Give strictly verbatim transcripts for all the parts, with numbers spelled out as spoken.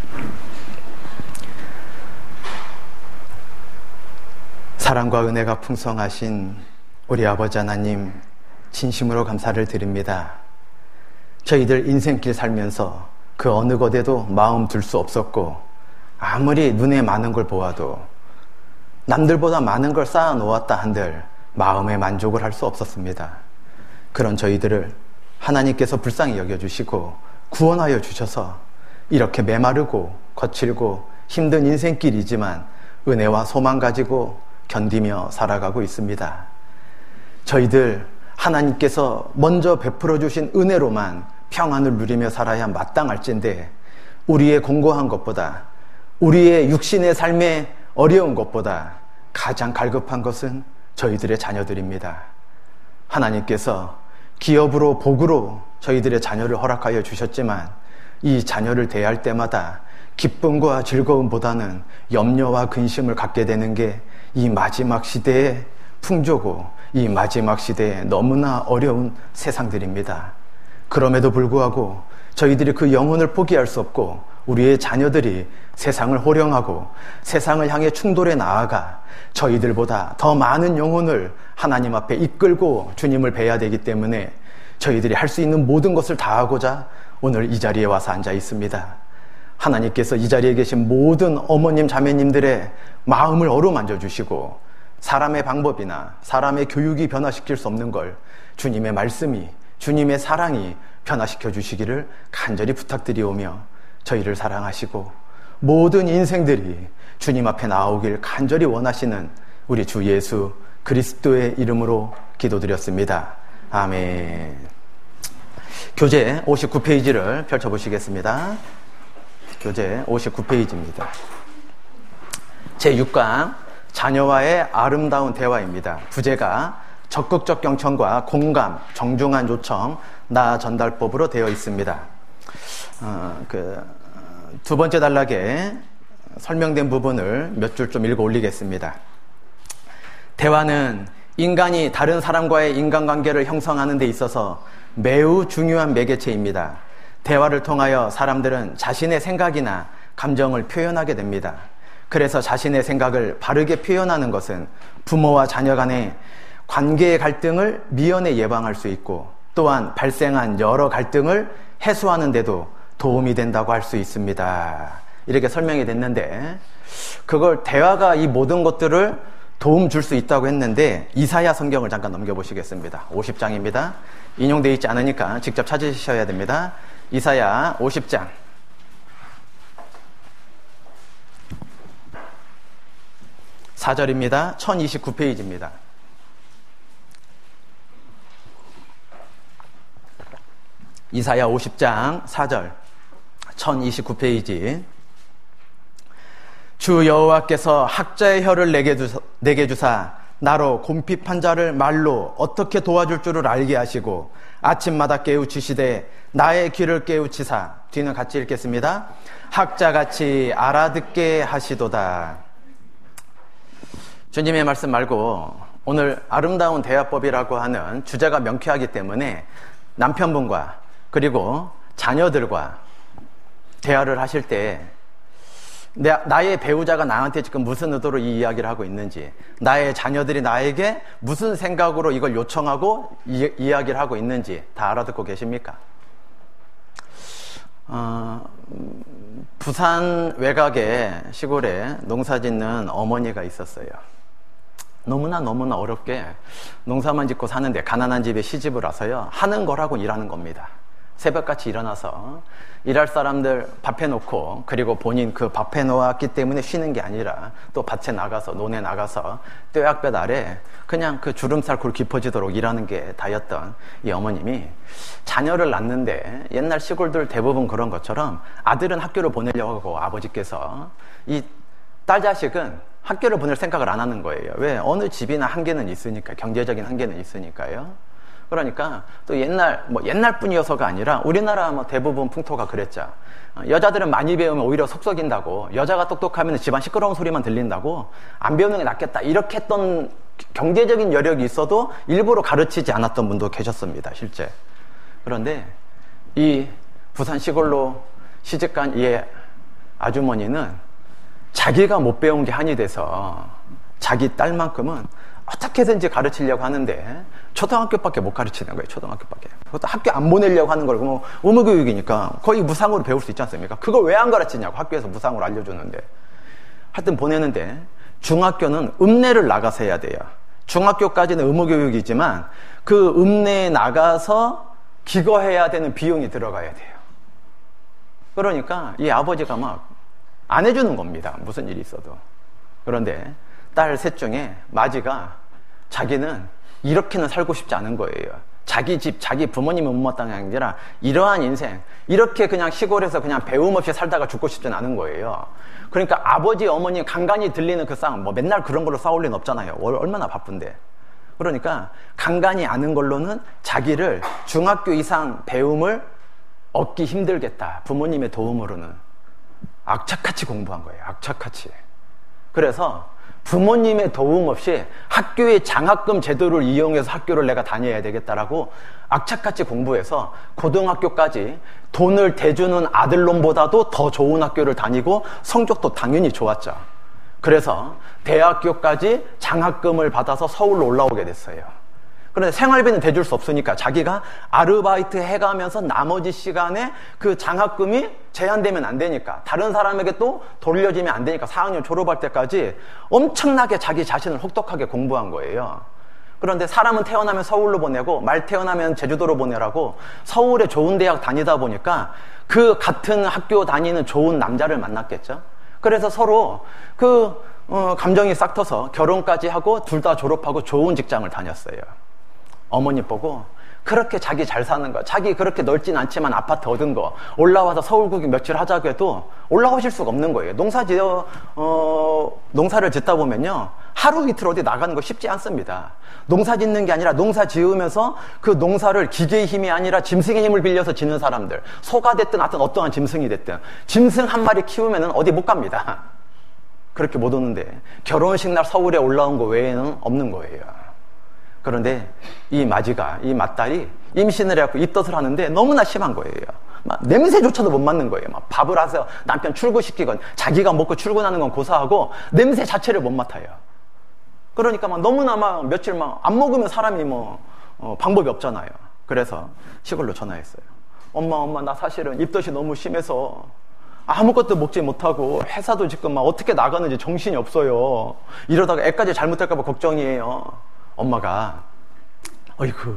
사랑과 은혜가 풍성하신 우리 아버지 하나님, 진심으로 감사를 드립니다. 저희들 인생길 살면서 그 어느 곳에도 마음 둘 수 없었고, 아무리 눈에 많은 걸 보아도 남들보다 많은 걸 쌓아 놓았다 한들 마음에 만족을 할 수 없었습니다. 그런 저희들을 하나님께서 불쌍히 여겨주시고 구원하여 주셔서 이렇게 메마르고 거칠고 힘든 인생길이지만 은혜와 소망 가지고 견디며 살아가고 있습니다. 저희들 하나님께서 먼저 베풀어 주신 은혜로만 평안을 누리며 살아야 마땅할진데, 우리의 공고한 것보다, 우리의 육신의 삶에 어려운 것보다 가장 갈급한 것은 저희들의 자녀들입니다. 하나님께서 기업으로 복으로 저희들의 자녀를 허락하여 주셨지만, 이 자녀를 대할 때마다 기쁨과 즐거움보다는 염려와 근심을 갖게 되는 게 이 마지막 시대의 풍조고, 이 마지막 시대에 너무나 어려운 세상들입니다. 그럼에도 불구하고 저희들이 그 영혼을 포기할 수 없고, 우리의 자녀들이 세상을 호령하고 세상을 향해 충돌해 나아가 저희들보다 더 많은 영혼을 하나님 앞에 이끌고 주님을 뵈야 되기 때문에 저희들이 할 수 있는 모든 것을 다하고자 오늘 이 자리에 와서 앉아 있습니다. 하나님께서 이 자리에 계신 모든 어머님, 자매님들의 마음을 어루만져 주시고, 사람의 방법이나 사람의 교육이 변화시킬 수 없는 걸 주님의 말씀이, 주님의 사랑이 변화시켜 주시기를 간절히 부탁드리오며, 저희를 사랑하시고 모든 인생들이 주님 앞에 나오길 간절히 원하시는 우리 주 예수 그리스도의 이름으로 기도드렸습니다. 아멘. 교재 오십구 페이지를 펼쳐보시겠습니다. 교재 오십구 페이지입니다. 제육 강 자녀와의 아름다운 대화입니다. 부제가 적극적 경청과 공감, 정중한 요청, 나 전달법으로 되어 있습니다. 어, 그, 두 번째 단락에 설명된 부분을 몇 줄 좀 읽어 올리겠습니다. 대화는 인간이 다른 사람과의 인간관계를 형성하는 데 있어서 매우 중요한 매개체입니다. 대화를 통하여 사람들은 자신의 생각이나 감정을 표현하게 됩니다. 그래서 자신의 생각을 바르게 표현하는 것은 부모와 자녀 간의 관계의 갈등을 미연에 예방할 수 있고, 또한 발생한 여러 갈등을 해소하는 데도 도움이 된다고 할 수 있습니다. 이렇게 설명이 됐는데, 그걸 대화가 이 모든 것들을 도움 줄 수 있다고 했는데, 이사야 성경을 잠깐 넘겨보시겠습니다. 오십 장입니다. 인용되어 있지 않으니까 직접 찾으셔야 됩니다. 이사야 오십 장. 사 절입니다. 천이십구 페이지입니다. 이사야 오십 장 사 절, 천이십구 페이지. 주 여호와께서 학자의 혀를 내게, 주사, 내게 주사 나로 곰핍한 자를 말로 어떻게 도와줄 줄을 알게 하시고, 아침마다 깨우치시되 나의 귀를 깨우치사, 뒤는 같이 읽겠습니다. 학자같이 알아듣게 하시도다. 주님의 말씀 말고 오늘 아름다운 대화법이라고 하는 주제가 명쾌하기 때문에 남편분과 그리고 자녀들과 대화를 하실 때 나의 배우자가 나한테 지금 무슨 의도로 이 이야기를 하고 있는지, 나의 자녀들이 나에게 무슨 생각으로 이걸 요청하고 이, 이야기를 하고 있는지 다 알아듣고 계십니까? 어, 부산 외곽의 시골에 농사 짓는 어머니가 있었어요. 너무나 너무나 어렵게 농사만 짓고 사는데 가난한 집에 시집을 와서요, 하는 거라고 일하는 겁니다. 새벽같이 일어나서 일할 사람들 밥 해놓고, 그리고 본인 그 밥 해놓았기 때문에 쉬는 게 아니라 또 밭에 나가서, 논에 나가서 뙤약볕 아래 그냥 그 주름살 골 깊어지도록 일하는 게 다였던 이 어머님이 자녀를 낳는데, 옛날 시골들 대부분 그런 것처럼 아들은 학교를 보내려고 하고 아버지께서 이 딸 자식은 학교를 보낼 생각을 안 하는 거예요. 왜? 어느 집이나 한계는 있으니까, 경제적인 한계는 있으니까요. 그러니까 또 옛날, 뭐 옛날뿐이어서가 아니라 우리나라 뭐 대부분 풍토가 그랬죠. 여자들은 많이 배우면 오히려 속썩인다고, 여자가 똑똑하면 집안 시끄러운 소리만 들린다고, 안 배우는 게 낫겠다, 이렇게 했던 경제적인 여력이 있어도 일부러 가르치지 않았던 분도 계셨습니다, 실제. 그런데 이 부산 시골로 시집간 이 아주머니는 자기가 못 배운 게 한이 돼서 자기 딸만큼은 어떻게든지 가르치려고 하는데 초등학교밖에 못 가르치는 거예요. 초등학교밖에. 그것도 학교 안 보내려고 하는 걸 뭐 의무교육이니까 거의 무상으로 배울 수 있지 않습니까? 그걸 왜 안 가르치냐고. 학교에서 무상으로 알려주는데. 하여튼 보내는데 중학교는 읍내를 나가서 해야 돼요. 중학교까지는 의무교육이지만 그 읍내에 나가서 기거해야 되는 비용이 들어가야 돼요. 그러니까 이 아버지가 막 안 해주는 겁니다. 무슨 일이 있어도. 그런데 딸 셋 중에 마지가 자기는 이렇게는 살고 싶지 않은 거예요. 자기 집, 자기 부모님의 못마땅한 게 아니라 이러한 인생, 이렇게 그냥 시골에서 그냥 배움 없이 살다가 죽고 싶진 않은 거예요. 그러니까 아버지, 어머니 간간히 들리는 그 싸움, 뭐 맨날 그런 걸로 싸울 리는 없잖아요. 얼마나 바쁜데. 그러니까 간간히 아는 걸로는 자기를 중학교 이상 배움을 얻기 힘들겠다. 부모님의 도움으로는. 악착같이 공부한 거예요. 악착같이. 그래서 부모님의 도움 없이 학교의 장학금 제도를 이용해서 학교를 내가 다녀야 되겠다라고 악착같이 공부해서 고등학교까지 돈을 대주는 아들놈보다도 더 좋은 학교를 다니고 성적도 당연히 좋았죠. 그래서 대학교까지 장학금을 받아서 서울로 올라오게 됐어요. 그런데 생활비는 대줄 수 없으니까 자기가 아르바이트 해가면서 나머지 시간에 그 장학금이 제한되면 안 되니까 다른 사람에게 또 돌려지면 안 되니까 사 학년 졸업할 때까지 엄청나게 자기 자신을 혹독하게 공부한 거예요. 그런데 사람은 태어나면 서울로 보내고 말 태어나면 제주도로 보내라고 서울에 좋은 대학 다니다 보니까 그 같은 학교 다니는 좋은 남자를 만났겠죠. 그래서 서로 그 어, 감정이 싹 터서 결혼까지 하고 둘 다 졸업하고 좋은 직장을 다녔어요. 어머니 보고 그렇게 자기 잘 사는 거, 자기 그렇게 넓진 않지만 아파트 얻은 거 올라와서 서울 구경 며칠 하자고 해도 올라오실 수가 없는 거예요. 농사 지어 어, 농사를 짓다 보면요 하루 이틀 어디 나가는 거 쉽지 않습니다. 농사 짓는 게 아니라 농사 지으면서 그 농사를 기계의 힘이 아니라 짐승의 힘을 빌려서 짓는 사람들, 소가 됐든 하여튼 어떠한 짐승이 됐든 짐승 한 마리 키우면은 어디 못 갑니다. 그렇게 못 오는데 결혼식 날 서울에 올라온 거 외에는 없는 거예요. 그런데 이 마지가, 이 맏딸이 임신을 해갖고 입덧을 하는데 너무나 심한 거예요. 막 냄새조차도 못 맡는 거예요. 막 밥을 해서 남편 출근시키건 자기가 먹고 출근하는 건 고사하고 냄새 자체를 못 맡아요. 그러니까 막 너무나 막 며칠 막 안 먹으면 사람이 뭐 어, 방법이 없잖아요. 그래서 시골로 전화했어요. 엄마, 엄마, 나 사실은 입덧이 너무 심해서 아무것도 먹지 못하고 회사도 지금 막 어떻게 나가는지 정신이 없어요. 이러다가 애까지 잘못할까봐 걱정이에요. 엄마가 어이구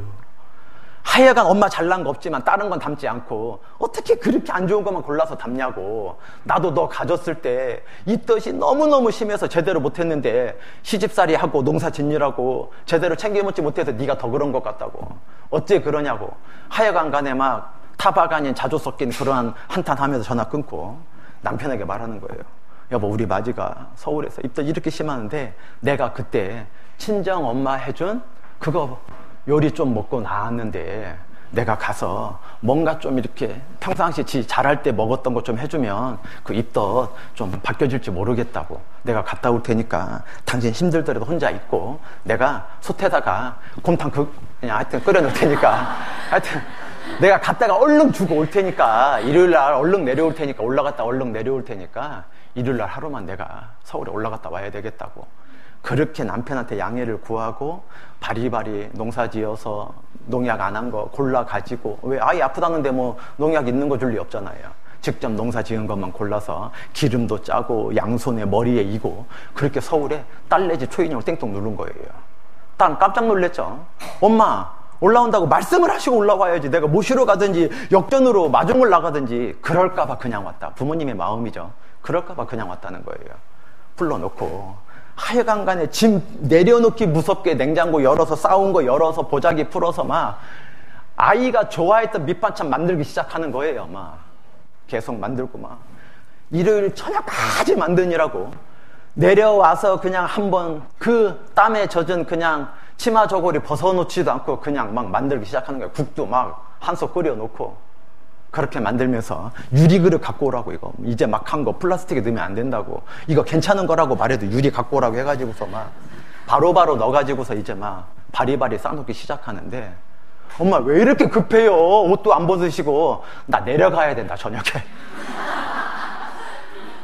하여간 엄마 잘난 거 없지만 다른 건 담지 않고 어떻게 그렇게 안 좋은 것만 골라서 담냐고. 나도 너 가졌을 때 입덧이 너무너무 심해서 제대로 못했는데 시집살이 하고 농사 짓느라고 제대로 챙겨 먹지 못해서 네가 더 그런 것 같다고. 어째 그러냐고. 하여간 간에 막 타박 아닌 자조 섞인 그러한 한탄하면서 전화 끊고 남편에게 말하는 거예요. 여보, 우리 마지가 서울에서 입덧 이렇게 심하는데 내가 그때 친정 엄마 해준 그거 요리 좀 먹고 나왔는데 내가 가서 뭔가 좀 이렇게 평상시 지 잘할 때 먹었던 거 좀 해주면 그 입덧 좀 바뀌어질지 모르겠다고. 내가 갔다 올 테니까 당신 힘들더라도 혼자 있고 내가 솥에다가 곰탕 그 그냥 하여튼 끓여 놓을 테니까 하여튼 내가 갔다가 얼른 주고 올 테니까 일요일날 얼른 내려올 테니까 올라갔다 얼른 내려올 테니까 일요일날 하루만 내가 서울에 올라갔다 와야 되겠다고. 그렇게 남편한테 양해를 구하고 바리바리 농사 지어서 농약 안 한 거 골라 가지고, 왜 아이 아프다는데 뭐 농약 있는 거 줄 리 없잖아요. 직접 농사 지은 것만 골라서 기름도 짜고 양손에 머리에 이고 그렇게 서울에 딸내지 초인형을 땡땡 누른 거예요. 딸 깜짝 놀랐죠. 엄마 올라온다고 말씀을 하시고 올라와야지. 내가 모시러 가든지 역전으로 마중을 나가든지. 그럴까봐 그냥 왔다. 부모님의 마음이죠. 그럴까봐 그냥 왔다는 거예요. 불러놓고 하여간 간에 짐 내려놓기 무섭게 냉장고 열어서 싸운 거 열어서 보자기 풀어서 막 아이가 좋아했던 밑반찬 만들기 시작하는 거예요. 막 계속 만들고 막 일요일 저녁까지 만드느라고 내려와서 그냥 한번 그 땀에 젖은 그냥 치마 저고리 벗어놓지도 않고 그냥 막 만들기 시작하는 거예요. 국도 막 한솥 끓여놓고 그렇게 만들면서 유리그릇 갖고 오라고. 이거 이제 막 한 거 플라스틱에 넣으면 안 된다고. 이거 괜찮은 거라고 말해도 유리 갖고 오라고 해가지고서 막 바로바로 넣어가지고서 이제 막 바리바리 싸놓기 시작하는데 엄마 왜 이렇게 급해요. 옷도 안 벗으시고. 나 내려가야 된다 저녁에.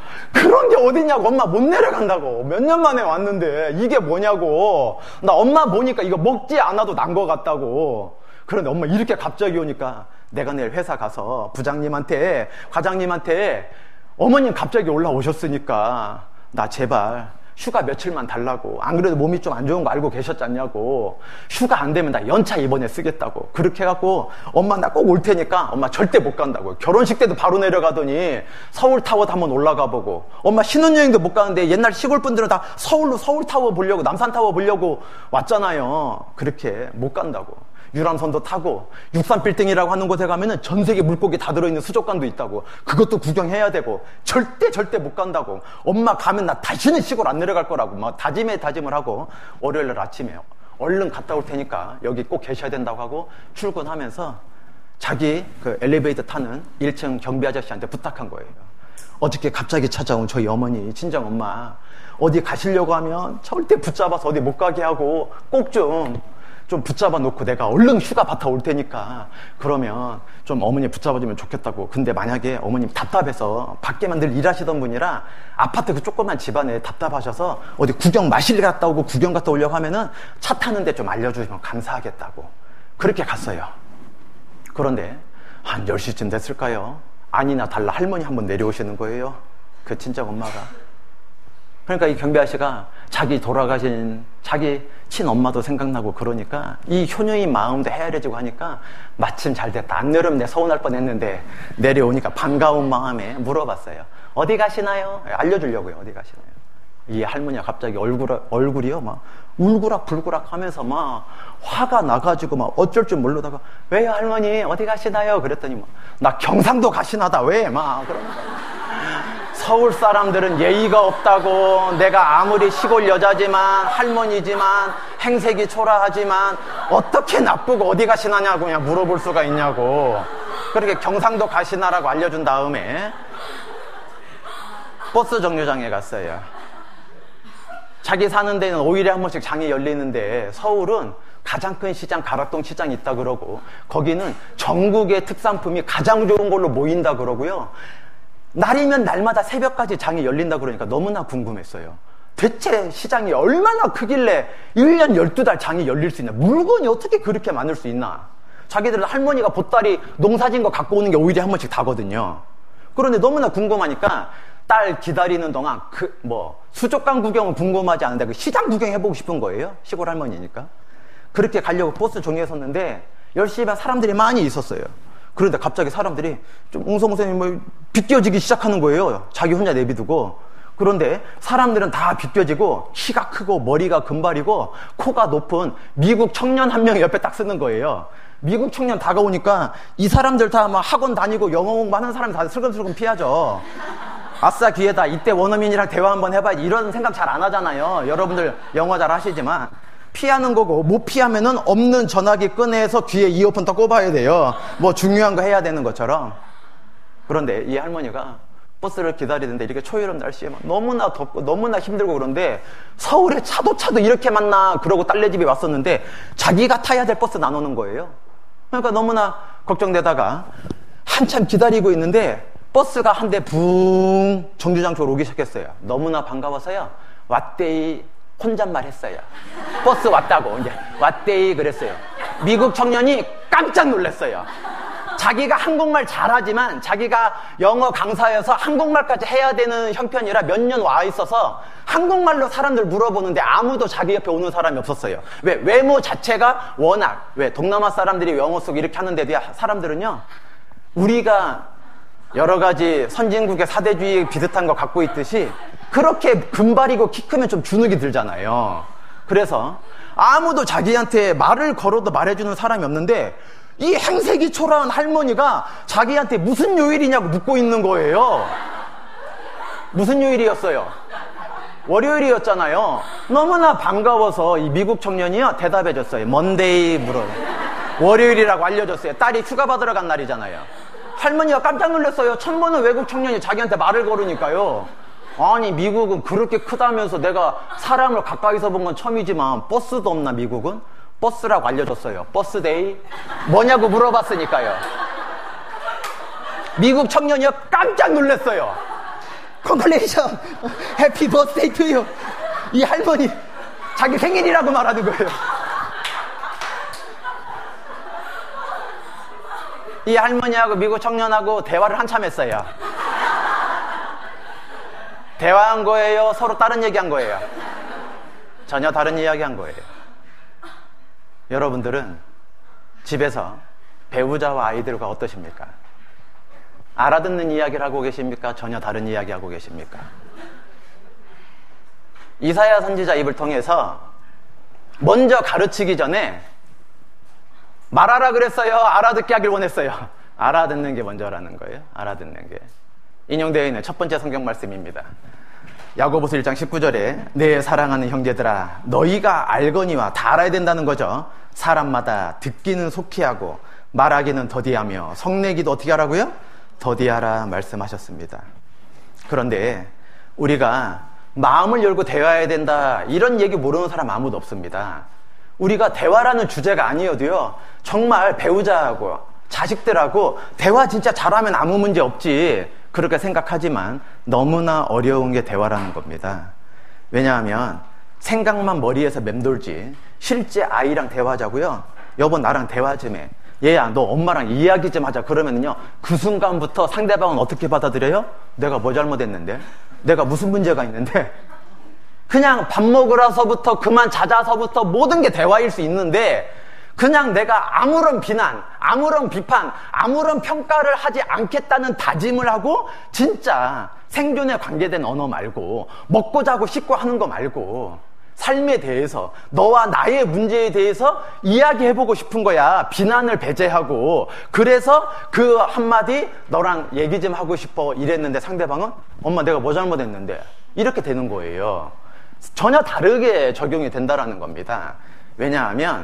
어디냐고. 엄마 못 내려간다고. 몇 년 만에 왔는데 이게 뭐냐고. 나 엄마 보니까 이거 먹지 않아도 난 것 같다고. 그런데 엄마 이렇게 갑자기 오니까 내가 내일 회사 가서 부장님한테, 과장님한테 어머님 갑자기 올라오셨으니까 나 제발 휴가 며칠만 달라고. 안 그래도 몸이 좀 안 좋은 거 알고 계셨잖냐고. 휴가 안 되면 나 연차 이번에 쓰겠다고. 그렇게 해갖고 엄마 나 꼭 올 테니까 엄마 절대 못 간다고. 결혼식 때도 바로 내려가더니 서울타워도 한번 올라가 보고, 엄마 신혼여행도 못 가는데 옛날 시골 분들은 다 서울로 서울타워 보려고, 남산타워 보려고 왔잖아요. 그렇게 못 간다고. 유람선도 타고 육삼 빌딩이라고 하는 곳에 가면은 전 세계 물고기 다 들어있는 수족관도 있다고. 그것도 구경해야 되고. 절대 절대 못 간다고. 엄마 가면 나 다시는 시골 안 내려갈 거라고 막 다짐에 다짐을 하고, 월요일 아침에 얼른 갔다 올 테니까 여기 꼭 계셔야 된다고 하고 출근하면서 자기 그 엘리베이터 타는 일 층 경비 아저씨한테 부탁한 거예요. 어저께 갑자기 찾아온 저희 어머니, 친정 엄마 어디 가시려고 하면 절대 붙잡아서 어디 못 가게 하고 꼭 좀 좀 붙잡아 놓고 내가 얼른 휴가 받아 올 테니까 그러면 좀 어머니 붙잡아주면 좋겠다고. 근데 만약에 어머님 답답해서 밖에만 늘 일하시던 분이라 아파트 그 조그만 집안에 답답하셔서 어디 구경 마실 갔다 오고 구경 갔다 오려고 하면은 차 타는데 좀 알려주시면 감사하겠다고. 그렇게 갔어요. 그런데 한 열 시쯤 됐을까요? 아니나 달라 할머니 한번 내려오시는 거예요. 그 친정 엄마가. 그러니까 이 경비 아저씨가 자기 돌아가신 자기 친엄마도 생각나고 그러니까 이 효녀의 마음도 헤아려지고 하니까 마침 잘 됐다. 안 내려면 내 서운할 뻔했는데 내려오니까 반가운 마음에 물어봤어요. 어디 가시나요? 알려주려고요. 어디 가시나요? 이 할머니가 갑자기 얼굴, 얼굴이요 막 울구락 불구락 하면서 막 화가 나가지고 막 어쩔 줄 모르다가 왜요 할머니 어디 가시나요? 그랬더니 막 나 경상도 가시나다. 왜? 막 그러는 거예요. 서울 사람들은 예의가 없다고. 내가 아무리 시골 여자지만 할머니지만 행색이 초라하지만 어떻게 나쁘고 어디 가시나냐고 그냥 물어볼 수가 있냐고. 그렇게 경상도 가시나라고 알려준 다음에 버스 정류장에 갔어요. 자기 사는 데는 오 일에 한 번씩 장이 열리는데 서울은 가장 큰 시장 가락동 시장이 있다 그러고 거기는 전국의 특산품이 가장 좋은 걸로 모인다 그러고요. 날이면 날마다 새벽까지 장이 열린다 그러니까 너무나 궁금했어요. 대체 시장이 얼마나 크길래 일 년 열두 달 장이 열릴 수 있나? 물건이 어떻게 그렇게 많을 수 있나? 자기들은 할머니가 보따리 농사진 거 갖고 오는 게 오 일에 한 번씩 다거든요. 그런데 너무나 궁금하니까 딸 기다리는 동안 그 뭐 수족관 구경은 궁금하지 않은데 그 시장 구경해보고 싶은 거예요. 시골 할머니니까. 그렇게 가려고 버스 종이에 섰는데 열 시에 사람들이 많이 있었어요. 그런데 갑자기 사람들이 좀 웅성웅성이 뭐 비껴지기 시작하는 거예요. 자기 혼자 내비두고. 그런데 사람들은 다 비껴지고 키가 크고 머리가 금발이고 코가 높은 미국 청년 한 명이 옆에 딱 쓰는 거예요. 미국 청년 다가오니까 이 사람들 다 막 학원 다니고 영어 공부하는 사람이 다 슬금슬금 피하죠. 아싸 기회다. 이때 원어민이랑 대화 한번 해봐야지. 이런 생각 잘 안 하잖아요. 여러분들 영어 잘 하시지만. 피하는 거고 못 피하면은 없는 전화기 꺼내서 귀에 이어폰 더 꼽아야 돼요. 뭐 중요한 거 해야 되는 것처럼. 그런데 이 할머니가 버스를 기다리는데 이렇게 초여름 날씨에 막 너무나 덥고 너무나 힘들고 그런데 서울에 차도 차도 이렇게 많나 그러고 딸네 집에 왔었는데 자기가 타야 될 버스 안 오는 거예요. 그러니까 너무나 걱정되다가 한참 기다리고 있는데 버스가 한 대 붕 정류장 쪽으로 오기 시작했어요. 너무나 반가워서요. 왓데이 혼잣말 했어요. 버스 왔다고 이제 왓데이 그랬어요. 미국 청년이 깜짝 놀랐어요. 자기가 한국말 잘하지만 자기가 영어 강사여서 한국말까지 해야 되는 형편이라 몇 년 와 있어서 한국말로 사람들 물어보는데 아무도 자기 옆에 오는 사람이 없었어요. 왜? 외모 자체가 워낙 왜 동남아 사람들이 영어 쓰고 이렇게 하는데도 사람들은요 우리가 여러 가지 선진국의 사대주의 비슷한 거 갖고 있듯이 그렇게 금발이고 키 크면 좀 주눅이 들잖아요. 그래서 아무도 자기한테 말을 걸어도 말해주는 사람이 없는데 이 행색이 초라한 할머니가 자기한테 무슨 요일이냐고 묻고 있는 거예요. 무슨 요일이었어요? 월요일이었잖아요. 너무나 반가워서 이 미국 청년이요 대답해줬어요. 먼데이 물어. 월요일이라고 알려줬어요. 딸이 휴가 받으러 간 날이잖아요. 할머니가 깜짝 놀랐어요. 처음 보는 외국 청년이 자기한테 말을 걸으니까요. 아니 미국은 그렇게 크다면서 내가 사람을 가까이서 본 건 처음이지만 버스도 없나 미국은? 버스라고 알려줬어요. 버스데이? 뭐냐고 물어봤으니까요. 미국 청년이 깜짝 놀랐어요. 컨글레이션, 해피 버스데이 투 유. 이 할머니 자기 생일이라고 말하는 거예요. 이 할머니하고 미국 청년하고 대화를 한참 했어요. 대화한 거예요? 서로 다른 얘기한 거예요? 전혀 다른 이야기 한 거예요. 여러분들은 집에서 배우자와 아이들과 어떠십니까? 알아듣는 이야기를 하고 계십니까? 전혀 다른 이야기 하고 계십니까? 이사야 선지자 입을 통해서 먼저 가르치기 전에 말하라 그랬어요? 알아듣게 하길 원했어요? 알아듣는 게 먼저라는 거예요. 알아듣는 게. 인용되어 있는 첫 번째 성경 말씀입니다. 야고보서 일 장 십구 절에 내 사랑하는 형제들아 너희가 알거니와 다 알아야 된다는 거죠. 사람마다 듣기는 속히 하고 말하기는 더디하며 성내기도 어떻게 하라고요? 더디하라 말씀하셨습니다. 그런데 우리가 마음을 열고 대화해야 된다 이런 얘기 모르는 사람 아무도 없습니다. 우리가 대화라는 주제가 아니어도요 정말 배우자하고 자식들하고 대화 진짜 잘하면 아무 문제 없지 그렇게 생각하지만 너무나 어려운 게 대화라는 겁니다. 왜냐하면 생각만 머리에서 맴돌지 실제 아이랑 대화하자고요. 여보 나랑 대화 좀 해. 얘야 너 엄마랑 이야기 좀 하자. 그러면요 그 순간부터 상대방은 어떻게 받아들여요? 내가 뭐 잘못했는데? 내가 무슨 문제가 있는데? 그냥 밥 먹으라서부터 그만 자자서부터 모든 게 대화일 수 있는데 그냥 내가 아무런 비난, 아무런 비판, 아무런 평가를 하지 않겠다는 다짐을 하고 진짜 생존에 관계된 언어 말고 먹고 자고 씻고 하는 거 말고 삶에 대해서 너와 나의 문제에 대해서 이야기해보고 싶은 거야. 비난을 배제하고 그래서 그 한마디 너랑 얘기 좀 하고 싶어 이랬는데 상대방은 엄마 내가 뭐 잘못했는데 이렇게 되는 거예요. 전혀 다르게 적용이 된다라는 겁니다. 왜냐하면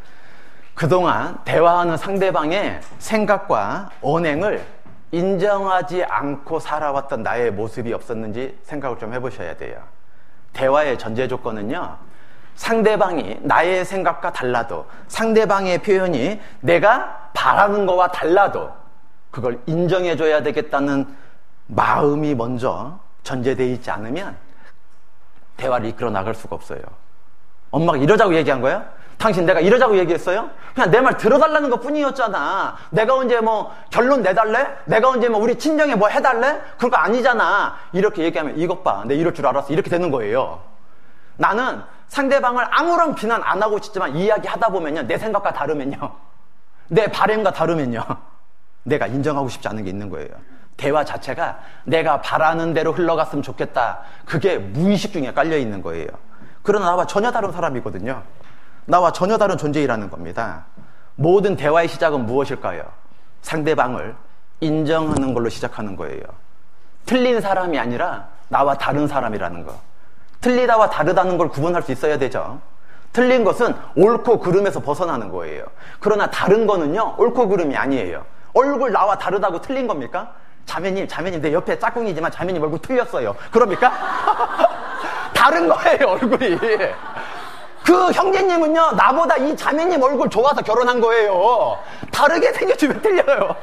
그동안 대화하는 상대방의 생각과 언행을 인정하지 않고 살아왔던 나의 모습이 없었는지 생각을 좀 해보셔야 돼요. 대화의 전제 조건은요, 상대방이 나의 생각과 달라도 상대방의 표현이 내가 바라는 거와 달라도 그걸 인정해줘야 되겠다는 마음이 먼저 전제되어 있지 않으면 대화를 이끌어 나갈 수가 없어요. 엄마가 이러자고 얘기한 거야? 당신 내가 이러자고 얘기했어요? 그냥 내 말 들어달라는 것 뿐이었잖아. 내가 언제 뭐 결론 내달래? 내가 언제 뭐 우리 친정에 뭐 해달래? 그거 아니잖아. 이렇게 얘기하면 이것 봐. 내 이럴 줄 알았어. 이렇게 되는 거예요. 나는 상대방을 아무런 비난 안 하고 싶지만 이야기하다 보면요. 내 생각과 다르면요. 내 바램과 다르면요. 내가 인정하고 싶지 않은 게 있는 거예요. 대화 자체가 내가 바라는 대로 흘러갔으면 좋겠다. 그게 무의식 중에 깔려 있는 거예요. 그러나 나와 전혀 다른 사람이거든요. 나와 전혀 다른 존재이라는 겁니다. 모든 대화의 시작은 무엇일까요? 상대방을 인정하는 걸로 시작하는 거예요. 틀린 사람이 아니라 나와 다른 사람이라는 거. 틀리다와 다르다는 걸 구분할 수 있어야 되죠. 틀린 것은 옳고 그름에서 벗어나는 거예요. 그러나 다른 거는요, 옳고 그름이 아니에요. 얼굴 나와 다르다고 틀린 겁니까? 자매님, 자매님, 내 옆에 짝꿍이지만 자매님 얼굴 틀렸어요. 그럽니까? 다른 거예요, 얼굴이. 그 형제님은요, 나보다 이 자매님 얼굴 좋아서 결혼한 거예요. 다르게 생겨주면 틀려요.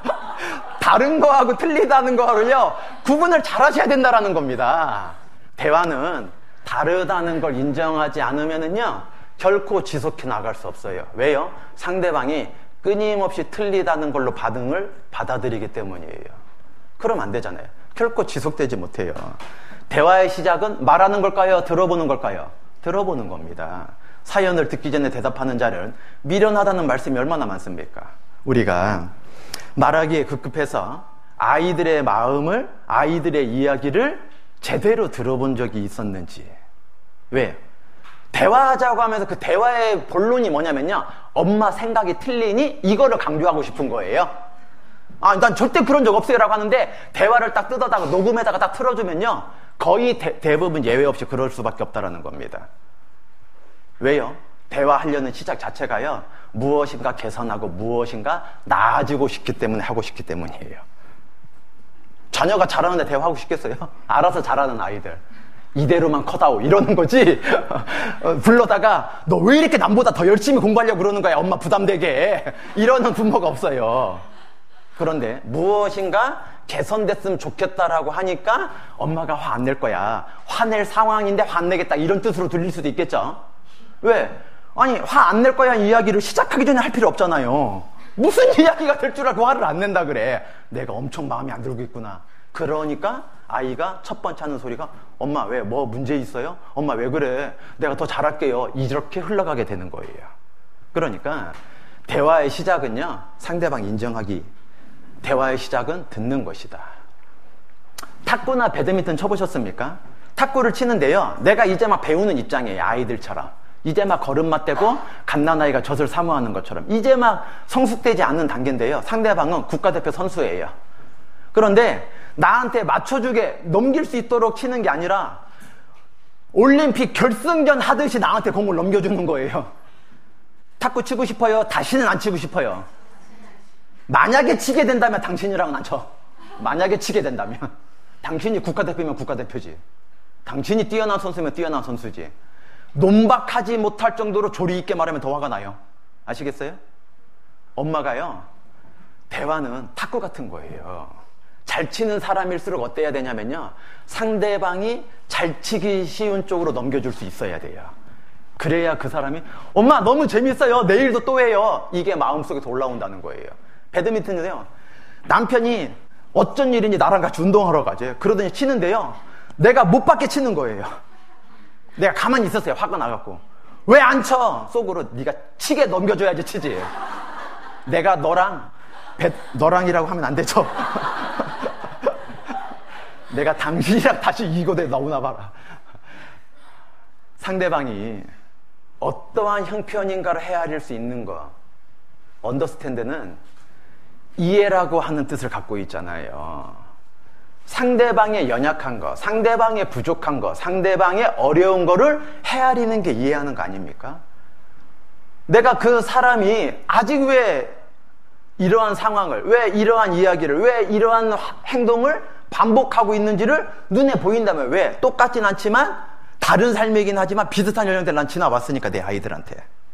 다른 거하고 틀리다는 거를요, 구분을 잘 하셔야 된다라는 겁니다. 대화는 다르다는 걸 인정하지 않으면은요, 결코 지속해 나갈 수 없어요. 왜요? 상대방이 끊임없이 틀리다는 걸로 반응을 받아들이기 때문이에요. 그럼 안 되잖아요. 결코 지속되지 못해요. 대화의 시작은 말하는 걸까요? 들어보는 걸까요? 들어보는 겁니다. 사연을 듣기 전에 대답하는 자는 미련하다는 말씀이 얼마나 많습니까? 우리가 말하기에 급급해서 아이들의 마음을, 아이들의 이야기를 제대로 들어본 적이 있었는지. 왜? 대화하자고 하면서 그 대화의 본론이 뭐냐면요, 엄마 생각이 틀리니 이거를 강조하고 싶은 거예요. 아, 난 절대 그런 적 없어요 라고 하는데 대화를 딱 뜯어다가 녹음에다가 딱 틀어주면요, 거의 대, 대부분 예외 없이 그럴 수밖에 없다라는 겁니다. 왜요? 대화하려는 시작 자체가요, 무엇인가 개선하고 무엇인가 나아지고 싶기 때문에 하고 싶기 때문이에요. 자녀가 잘하는데 대화하고 싶겠어요? 알아서 잘하는 아이들 이대로만 커다오 이러는 거지. 불러다가 너 왜 이렇게 남보다 더 열심히 공부하려고 그러는 거야, 엄마 부담되게, 이러는 부모가 없어요. 그런데 무엇인가 개선됐으면 좋겠다라고 하니까 엄마가 화 안 낼 거야. 화낼 상황인데 화내겠다 이런 뜻으로 들릴 수도 있겠죠. 왜? 아니 화 안 낼 거야 이야기를 시작하기 전에 할 필요 없잖아요. 무슨 이야기가 될 줄 알고 화를 안 낸다 그래. 내가 엄청 마음에 안 들고 있구나. 그러니까 아이가 첫 번째 하는 소리가 엄마 왜 뭐 문제 있어요? 엄마 왜 그래? 내가 더 잘할게요. 이렇게 흘러가게 되는 거예요. 그러니까 대화의 시작은요, 상대방 인정하기. 대화의 시작은 듣는 것이다. 탁구나 배드민턴 쳐보셨습니까? 탁구를 치는데요, 내가 이제 막 배우는 입장이에요. 아이들처럼. 이제 막 걸음마 떼고 갓난아이가 젖을 사모하는 것처럼 이제 막 성숙되지 않는 단계인데요, 상대방은 국가대표 선수예요. 그런데 나한테 맞춰주게 넘길 수 있도록 치는 게 아니라 올림픽 결승전 하듯이 나한테 공을 넘겨주는 거예요. 탁구 치고 싶어요? 다시는 안 치고 싶어요? 만약에 치게 된다면 당신이랑은 안 쳐. 만약에 치게 된다면 당신이 국가대표면 국가대표지. 당신이 뛰어난 선수면 뛰어난 선수지. 논박하지 못할 정도로 조리 있게 말하면 더 화가 나요. 아시겠어요? 엄마가요, 대화는 탁구 같은 거예요. 잘 치는 사람일수록 어때야 되냐면요, 상대방이 잘 치기 쉬운 쪽으로 넘겨줄 수 있어야 돼요. 그래야 그 사람이 엄마 너무 재밌어요, 내일도 또 해요, 이게 마음속에서 올라온다는 거예요. 배드민턴은요, 남편이 어쩐 일인지 나랑 같이 운동하러 가지. 그러더니 치는데요, 내가 못 받게 치는 거예요. 내가 가만히 있었어요. 화가 나갖고. 왜 안 쳐? 속으로 네가 치게 넘겨줘야지 치지. 내가 너랑 배, 너랑이라고 하면 안 되죠. 내가 당신이랑 다시 이곳에 나오나 봐라. 상대방이 어떠한 형편인가를 헤아릴 수 있는 거, 언더스탠드는 이해라고 하는 뜻을 갖고 있잖아요. 상대방의 연약한 거, 상대방의 부족한 거, 상대방의 어려운 거를 헤아리는 게 이해하는 거 아닙니까? 내가 그 사람이 아직 왜 이러한 상황을, 왜 이러한 이야기를, 왜 이러한 행동을 반복하고 있는지를 눈에 보인다면, 왜? 똑같진 않지만 다른 삶이긴 하지만 비슷한 연령대를 난 지나왔으니까, 내 아이들한테.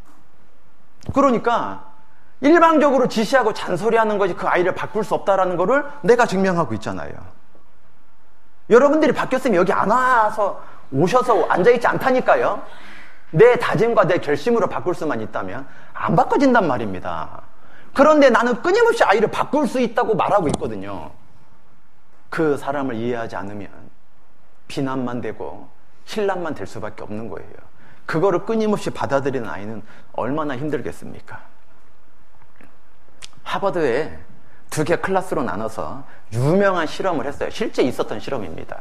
그러니까 일방적으로 지시하고 잔소리하는 것이 그 아이를 바꿀 수 없다라는 거를 내가 증명하고 있잖아요. 여러분들이 바뀌었으면 여기 안 와서 오셔서 앉아있지 않다니까요. 내 다짐과 내 결심으로 바꿀 수만 있다면 안 바꿔진단 말입니다. 그런데 나는 끊임없이 아이를 바꿀 수 있다고 말하고 있거든요. 그 사람을 이해하지 않으면 비난만 되고 신란만 될 수밖에 없는 거예요. 그거를 끊임없이 받아들이는 아이는 얼마나 힘들겠습니까? 하버드에 두 개 클래스로 나눠서 유명한 실험을 했어요. 실제 있었던 실험입니다.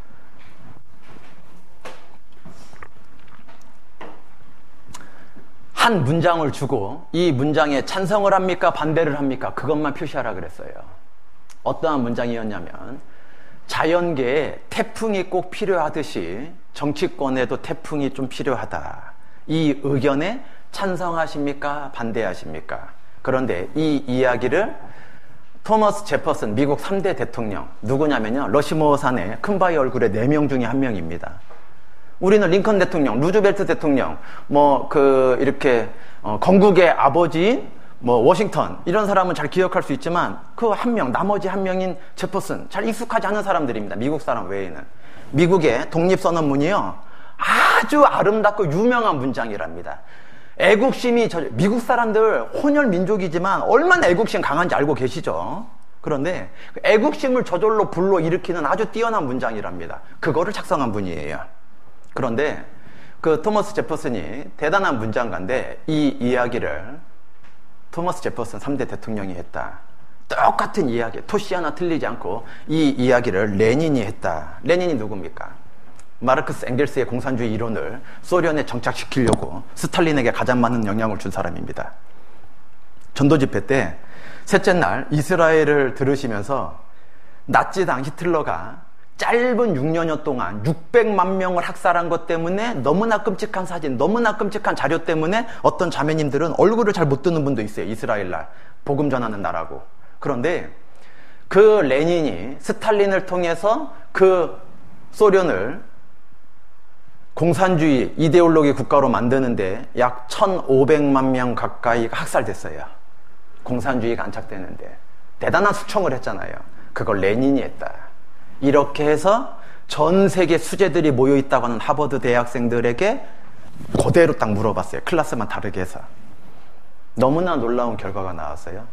한 문장을 주고 이 문장에 찬성을 합니까? 반대를 합니까? 그것만 표시하라 그랬어요. 어떠한 문장이었냐면, 자연계에 태풍이 꼭 필요하듯이 정치권에도 태풍이 좀 필요하다. 이 의견에 찬성하십니까? 반대하십니까? 그런데 이 이야기를 토머스 제퍼슨, 미국 삼 대 대통령, 누구냐면요, 러시모어 산의 큰바위 얼굴의 네 명 중에 한 명입니다. 우리는 링컨 대통령, 루즈벨트 대통령, 뭐, 그, 이렇게, 어, 건국의 아버지인, 뭐, 워싱턴, 이런 사람은 잘 기억할 수 있지만, 그 한 명, 나머지 한 명인 제퍼슨, 잘 익숙하지 않은 사람들입니다. 미국 사람 외에는. 미국의 독립선언문이요, 아주 아름답고 유명한 문장이랍니다. 애국심이, 저, 미국 사람들 혼혈 민족이지만 얼마나 애국심 강한지 알고 계시죠? 그런데 애국심을 저절로 불러일으키는 아주 뛰어난 문장이랍니다. 그거를 작성한 분이에요. 그런데 그 토머스 제퍼슨이 대단한 문장가인데, 이 이야기를 토머스 제퍼슨 삼 대 대통령이 했다. 똑같은 이야기, 토시 하나 틀리지 않고 이 이야기를 레닌이 했다. 레닌이 누굽니까? 마르크스 엥겔스의 공산주의 이론을 소련에 정착시키려고 스탈린에게 가장 많은 영향을 준 사람입니다. 전도 집회 때 셋째 날 이스라엘을 들으시면서 나치당 히틀러가 짧은 육 년여 동안 육백만 명을 학살한 것 때문에 너무나 끔찍한 사진, 너무나 끔찍한 자료 때문에 어떤 자매님들은 얼굴을 잘 못 뜨는 분도 있어요. 이스라엘 날 복음 전하는 나라고. 그런데 그 레닌이 스탈린을 통해서 그 소련을 공산주의 이데올로기 국가로 만드는데 약 천오백만 명 가까이가 학살됐어요. 공산주의가 안착되는데 대단한 수청을 했잖아요. 그걸 레닌이 했다. 이렇게 해서 전 세계 수재들이 모여있다고 하는 하버드 대학생들에게 그대로 딱 물어봤어요. 클래스만 다르게 해서. 너무나 놀라운 결과가 나왔어요.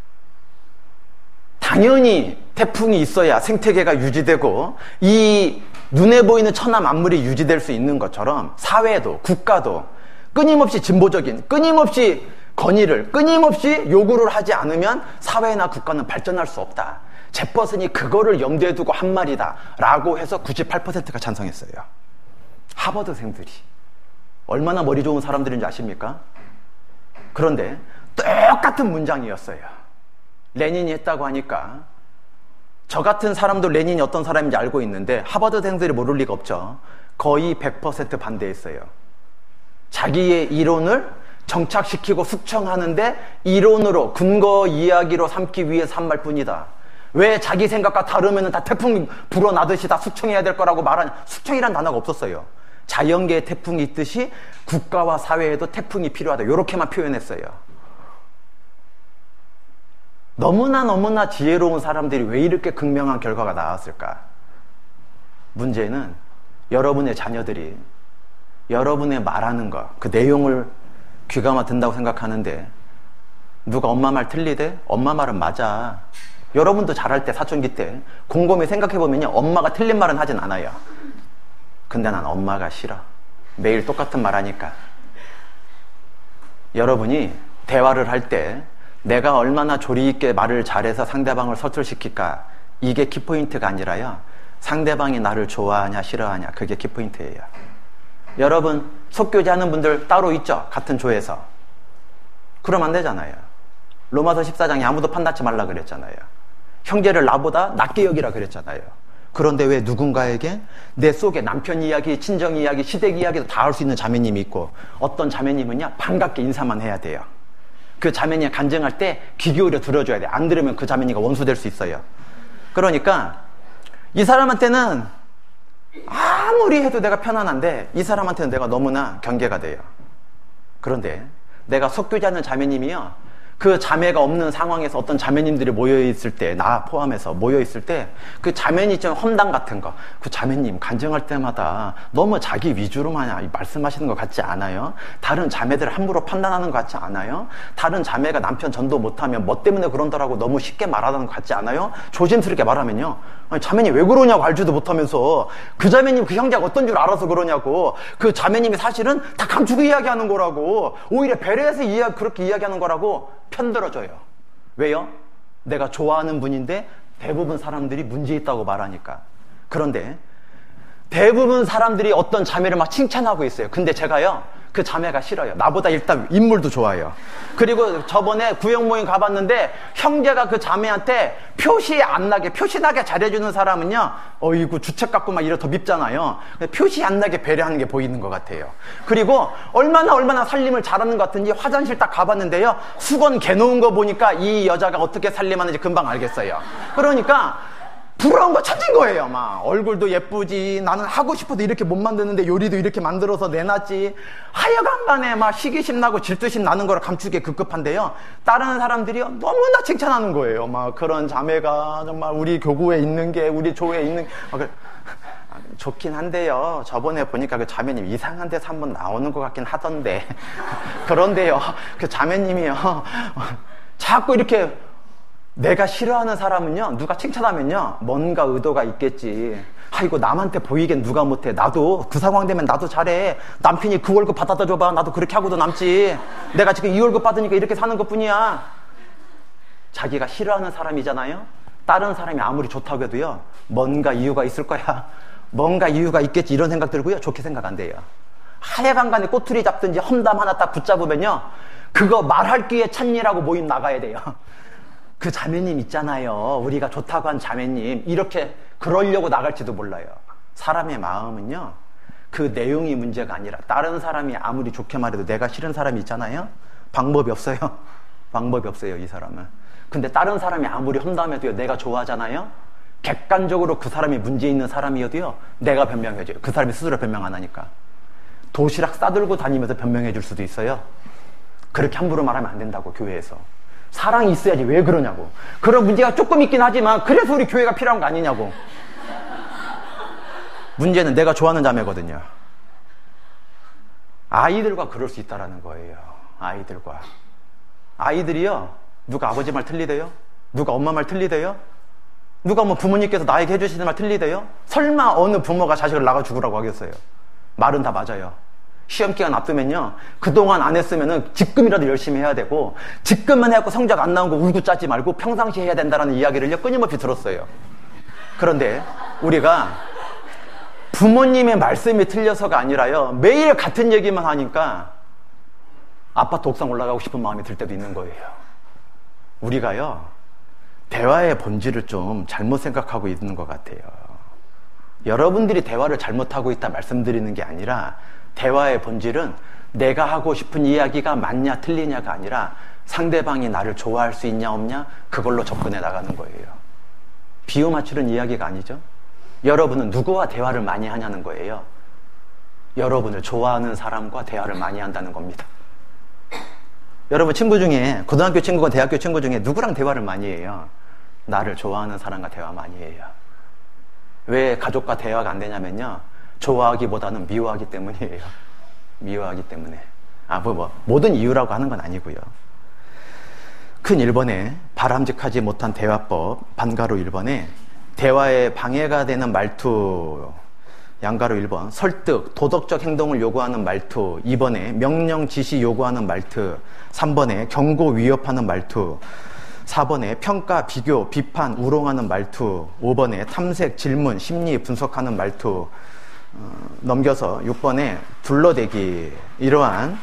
당연히 태풍이 있어야 생태계가 유지되고 이 눈에 보이는 천하 만물이 유지될 수 있는 것처럼 사회도 국가도 끊임없이 진보적인, 끊임없이 건의를, 끊임없이 요구를 하지 않으면 사회나 국가는 발전할 수 없다. 제퍼슨이 그거를 염두에 두고 한 말이다 라고 해서 구십팔 퍼센트가 찬성했어요. 하버드생들이. 얼마나 머리 좋은 사람들인지 아십니까? 그런데 똑같은 문장이었어요. 레닌이 했다고 하니까 저 같은 사람도 레닌이 어떤 사람인지 알고 있는데 하버드생들이 모를 리가 없죠. 거의 백 퍼센트 반대했어요. 자기의 이론을 정착시키고 숙청하는데 이론으로 근거 이야기로 삼기 위해서 한 말뿐이다. 왜 자기 생각과 다르면 다 태풍 불어나듯이 다 숙청해야 될 거라고 말하냐. 숙청이란 단어가 없었어요. 자연계에 태풍이 있듯이 국가와 사회에도 태풍이 필요하다. 이렇게만 표현했어요. 너무나 너무나 지혜로운 사람들이 왜 이렇게 극명한 결과가 나왔을까? 문제는 여러분의 자녀들이 여러분의 말하는 것, 그 내용을 귀감아 듣는다고 생각하는데 누가 엄마 말 틀리대? 엄마 말은 맞아. 여러분도 잘할 때 사춘기 때 곰곰이 생각해보면요, 엄마가 틀린 말은 하진 않아요. 근데 난 엄마가 싫어. 매일 똑같은 말 하니까. 여러분이 대화를 할 때 내가 얼마나 조리 있게 말을 잘해서 상대방을 서툴시킬까, 이게 키포인트가 아니라요, 상대방이 나를 좋아하냐 싫어하냐, 그게 키포인트예요. 여러분 속교제 하는 분들 따로 있죠? 같은 조에서. 그럼 안 되잖아요. 로마서 십사 장에 아무도 판단치 말라 그랬잖아요. 형제를 나보다 낮게 여기라 그랬잖아요. 그런데 왜 누군가에게 내 속에 남편 이야기, 친정 이야기, 시댁 이야기도 다 할 수 있는 자매님이 있고, 어떤 자매님은요 반갑게 인사만 해야 돼요. 그 자매님 간증할 때 귀 기울여 들어줘야 돼. 안 들으면 그 자매님과 원수 될 수 있어요. 그러니까 이 사람한테는 아무리 해도 내가 편안한데 이 사람한테는 내가 너무나 경계가 돼요. 그런데 내가 속교제하는 자매님이요, 그 자매가 없는 상황에서 어떤 자매님들이 모여있을 때, 나 포함해서 모여있을 때 그 자매님 좀 험담 같은 거, 그 자매님 간증할 때마다 너무 자기 위주로만 말씀하시는 것 같지 않아요? 다른 자매들 함부로 판단하는 것 같지 않아요? 다른 자매가 남편 전도 못하면 뭐 때문에 그런다라고 너무 쉽게 말하는 것 같지 않아요? 조심스럽게 말하면요, 아니, 자매님 왜 그러냐고 알지도 못하면서 그 자매님 그 형제가 어떤 줄 알아서 그러냐고, 그 자매님이 사실은 다 감추고 이야기하는 거라고, 오히려 배려해서 이야, 그렇게 이야기하는 거라고 편들어줘요. 왜요? 내가 좋아하는 분인데 대부분 사람들이 문제 있다고 말하니까. 그런데 대부분 사람들이 어떤 자매를 막 칭찬하고 있어요. 근데 제가요, 그 자매가 싫어요. 나보다 일단 인물도 좋아요. 그리고 저번에 구역 모임 가봤는데 형제가 그 자매한테 표시 안 나게, 표시 나게 잘해주는 사람은요, 어이구 주책 갖고 막 이래 더 밉잖아요. 표시 안 나게 배려하는 게 보이는 것 같아요. 그리고 얼마나 얼마나 살림을 잘하는 것 같은지 화장실 딱 가봤는데요, 수건 개놓은 거 보니까 이 여자가 어떻게 살림하는지 금방 알겠어요. 그러니까 부러운 거 찾은 거예요. 막 얼굴도 예쁘지, 나는 하고 싶어도 이렇게 못 만드는데 요리도 이렇게 만들어서 내놨지. 하여간 간에 막 시기심 나고 질투심 나는 거를 감추기에 급급한데요, 다른 사람들이요 너무나 칭찬하는 거예요. 막 그런 자매가 정말 우리 교구에 있는 게, 우리 조에 있는 게 막 좋긴 한데요, 저번에 보니까 그 자매님 이상한 데서 한번 나오는 것 같긴 하던데 그런데요, 그 자매님이요 자꾸 이렇게, 내가 싫어하는 사람은요, 누가 칭찬하면요 뭔가 의도가 있겠지. 아이고 남한테 보이긴 누가 못해. 나도 그 상황 되면 나도 잘해. 남편이 그 월급 받아다 줘봐. 나도 그렇게 하고도 남지. 내가 지금 이 월급 받으니까 이렇게 사는 것뿐이야. 자기가 싫어하는 사람이잖아요. 다른 사람이 아무리 좋다고 해도요, 뭔가 이유가 있을 거야. 뭔가 이유가 있겠지, 이런 생각 들고요, 좋게 생각 안 돼요. 하여간 간에 꼬투리 잡든지 험담 하나 딱 붙잡으면요, 그거 말할 기회 찾니라고 모임 나가야 돼요. 그 자매님 있잖아요, 우리가 좋다고 한 자매님, 이렇게 그러려고 나갈지도 몰라요. 사람의 마음은요, 그 내용이 문제가 아니라 다른 사람이 아무리 좋게 말해도 내가 싫은 사람이 있잖아요, 방법이 없어요. 방법이 없어요, 이 사람은. 근데 다른 사람이 아무리 험담해도요, 내가 좋아하잖아요, 객관적으로 그 사람이 문제 있는 사람이어도요, 내가 변명해줘요. 그 사람이 스스로 변명 안 하니까. 도시락 싸들고 다니면서 변명해 줄 수도 있어요. 그렇게 함부로 말하면 안 된다고, 교회에서. 사랑이 있어야지 왜 그러냐고. 그런 문제가 조금 있긴 하지만 그래서 우리 교회가 필요한 거 아니냐고. 문제는 내가 좋아하는 자매거든요. 아이들과 그럴 수 있다라는 거예요. 아이들과. 아이들이요, 누가 아버지 말 틀리대요? 누가 엄마 말 틀리대요? 누가 뭐 부모님께서 나에게 해주시는 말 틀리대요? 설마 어느 부모가 자식을 나가 죽으라고 하겠어요? 말은 다 맞아요. 시험 기간 앞두면요, 그동안 안 했으면은 지금이라도 열심히 해야 되고, 지금만 해갖고 성적 안 나온 거 울고 짜지 말고 평상시에 해야 된다는 이야기를요 끊임없이 들었어요. 그런데 우리가 부모님의 말씀이 틀려서가 아니라요, 매일 같은 얘기만 하니까 아파트 옥상 올라가고 싶은 마음이 들 때도 있는 거예요. 우리가요, 대화의 본질을 좀 잘못 생각하고 있는 것 같아요. 여러분들이 대화를 잘못하고 있다 말씀드리는 게 아니라, 대화의 본질은 내가 하고 싶은 이야기가 맞냐 틀리냐가 아니라 상대방이 나를 좋아할 수 있냐 없냐, 그걸로 접근해 나가는 거예요. 비유 맞추는 이야기가 아니죠. 여러분은 누구와 대화를 많이 하냐는 거예요. 여러분을 좋아하는 사람과 대화를 많이 한다는 겁니다. 여러분 친구 중에, 고등학교 친구가 대학교 친구 중에 누구랑 대화를 많이 해요? 나를 좋아하는 사람과 대화 많이 해요. 왜 가족과 대화가 안 되냐면요, 좋아하기보다는 미워하기 때문이에요. 미워하기 때문에. 아, 뭐, 뭐, 모든 이유라고 하는 건 아니고요. 큰 일 번에 바람직하지 못한 대화법, 반가로 일 번에 대화에 방해가 되는 말투, 양가로 일 번, 설득, 도덕적 행동을 요구하는 말투, 이 번에 명령, 지시 요구하는 말투, 삼 번에 경고, 위협하는 말투, 사 번에 평가, 비교, 비판, 우롱하는 말투, 오 번에 탐색, 질문, 심리 분석하는 말투, 어, 넘겨서 육 번에 둘러대기. 이러한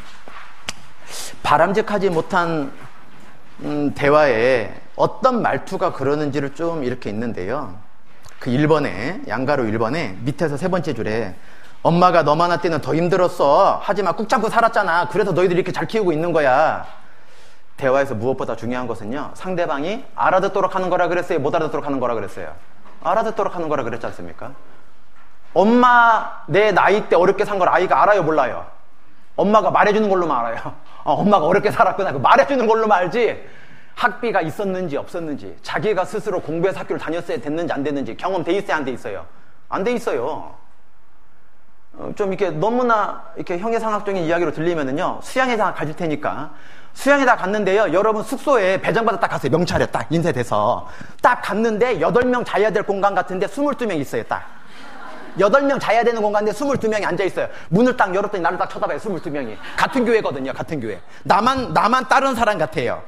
바람직하지 못한 음, 대화에 어떤 말투가 그러는지를 좀 이렇게 있는데요. 그 일 번에, 양가로 일 번에 밑에서 세 번째 줄에 엄마가 너만 할 때는 더 힘들었어. 하지만 꾹 참고 살았잖아. 그래서 너희들이 이렇게 잘 키우고 있는 거야. 대화에서 무엇보다 중요한 것은요, 상대방이 알아듣도록 하는 거라 그랬어요? 못 알아듣도록 하는 거라 그랬어요? 알아듣도록 하는 거라 그랬지 않습니까? 엄마 내 나이 때 어렵게 산 걸 아이가 알아요, 몰라요? 엄마가 말해주는 걸로만 알아요. 어, 엄마가 어렵게 살았구나. 말해주는 걸로만 알지, 학비가 있었는지 없었는지, 자기가 스스로 공부해서 학교를 다녔어야 됐는지 안 됐는지 경험 돼 있어야 안 돼 있어요? 안 돼 있어요. 어, 좀 이렇게 너무나 이렇게 형이상학적인 이야기로 들리면은요, 수양회장 가질 테니까 수양회장 갔는데요, 여러분 숙소에 배정받아 딱 갔어요. 명찰에 딱 인쇄돼서 딱 갔는데 여덟 명 자야 될 공간 같은데 스물두 명 있어요. 딱 여덟 명 자야 되는 공간인데 스물두 명이 앉아있어요. 문을 딱 열었더니 나를 딱 쳐다봐요. 스물두 명이. 같은 교회거든요. 같은 교회. 나만 나만 다른 사람 같아요.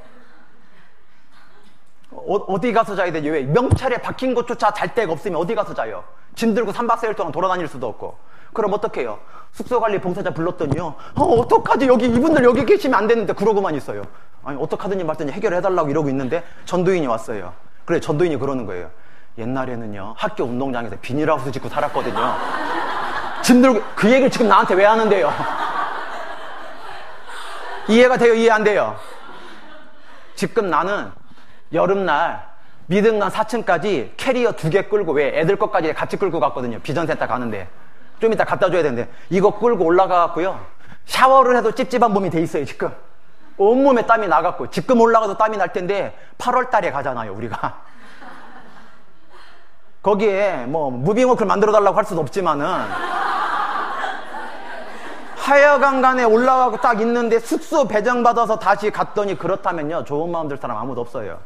어, 어디 가서 자야 되죠? 왜? 명찰에 박힌 곳조차 잘 데가 없으면 어디 가서 자요? 짐 들고 삼 박 사 일 동안 돌아다닐 수도 없고. 그럼 어떡해요? 숙소관리 봉사자 불렀더니요, 어, 어떡하지? 여기 이분들 여기 계시면 안 되는데 그러고만 있어요. 아니 어떡하더니 말더니 해결해 달라고 이러고 있는데 전도인이 왔어요. 그래, 전도인이 그러는 거예요. 옛날에는요, 학교 운동장에서 비닐하우스 짓고 살았거든요. 짐 들고. 그 얘기를 지금 나한테 왜 하는데요? 이해가 돼요? 이해 안 돼요? 지금 나는 여름날 미등간 사 층까지 캐리어 두 개 끌고, 왜 애들 것까지 같이 끌고 갔거든요. 비전센터 가는데 좀 이따 갖다 줘야 되는데 이거 끌고 올라가갖고요, 샤워를 해도 찝찝한 몸이 돼 있어요. 지금 온몸에 땀이 나갖고, 지금 올라가도 땀이 날 텐데 팔월 달에 가잖아요 우리가. 거기에 뭐 무빙워크를 만들어 달라고 할 수도 없지만은 하여간 간에 올라가고 딱 있는데 숙소 배정받아서 다시 갔더니, 그렇다면요, 좋은 마음 들 사람 아무도 없어요.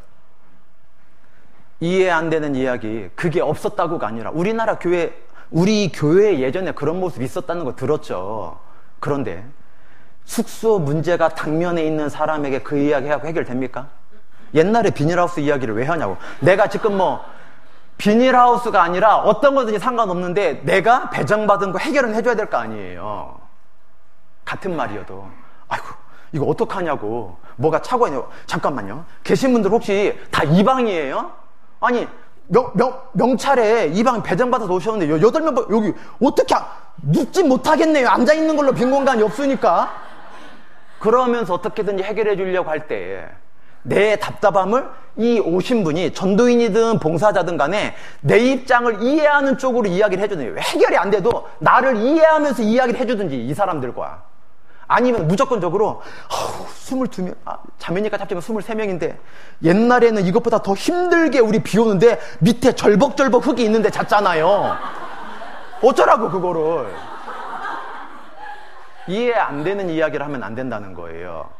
이해 안 되는 이야기, 그게 없었다고가 아니라 우리나라 교회, 우리 교회에 예전에 그런 모습이 있었다는 거 들었죠. 그런데 숙소 문제가 당면에 있는 사람에게 그 이야기하고 해결됩니까? 옛날에 비닐하우스 이야기를 왜 하냐고. 내가 지금 뭐 비닐하우스가 아니라 어떤 거든지 상관없는데 내가 배정받은 거 해결은 해줘야 될 거 아니에요. 같은 말이어도. 아이고 이거 어떡하냐고. 뭐가 차고 있냐고. 잠깐만요. 계신 분들 혹시 다 이방이에요? 아니 명, 명, 명찰에 이방 배정받아서 오셨는데 여덟 명 여기 어떻게 눕지 못하겠네요. 앉아있는 걸로 빈 공간이 없으니까. 그러면서 어떻게든지 해결해 주려고 할 때 내 답답함을 이 오신 분이 전도인이든 봉사자든 간에 내 입장을 이해하는 쪽으로 이야기를 해주든지, 해결이 안 돼도 나를 이해하면서 이야기를 해주든지, 이 사람들과. 아니면 무조건적으로 스물두 명, 아, 자매니까 합치면 스물세 명인데 옛날에는 이것보다 더 힘들게 우리 비 오는데 밑에 절벅절벅 흙이 있는데 잤잖아요. 어쩌라고 그거를. 이해 안 되는 이야기를 하면 안 된다는 거예요.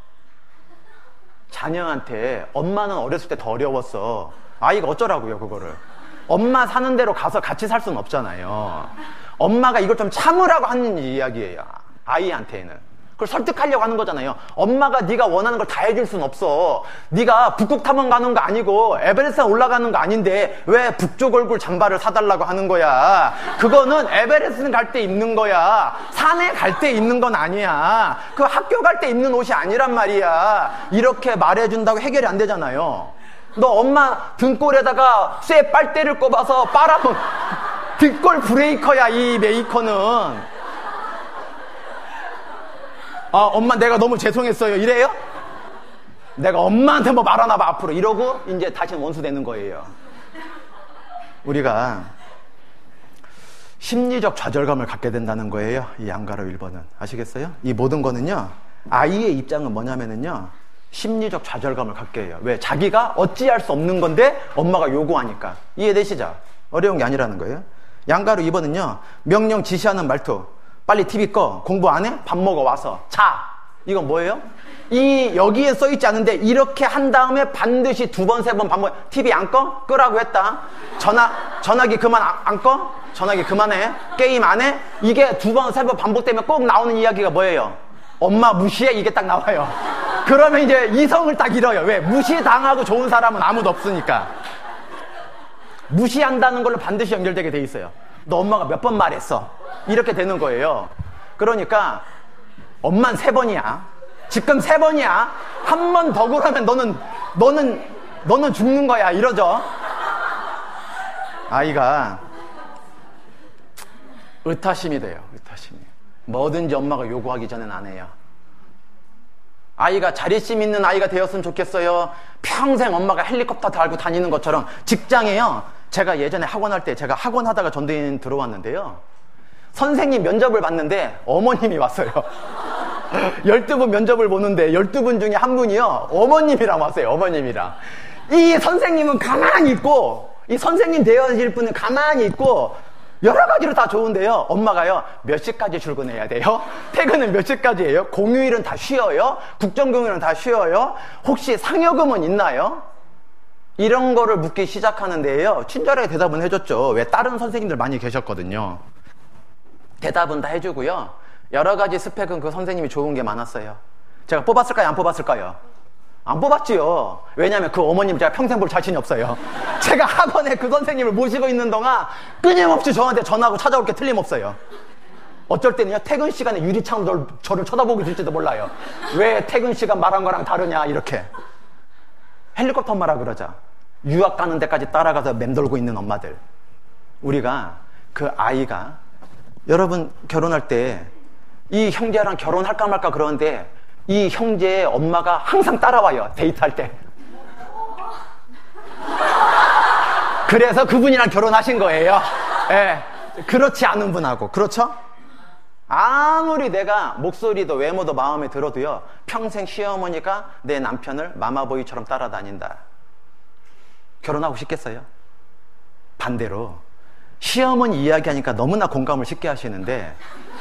자녀한테 엄마는 어렸을 때 더 어려웠어. 아이가 어쩌라고요 그거를. 엄마 사는 대로 가서 같이 살 수는 없잖아요. 엄마가 이걸 좀 참으라고 하는 이야기예요. 아이한테는. 그걸 설득하려고 하는 거잖아요. 엄마가 네가 원하는 걸 다 해줄 수는 없어. 네가 북극 탐험 가는 거 아니고 에베레스트 올라가는 거 아닌데 왜 북쪽 얼굴 잠바를 사달라고 하는 거야. 그거는 에베레스트 갈 때 입는 거야. 산에 갈 때 입는 건 아니야. 그 학교 갈 때 입는 옷이 아니란 말이야. 이렇게 말해준다고 해결이 안 되잖아요. 너 엄마 등골에다가 쇠 빨대를 꼽아서 빨아면 등골 브레이커야. 이 메이커는. 아, 엄마 내가 너무 죄송했어요. 이래요? 내가 엄마한테 뭐 말하나 봐 앞으로. 이러고 이제 다시는 원수 되는 거예요. 우리가 심리적 좌절감을 갖게 된다는 거예요. 이 양가로 일 번은. 아시겠어요? 이 모든 거는요. 아이의 입장은 뭐냐면은요. 심리적 좌절감을 갖게 해요. 왜? 자기가 어찌할 수 없는 건데 엄마가 요구하니까. 이해되시죠? 어려운 게 아니라는 거예요. 양가로 이 번은요. 명령 지시하는 말투. 빨리 티비 꺼. 공부 안 해? 밥 먹어 와서. 자. 이건 뭐예요? 이 여기에 써있지 않은데 이렇게 한 다음에 반드시 두 번, 세 번 반복. 티비 안 꺼? 끄라고 했다. 전화, 전화기 그만 안, 안 꺼? 전화기 그만해. 게임 안 해? 이게 두 번, 세 번 반복되면 꼭 나오는 이야기가 뭐예요? 엄마 무시해? 이게 딱 나와요. 그러면 이제 이성을 딱 잃어요. 왜? 무시당하고 좋은 사람은 아무도 없으니까. 무시한다는 걸로 반드시 연결되게 돼 있어요. 너 엄마가 몇 번 말했어? 이렇게 되는 거예요. 그러니까 엄만 세 번이야. 지금 세 번이야. 한 번 더 그러면 너는 너는 너는 죽는 거야. 이러죠. 아이가 의타심이 돼요. 의타심이. 뭐든지 엄마가 요구하기 전엔 안 해요. 아이가 자립심 있는 아이가 되었으면 좋겠어요. 평생 엄마가 헬리콥터 달고 다니는 것처럼. 직장에요. 제가 예전에 학원 할 때 제가 학원 하다가 전도인 들어왔는데요. 선생님 면접을 봤는데 어머님이 왔어요. 열두 분 면접을 보는데 열두 분 중에 한 분이요. 어머님이랑 왔어요. 어머님이랑. 이 선생님은 가만히 있고 이 선생님 되어질 분은 가만히 있고 여러 가지로 다 좋은데요. 엄마가요. 몇 시까지 출근해야 돼요? 퇴근은 몇 시까지예요? 공휴일은 다 쉬어요? 국정공휴일은 다 쉬어요? 혹시 상여금은 있나요? 이런 거를 묻기 시작하는데요. 친절하게 대답은 해줬죠. 왜? 다른 선생님들 많이 계셨거든요. 대답은 다 해주고요. 여러 가지 스펙은 그 선생님이 좋은 게 많았어요. 제가 뽑았을까요? 안 뽑았을까요? 안 뽑았지요. 왜냐하면 그 어머님 제가 평생 볼 자신이 없어요. 제가 학원에 그 선생님을 모시고 있는 동안 끊임없이 저한테 전화하고 찾아올 게 틀림없어요. 어쩔 때는요. 퇴근 시간에 유리창으로 저를 쳐다보고 있을지도 몰라요. 왜 퇴근 시간 말한 거랑 다르냐 이렇게. 헬리콥터 엄마라 그러자. 유학 가는 데까지 따라가서 맴돌고 있는 엄마들. 우리가 그 아이가 여러분 결혼할 때 이 형제랑 결혼할까 말까 그러는데 이 형제의 엄마가 항상 따라와요. 데이트할 때. 그래서 그분이랑 결혼하신 거예요. 예. 그렇지 않은 분하고. 그렇죠? 아무리 내가 목소리도 외모도 마음에 들어도요. 평생 시어머니가 내 남편을 마마보이처럼 따라다닌다. 결혼하고 싶겠어요? 반대로 시어머니 이야기하니까 너무나 공감을 쉽게 하시는데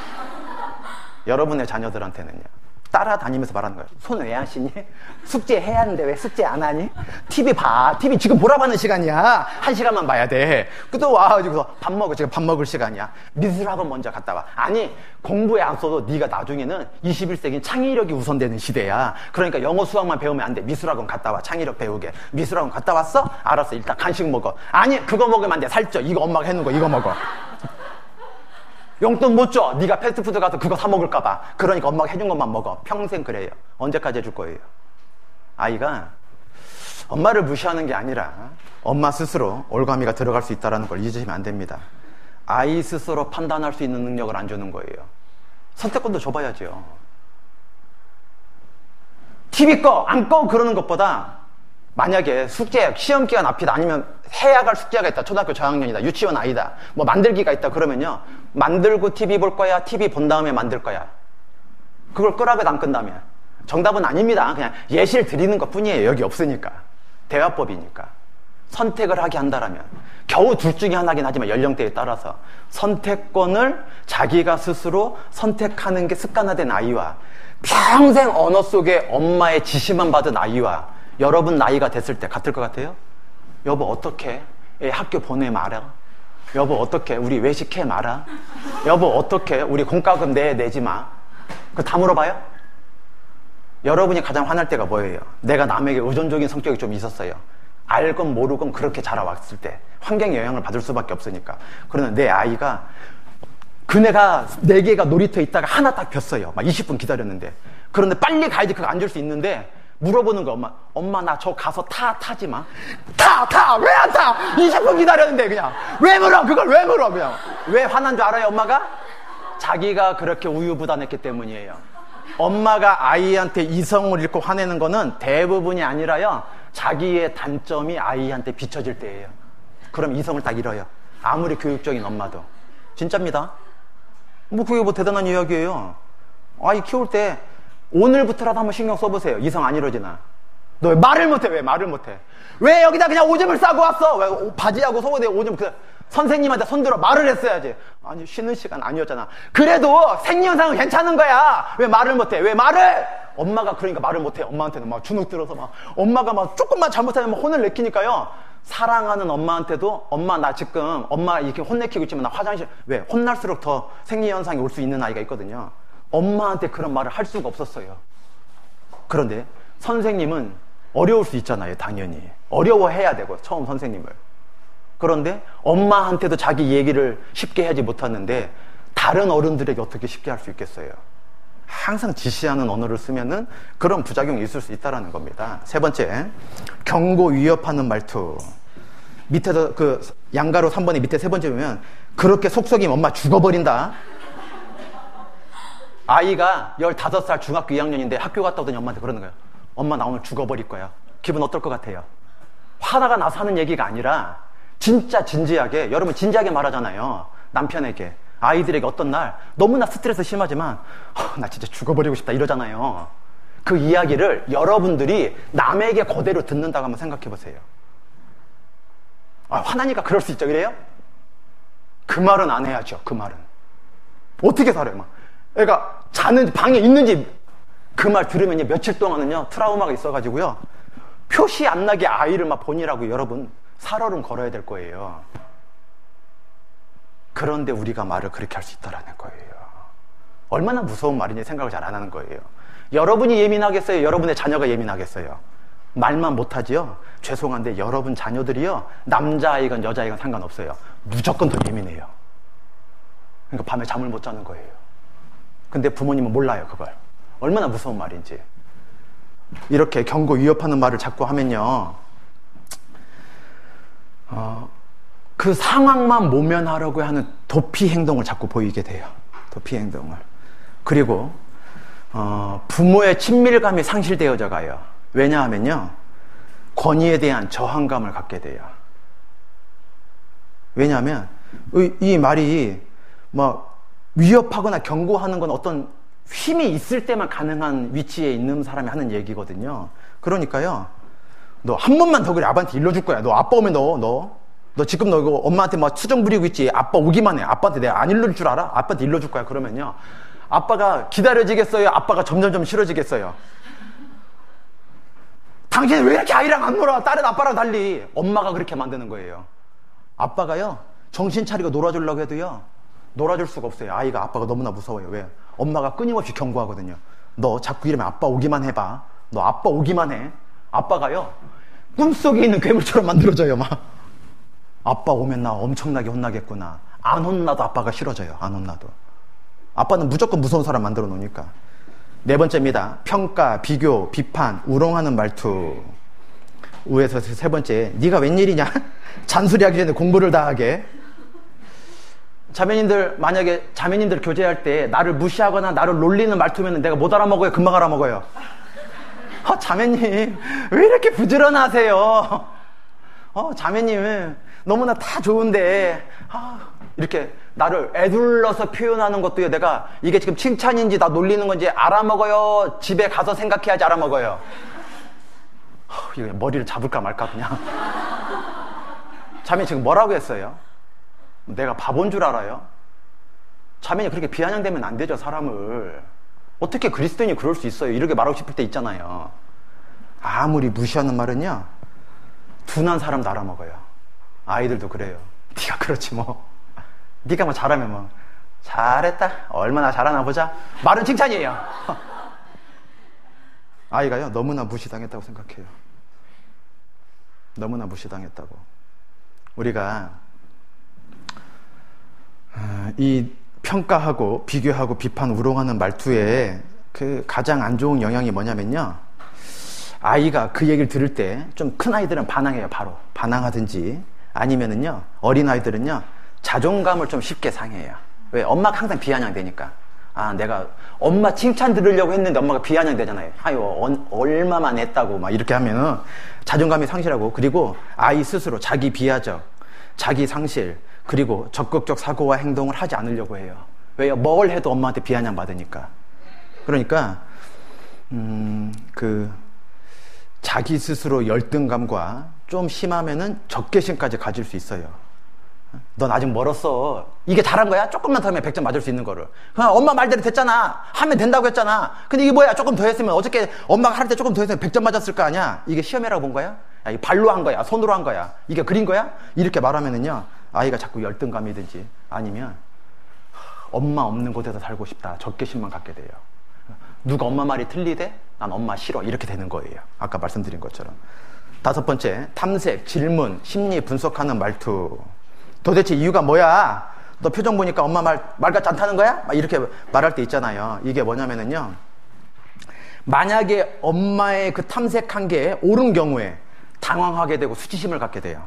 여러분의 자녀들한테는요. 따라다니면서 말하는 거예요. 손 왜 안 씻니? 숙제 해야 하는데 왜 숙제 안 하니? 티비 봐. 티비 지금 보라고 하는 시간이야. 한 시간만 봐야 돼. 또 와가지고서 밥 먹어. 지금 밥 먹을 시간이야. 미술학원 먼저 갔다 와. 아니 공부에 안 써도 네가 나중에는 이십일 세기는 창의력이 우선되는 시대야. 그러니까 영어 수학만 배우면 안 돼. 미술학원 갔다 와. 창의력 배우게. 미술학원 갔다 왔어? 알았어. 일단 간식 먹어. 아니 그거 먹으면 안 돼. 살쪄. 이거 엄마가 해놓은 거 이거 먹어. 용돈 못 줘. 네가 패스트푸드 가서 그거 사 먹을까 봐. 그러니까 엄마가 해준 것만 먹어. 평생 그래요. 언제까지 해줄 거예요? 아이가 엄마를 무시하는 게 아니라 엄마 스스로 올가미가 들어갈 수 있다는 걸 잊으시면 안 됩니다. 아이 스스로 판단할 수 있는 능력을 안 주는 거예요. 선택권도 줘봐야죠. 티비 꺼, 안 꺼 그러는 것보다 만약에 숙제, 시험 기간 앞이다 아니면 해야 할 숙제가 있다. 초등학교 저학년이다. 유치원 아이다. 뭐 만들기가 있다. 그러면요. 만들고 티비 볼 거야? 티비 본 다음에 만들 거야? 그걸 끄라고 안 끈다며. 정답은 아닙니다. 그냥 예시를 드리는 것 뿐이에요. 여기 없으니까. 대화법이니까. 선택을 하게 한다라면 겨우 둘 중에 하나긴 하지만 연령대에 따라서 선택권을 자기가 스스로 선택하는 게 습관화된 아이와 평생 언어 속에 엄마의 지시만 받은 아이와 여러분 나이가 됐을 때 같을 것 같아요? 여보 어떻게? 애 학교 보내 말아? 여보 어떻게? 우리 외식해 말아? 여보 어떻게? 우리 공과금 내 내지 마? 그거 다 물어봐요? 여러분이 가장 화날 때가 뭐예요? 내가 남에게 의존적인 성격이 좀 있었어요. 알건 모르건 그렇게 자라왔을 때 환경의 영향을 받을 수밖에 없으니까. 그러나 내 아이가 그네가 네 개가 놀이터에 있다가 하나 딱 폈어요. 막 이십 분 기다렸는데. 그런데 빨리 가야지 그거 앉을 수 있는데 물어보는 거 엄마. 엄마 나 저 가서 타 타지 마. 타 타 왜 안 타? 이십 분 기다렸는데 그냥 왜 물어? 그걸 왜 물어? 그냥 왜 화난 줄 알아요 엄마가? 자기가 그렇게 우유부단했기 때문이에요. 엄마가 아이한테 이성을 잃고 화내는 거는 대부분이 아니라요. 자기의 단점이 아이한테 비춰질 때예요. 그럼 이성을 딱 잃어요. 아무리 교육적인 엄마도. 진짜입니다. 뭐 그게 뭐 대단한 이야기예요. 아이 키울 때 오늘부터라도 한번 신경 써보세요. 이성 안 이루어지나. 너 왜 말을 못해? 왜 말을 못해? 왜 여기다 그냥 오줌을 싸고 왔어? 왜 바지하고 속옷에 오줌 그냥 선생님한테 손들어 말을 했어야지. 아니 쉬는 시간 아니었잖아. 그래도 생리현상은 괜찮은 거야. 왜 말을 못해? 왜 말을? 엄마가 그러니까 말을 못해. 엄마한테는 막 주눅 들어서 막 엄마가 막 조금만 잘못하면 혼을 내키니까요. 사랑하는 엄마한테도 엄마 나 지금 엄마 이렇게 혼내키고 있지만 나 화장실 왜? 혼날수록 더 생리현상이 올 수 있는 아이가 있거든요. 엄마한테 그런 말을 할 수가 없었어요. 그런데 선생님은 어려울 수 있잖아요. 당연히 어려워해야 되고 처음 선생님을. 그런데 엄마한테도 자기 얘기를 쉽게 하지 못하는데 다른 어른들에게 어떻게 쉽게 할 수 있겠어요? 항상 지시하는 언어를 쓰면은 그런 부작용이 있을 수 있다는 겁니다. 세 번째, 경고 위협하는 말투. 밑에서 그 양가로 삼 번에 밑에 세 번째 보면 그렇게 속썩이면 엄마 죽어버린다. 아이가 열다섯 살 중학교 이 학년인데 학교 갔다 오더니 엄마한테 그러는 거예요. 엄마 나 오늘 죽어버릴 거야. 기분 어떨 것 같아요? 화나가 나서 하는 얘기가 아니라 진짜 진지하게, 여러분 진지하게 말하잖아요. 남편에게, 아이들에게 어떤 날 너무나 스트레스 심하지만 어, 나 진짜 죽어버리고 싶다 이러잖아요. 그 이야기를 여러분들이 남에게 그대로 듣는다고 한번 생각해 보세요. 아, 화나니까 그럴 수 있죠. 그래요? 그 말은 안 해야죠. 그 말은 어떻게 살아요? 막 애가 자는지 방에 있는지 그 말 들으면 며칠 동안은요 트라우마가 있어가지고요 표시 안 나게 아이를 막 보니라고 여러분 살얼음 걸어야 될 거예요. 그런데 우리가 말을 그렇게 할 수 있다라는 거예요. 얼마나 무서운 말인지 생각을 잘 안 하는 거예요. 여러분이 예민하겠어요? 여러분의 자녀가 예민하겠어요? 말만 못하지요? 죄송한데 여러분 자녀들이요 남자아이건 여자아이건 상관없어요. 무조건 더 예민해요. 그러니까 밤에 잠을 못 자는 거예요. 근데 부모님은 몰라요 그걸. 얼마나 무서운 말인지. 이렇게 경고 위협하는 말을 자꾸 하면요 어, 그 상황만 모면하려고 하는 도피 행동을 자꾸 보이게 돼요. 도피 행동을. 그리고 어, 부모의 친밀감이 상실되어져 가요. 왜냐하면요 권위에 대한 저항감을 갖게 돼요. 왜냐하면 이, 이 말이 뭐 위협하거나 경고하는 건 어떤 힘이 있을 때만 가능한 위치에 있는 사람이 하는 얘기거든요. 그러니까요 너 한 번만 더 그래 아빠한테 일러줄 거야. 너 아빠 오면 너 너 너 지금 너 이거 엄마한테 막 수정 부리고 있지. 아빠 오기만 해. 아빠한테 내가 안 일러줄 줄 알아? 아빠한테 일러줄 거야. 그러면요 아빠가 기다려지겠어요? 아빠가 점점점 싫어지겠어요? 당신은 왜 이렇게 아이랑 안 놀아? 다른 아빠랑 달리. 엄마가 그렇게 만드는 거예요. 아빠가요 정신 차리고 놀아주려고 해도요 놀아줄 수가 없어요. 아이가 아빠가 너무나 무서워요. 왜? 엄마가 끊임없이 경고하거든요. 너 자꾸 이러면 아빠 오기만 해봐. 너 아빠 오기만 해. 아빠가요 꿈속에 있는 괴물처럼 만들어져요. 막 아빠 오면 나 엄청나게 혼나겠구나. 안 혼나도 아빠가 싫어져요. 안 혼나도. 아빠는 무조건 무서운 사람 만들어 놓으니까. 네 번째입니다. 평가, 비교, 비판, 우롱하는 말투. 우에서 세 번째, 네가 웬일이냐? 잔소리하기 전에 공부를 다 하게. 자매님들 만약에 자매님들 교제할 때 나를 무시하거나 나를 놀리는 말투면 내가 못 알아먹어요? 금방 알아먹어요. 어, 자매님 왜 이렇게 부지런하세요? 어, 자매님 너무나 다 좋은데 아, 이렇게 나를 애둘러서 표현하는 것도요, 내가 이게 지금 칭찬인지 나 놀리는 건지 알아먹어요. 집에 가서 생각해야지 알아먹어요. 허, 이거 머리를 잡을까 말까 그냥. 자매 지금 뭐라고 했어요? 내가 바본 줄 알아요? 자매는 그렇게 비아냥대면 안 되죠, 사람을. 어떻게 그리스도인이 그럴 수 있어요? 이렇게 말하고 싶을 때 있잖아요. 아무리 무시하는 말은요, 둔한 사람도 알아먹어요. 아이들도 그래요. 네가 그렇지 뭐. 네가 뭐 잘하면 뭐 잘했다. 얼마나 잘하나 보자. 말은 칭찬이에요. 아이가요, 너무나 무시당했다고 생각해요. 너무나 무시당했다고. 우리가 이 평가하고 비교하고 비판 우롱하는 말투에 그 가장 안 좋은 영향이 뭐냐면요, 아이가 그 얘기를 들을 때 좀 큰 아이들은 반항해요. 바로 반항하든지, 아니면은요 어린 아이들은요 자존감을 좀 쉽게 상해요. 왜? 엄마가 항상 비아냥대니까. 아, 내가 엄마 칭찬 들으려고 했는데 엄마가 비아냥대잖아요. 아유, 어, 얼마만 했다고 막 이렇게 하면은 자존감이 상실하고, 그리고 아이 스스로 자기 비하적, 자기 상실, 그리고 적극적 사고와 행동을 하지 않으려고 해요. 왜요? 뭘 해도 엄마한테 비아냥 받으니까. 그러니까 음, 그 자기 스스로 열등감과 좀 심하면은 적개심까지 가질 수 있어요. 넌 아직 멀었어. 이게 잘한 거야? 조금만 더 하면 백 점 맞을 수 있는 거를. 그냥 엄마 말대로 됐잖아. 하면 된다고 했잖아. 근데 이게 뭐야? 조금 더 했으면, 어저께 엄마가 할 때 조금 더 했으면 백 점 맞았을 거 아니야? 이게 시험이라고 본 거야? 야, 이 발로 한 거야? 손으로 한 거야? 이게 그린 거야? 이렇게 말하면은요, 아이가 자꾸 열등감이든지, 아니면 엄마 없는 곳에서 살고 싶다, 적개심만 갖게 돼요. 누가 엄마 말이 틀리대? 난 엄마 싫어. 이렇게 되는 거예요. 아까 말씀드린 것처럼. 다섯 번째, 탐색, 질문, 심리 분석하는 말투. 도대체 이유가 뭐야? 너 표정 보니까 엄마 말, 말 같지 않다는 거야? 막 이렇게 말할 때 있잖아요. 이게 뭐냐면은요, 만약에 엄마의 그 탐색한 게 옳은 경우에 당황하게 되고 수치심을 갖게 돼요.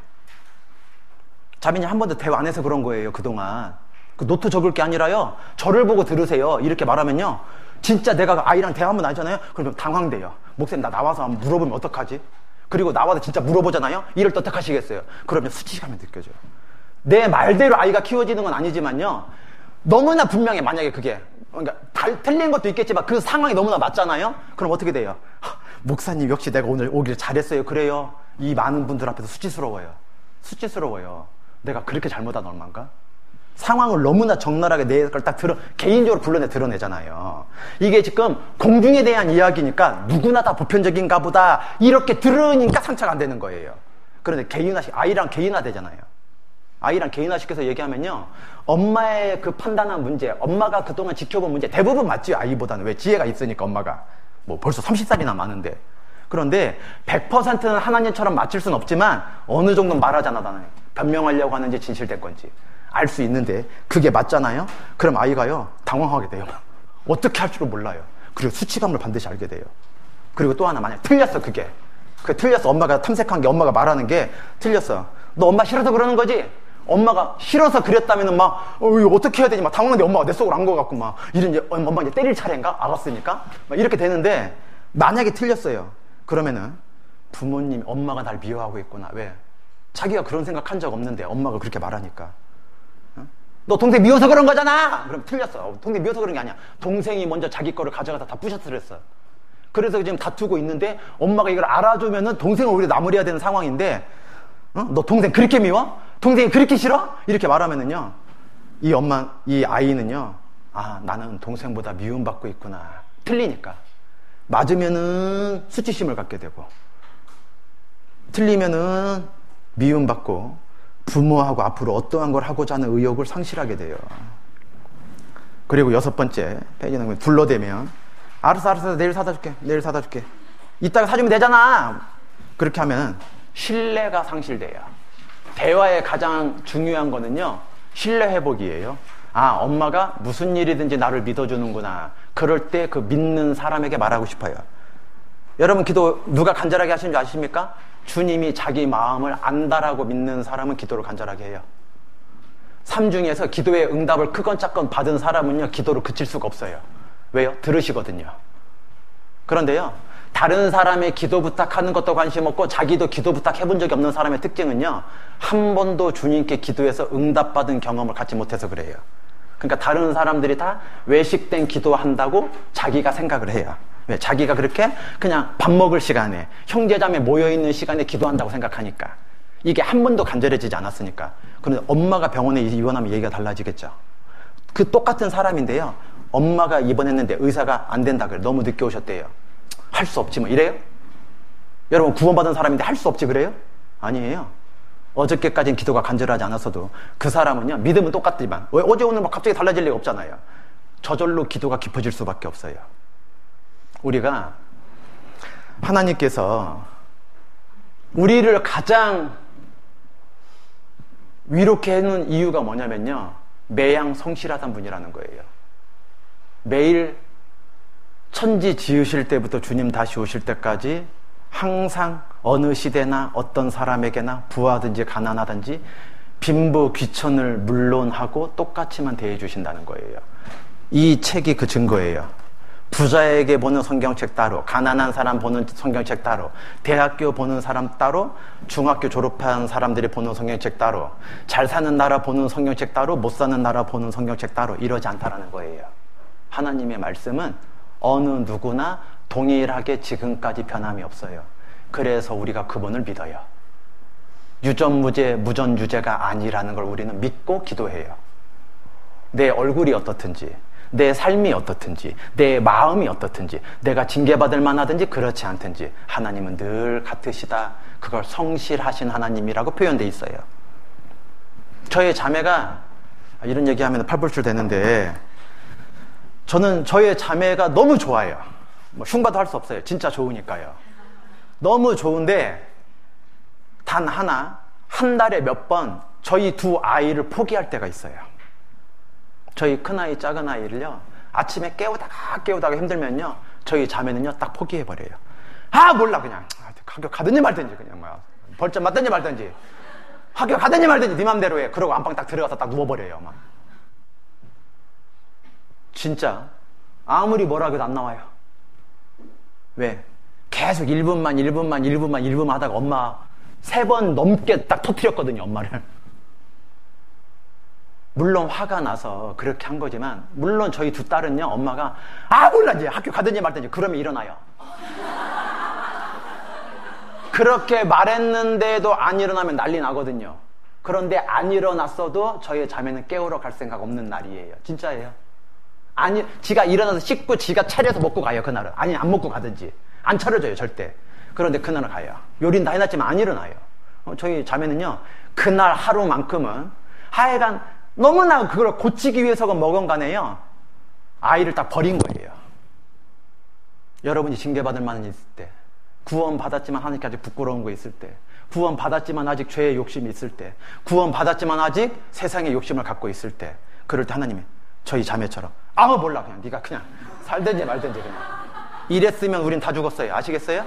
자매님, 한 번도 대화 안 해서 그런 거예요, 그동안. 그 노트 적을 게 아니라요, 저를 보고 들으세요. 이렇게 말하면요, 진짜 내가 아이랑 대화 한번 안 하잖아요? 그러면 당황돼요. 목사님, 나 나와서 한번 물어보면 어떡하지? 그리고 나와서 진짜 물어보잖아요? 이럴 때 어떡하시겠어요? 그러면 수치감이 느껴져요. 내 말대로 아이가 키워지는 건 아니지만요, 너무나 분명해. 만약에 그게, 그러니까 달, 틀린 것도 있겠지만 그 상황이 너무나 맞잖아요? 그럼 어떻게 돼요? 목사님, 역시 내가 오늘 오길 잘했어요. 그래요? 이 많은 분들 앞에서 수치스러워요. 수치스러워요. 내가 그렇게 잘못한 얼마인가? 상황을 너무나 적나라하게 내 걸 딱 드러, 개인적으로 불러내 드러내잖아요. 이게 지금 공중에 대한 이야기니까 누구나 다 보편적인가 보다, 이렇게 들으니까 상처가 안 되는 거예요. 그런데 개인화시, 아이랑 개인화 되잖아요. 아이랑 개인화시켜서 얘기하면요, 엄마의 그 판단한 문제, 엄마가 그동안 지켜본 문제 대부분 맞지요, 아이보다는. 왜? 지혜가 있으니까. 엄마가 뭐 벌써 서른 살이나 많은데. 그런데 백 퍼센트는 하나님처럼 맞출 수는 없지만 어느 정도 말하잖아. 나는 변명하려고 하는지 진실된 건지 알 수 있는데 그게 맞잖아요. 그럼 아이가요 당황하게 돼요. 어떻게 할 줄을 몰라요. 그리고 수치감을 반드시 알게 돼요. 그리고 또 하나, 만약 틀렸어, 그게 그게 틀렸어. 엄마가 탐색한 게, 엄마가 말하는 게 틀렸어. 너 엄마 싫어서 그러는 거지? 엄마가 싫어서 그랬다면은 막, 어, 이거 어떻게 해야 되지? 막 당황한데 엄마가 내 속으로 안 거 같고 막, 이런, 이제, 엄마 이제 때릴 차례인가? 알았으니까? 막 이렇게 되는데, 만약에 틀렸어요. 그러면은, 부모님, 엄마가 날 미워하고 있구나. 왜? 자기가 그런 생각 한 적 없는데, 엄마가 그렇게 말하니까. 어? 너 동생 미워서 그런 거잖아! 그럼 틀렸어. 동생 미워서 그런 게 아니야. 동생이 먼저 자기 거를 가져가서 다 부셔서 그랬어. 그래서 지금 다투고 있는데, 엄마가 이걸 알아주면은 동생을 오히려 나무려야 되는 상황인데, 어? 너 동생 그렇게 미워? 동생이 그렇게 싫어? 이렇게 말하면은요, 이 엄마, 이 아이는요, 아, 나는 동생보다 미움받고 있구나. 틀리니까. 맞으면은 수치심을 갖게 되고, 틀리면은 미움받고, 부모하고 앞으로 어떠한 걸 하고자 하는 의욕을 상실하게 돼요. 그리고 여섯 번째, 페이지는 거 둘러대면, 알았어, 알았어, 내일 사다 줄게. 내일 사다 줄게. 이따가 사주면 되잖아. 그렇게 하면 신뢰가 상실돼요. 대화의 가장 중요한 거는요, 신뢰 회복이에요. 아, 엄마가 무슨 일이든지 나를 믿어주는구나. 그럴 때 그 믿는 사람에게 말하고 싶어요. 여러분, 기도 누가 간절하게 하시는 줄 아십니까? 주님이 자기 마음을 안다라고 믿는 사람은 기도를 간절하게 해요. 삶 중에서 기도의 응답을 크건 작건 받은 사람은요, 기도를 그칠 수가 없어요. 왜요? 들으시거든요. 그런데요, 다른 사람의 기도 부탁하는 것도 관심 없고 자기도 기도 부탁해본 적이 없는 사람의 특징은요, 한 번도 주님께 기도해서 응답받은 경험을 갖지 못해서 그래요. 그러니까 다른 사람들이 다 외식된 기도한다고 자기가 생각을 해요. 왜? 자기가 그렇게 그냥 밥 먹을 시간에, 형제자매 모여있는 시간에 기도한다고 생각하니까. 이게 한 번도 간절해지지 않았으니까. 그런데 엄마가 병원에 입원하면 얘기가 달라지겠죠. 그 똑같은 사람인데요, 엄마가 입원했는데 의사가 안 된다 그래. 너무 늦게 오셨대요. 할 수 없지 뭐 이래요? 여러분, 구원받은 사람인데 할 수 없지 그래요? 아니에요. 어저께까지는 기도가 간절하지 않았어도 그 사람은요, 믿음은 똑같지만 왜 어제 오늘 막 갑자기 달라질 리가 없잖아요. 저절로 기도가 깊어질 수밖에 없어요. 우리가 하나님께서 우리를 가장 위롭게 해놓은 이유가 뭐냐면요, 매양 성실하단 분이라는 거예요. 매일 천지 지으실 때부터 주님 다시 오실 때까지 항상 어느 시대나 어떤 사람에게나 부하든지 가난하든지 빈부 귀천을 물론하고 똑같이만 대해주신다는 거예요. 이 책이 그 증거예요. 부자에게 보는 성경책 따로, 가난한 사람 보는 성경책 따로, 대학교 보는 사람 따로, 중학교 졸업한 사람들이 보는 성경책 따로, 잘 사는 나라 보는 성경책 따로, 못 사는 나라 보는 성경책 따로, 이러지 않다라는 거예요. 하나님의 말씀은 어느 누구나 동일하게 지금까지 변함이 없어요. 그래서 우리가 그분을 믿어요. 유전무죄, 무전유죄가 아니라는 걸 우리는 믿고 기도해요. 내 얼굴이 어떻든지, 내 삶이 어떻든지, 내 마음이 어떻든지, 내가 징계받을 만하든지 그렇지 않든지 하나님은 늘 같으시다. 그걸 성실하신 하나님이라고 표현되어 있어요. 저의 자매가, 이런 얘기하면 팔불출 되는데, 저는 저의 자매가 너무 좋아요. 뭐 흉봐도 할 수 없어요. 진짜 좋으니까요. 너무 좋은데 단 하나, 한 달에 몇 번 저희 두 아이를 포기할 때가 있어요. 저희 큰아이, 작은아이를요, 아침에 깨우다가 깨우다가 힘들면요, 저희 자매는요 딱 포기해버려요. 아 몰라, 그냥 학교 가든지 말든지, 그냥 뭐야 벌점 맞든지 말든지, 학교 가든지 말든지 네 맘대로 해. 그러고 안방 딱 들어가서 딱 누워버려요. 막 진짜 아무리 뭐라 해도 안 나와요. 왜? 계속 일 분만 일 분만 일 분만 일 분만 하다가 엄마 세 번 넘게 딱 터뜨렸거든요, 엄마를. 물론 화가 나서 그렇게 한 거지만, 물론 저희 두 딸은요, 엄마가 아 몰라 이제 학교 가든지 말든지 그러면 일어나요. 그렇게 말했는데도 안 일어나면 난리 나거든요. 그런데 안 일어났어도 저희 자매는 깨우러 갈 생각 없는 날이에요. 진짜예요. 아니, 지가 일어나서 씻고 지가 차려서 먹고 가요, 그날은. 아니, 안 먹고 가든지. 안 차려줘요, 절대. 그런데 그날은 가요. 요리는 다 해놨지만 안 일어나요. 어, 저희 자매는요, 그날 하루만큼은 하여간 너무나 그걸 고치기 위해서건 뭐건 간에요, 아이를 딱 버린 거예요. 여러분이 징계받을 만한 일 있을 때, 구원 받았지만 하나님께 아직 부끄러운 거 있을 때, 구원 받았지만 아직 죄의 욕심이 있을 때, 구원 받았지만 아직 세상의 욕심을 갖고 있을 때, 그럴 때 하나님이 저희 자매처럼 아무 몰라, 그냥 네가 그냥 살든지 말든지 그냥 이랬으면 우린 다 죽었어요. 아시겠어요?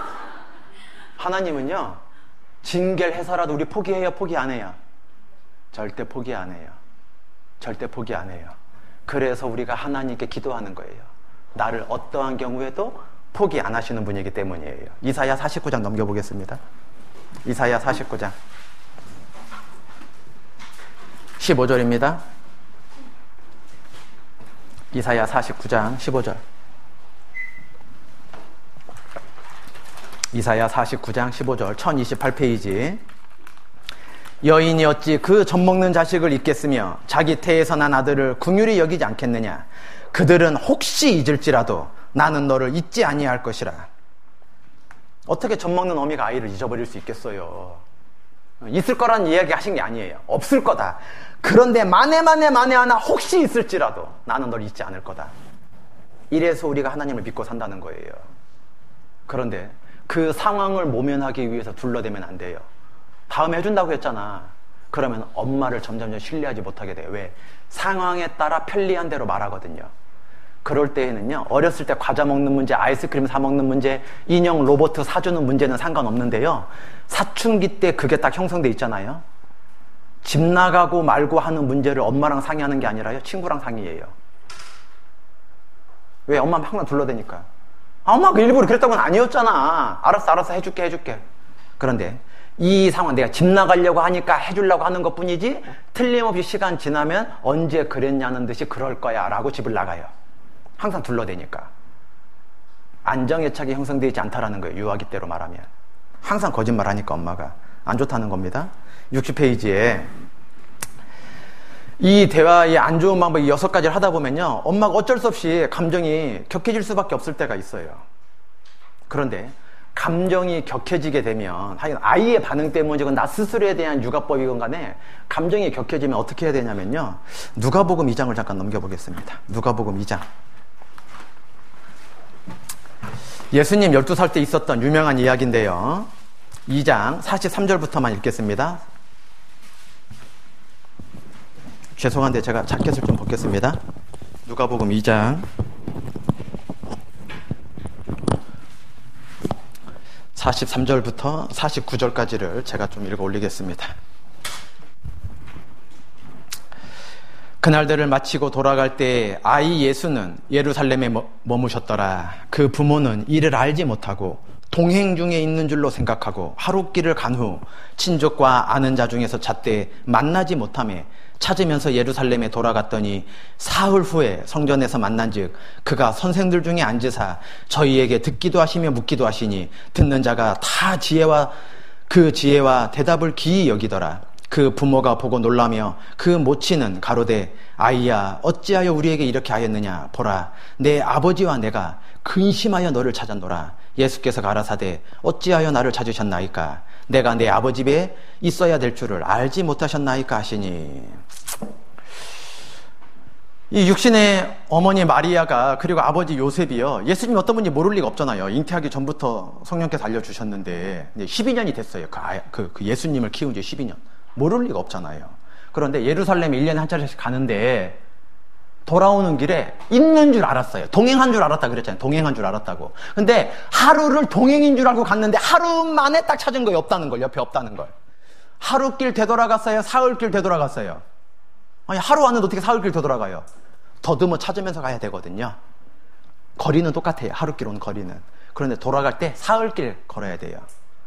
하나님은요, 징계를 해서라도 우리 포기해요, 포기 안 해요? 절대 포기 안 해요. 절대 포기 안 해요. 그래서 우리가 하나님께 기도하는 거예요. 나를 어떠한 경우에도 포기 안 하시는 분이기 때문이에요. 이사야 사십구 장 넘겨보겠습니다. 이사야 사십구 장 십오 절입니다. 이사야 사십구 장 십오 절. 이사야 사십구 장 십오 절, 천이십팔 페이지. 여인이 어찌 그 젖먹는 자식을 잊겠으며 자기 태에서 난 아들을 긍휼히 여기지 않겠느냐. 그들은 혹시 잊을지라도 나는 너를 잊지 아니할 것이라. 어떻게 젖먹는 어미가 아이를 잊어버릴 수 있겠어요? 있을 거란 이야기 하신 게 아니에요. 없을 거다. 그런데 만에 만에 만에 하나 혹시 있을지라도 나는 널 잊지 않을 거다. 이래서 우리가 하나님을 믿고 산다는 거예요. 그런데 그 상황을 모면하기 위해서 둘러대면 안 돼요. 다음에 해준다고 했잖아. 그러면 엄마를 점점점 신뢰하지 못하게 돼요. 왜? 상황에 따라 편리한 대로 말하거든요. 그럴 때에는요, 어렸을 때 과자 먹는 문제, 아이스크림 사 먹는 문제, 인형 로봇 사주는 문제는 상관없는데요, 사춘기 때 그게 딱 형성돼 있잖아요. 집 나가고 말고 하는 문제를 엄마랑 상의하는 게 아니라요, 친구랑 상의해요. 왜? 엄마는 항상 둘러대니까. 엄마가 일부러 그랬던 건 아니었잖아. 알았어, 알았어, 해줄게, 해줄게. 그런데 이 상황, 내가 집 나가려고 하니까 해주려고 하는 것 뿐이지, 틀림없이 시간 지나면 언제 그랬냐는 듯이 그럴 거야 라고 집을 나가요. 항상 둘러대니까. 안정애착이 형성되어 있지 않다라는 거예요. 유아기 때로 말하면. 항상 거짓말 하니까 엄마가. 안 좋다는 겁니다. 육십 페이지에 이 대화의 안 좋은 방법이 여섯 가지를 하다 보면요, 엄마가 어쩔 수 없이 감정이 격해질 수밖에 없을 때가 있어요. 그런데 감정이 격해지게 되면, 하여간 아이의 반응 때문이건 나 스스로에 대한 육아법이건 간에 감정이 격해지면 어떻게 해야 되냐면요, 누가복음 이 장을 잠깐 넘겨보겠습니다. 누가복음 이 장. 예수님 열두 살 때 있었던 유명한 이야기인데요, 이 장 사십삼 절부터만 읽겠습니다. 죄송한데 제가 자켓을 좀 벗겠습니다. 누가복음 이 장 사십삼 절부터 사십구 절까지를 제가 좀 읽어 올리겠습니다. 그날들을 마치고 돌아갈 때 아이 예수는 예루살렘에 머무셨더라. 그 부모는 이를 알지 못하고 동행 중에 있는 줄로 생각하고 하룻길을 간 후 친족과 아는 자 중에서 잣대 만나지 못하며 찾으면서 예루살렘에 돌아갔더니 사흘 후에 성전에서 만난즉 그가 선생들 중에 앉으사 저희에게 듣기도 하시며 묻기도 하시니 듣는 자가 다 지혜와 그 지혜와 대답을 기이 여기더라. 그 부모가 보고 놀라며 그 모친은 가로되 아이야 어찌하여 우리에게 이렇게 하였느냐. 보라 내 아버지와 내가 근심하여 너를 찾았노라. 예수께서 가라사대 어찌하여 나를 찾으셨나이까. 내가 내 아버지 집에 있어야 될 줄을 알지 못하셨나이까 하시니. 이 육신의 어머니 마리아가 그리고 아버지 요셉이요, 예수님이 어떤 분인지 모를 리가 없잖아요. 잉태하기 전부터 성령께서 알려주셨는데 이제 십이 년이 됐어요. 그, 아, 그, 그 예수님을 키운 지 십이 년. 모를 리가 없잖아요. 그런데 예루살렘에 일 년에 한 차례씩 가는데 돌아오는 길에 있는 줄 알았어요. 동행한 줄 알았다 그랬잖아요. 동행한 줄 알았다고. 근데 하루를 동행인 줄 알고 갔는데 하루 만에 딱 찾은 거예요. 없다는 걸. 옆에 없다는 걸. 하루길 되돌아갔어요? 사흘길 되돌아갔어요? 아니, 하루 왔는데 어떻게 사흘길 되돌아가요? 더듬어 찾으면서 가야 되거든요. 거리는 똑같아요. 하루길 온 거리는. 그런데 돌아갈 때 사흘길 걸어야 돼요.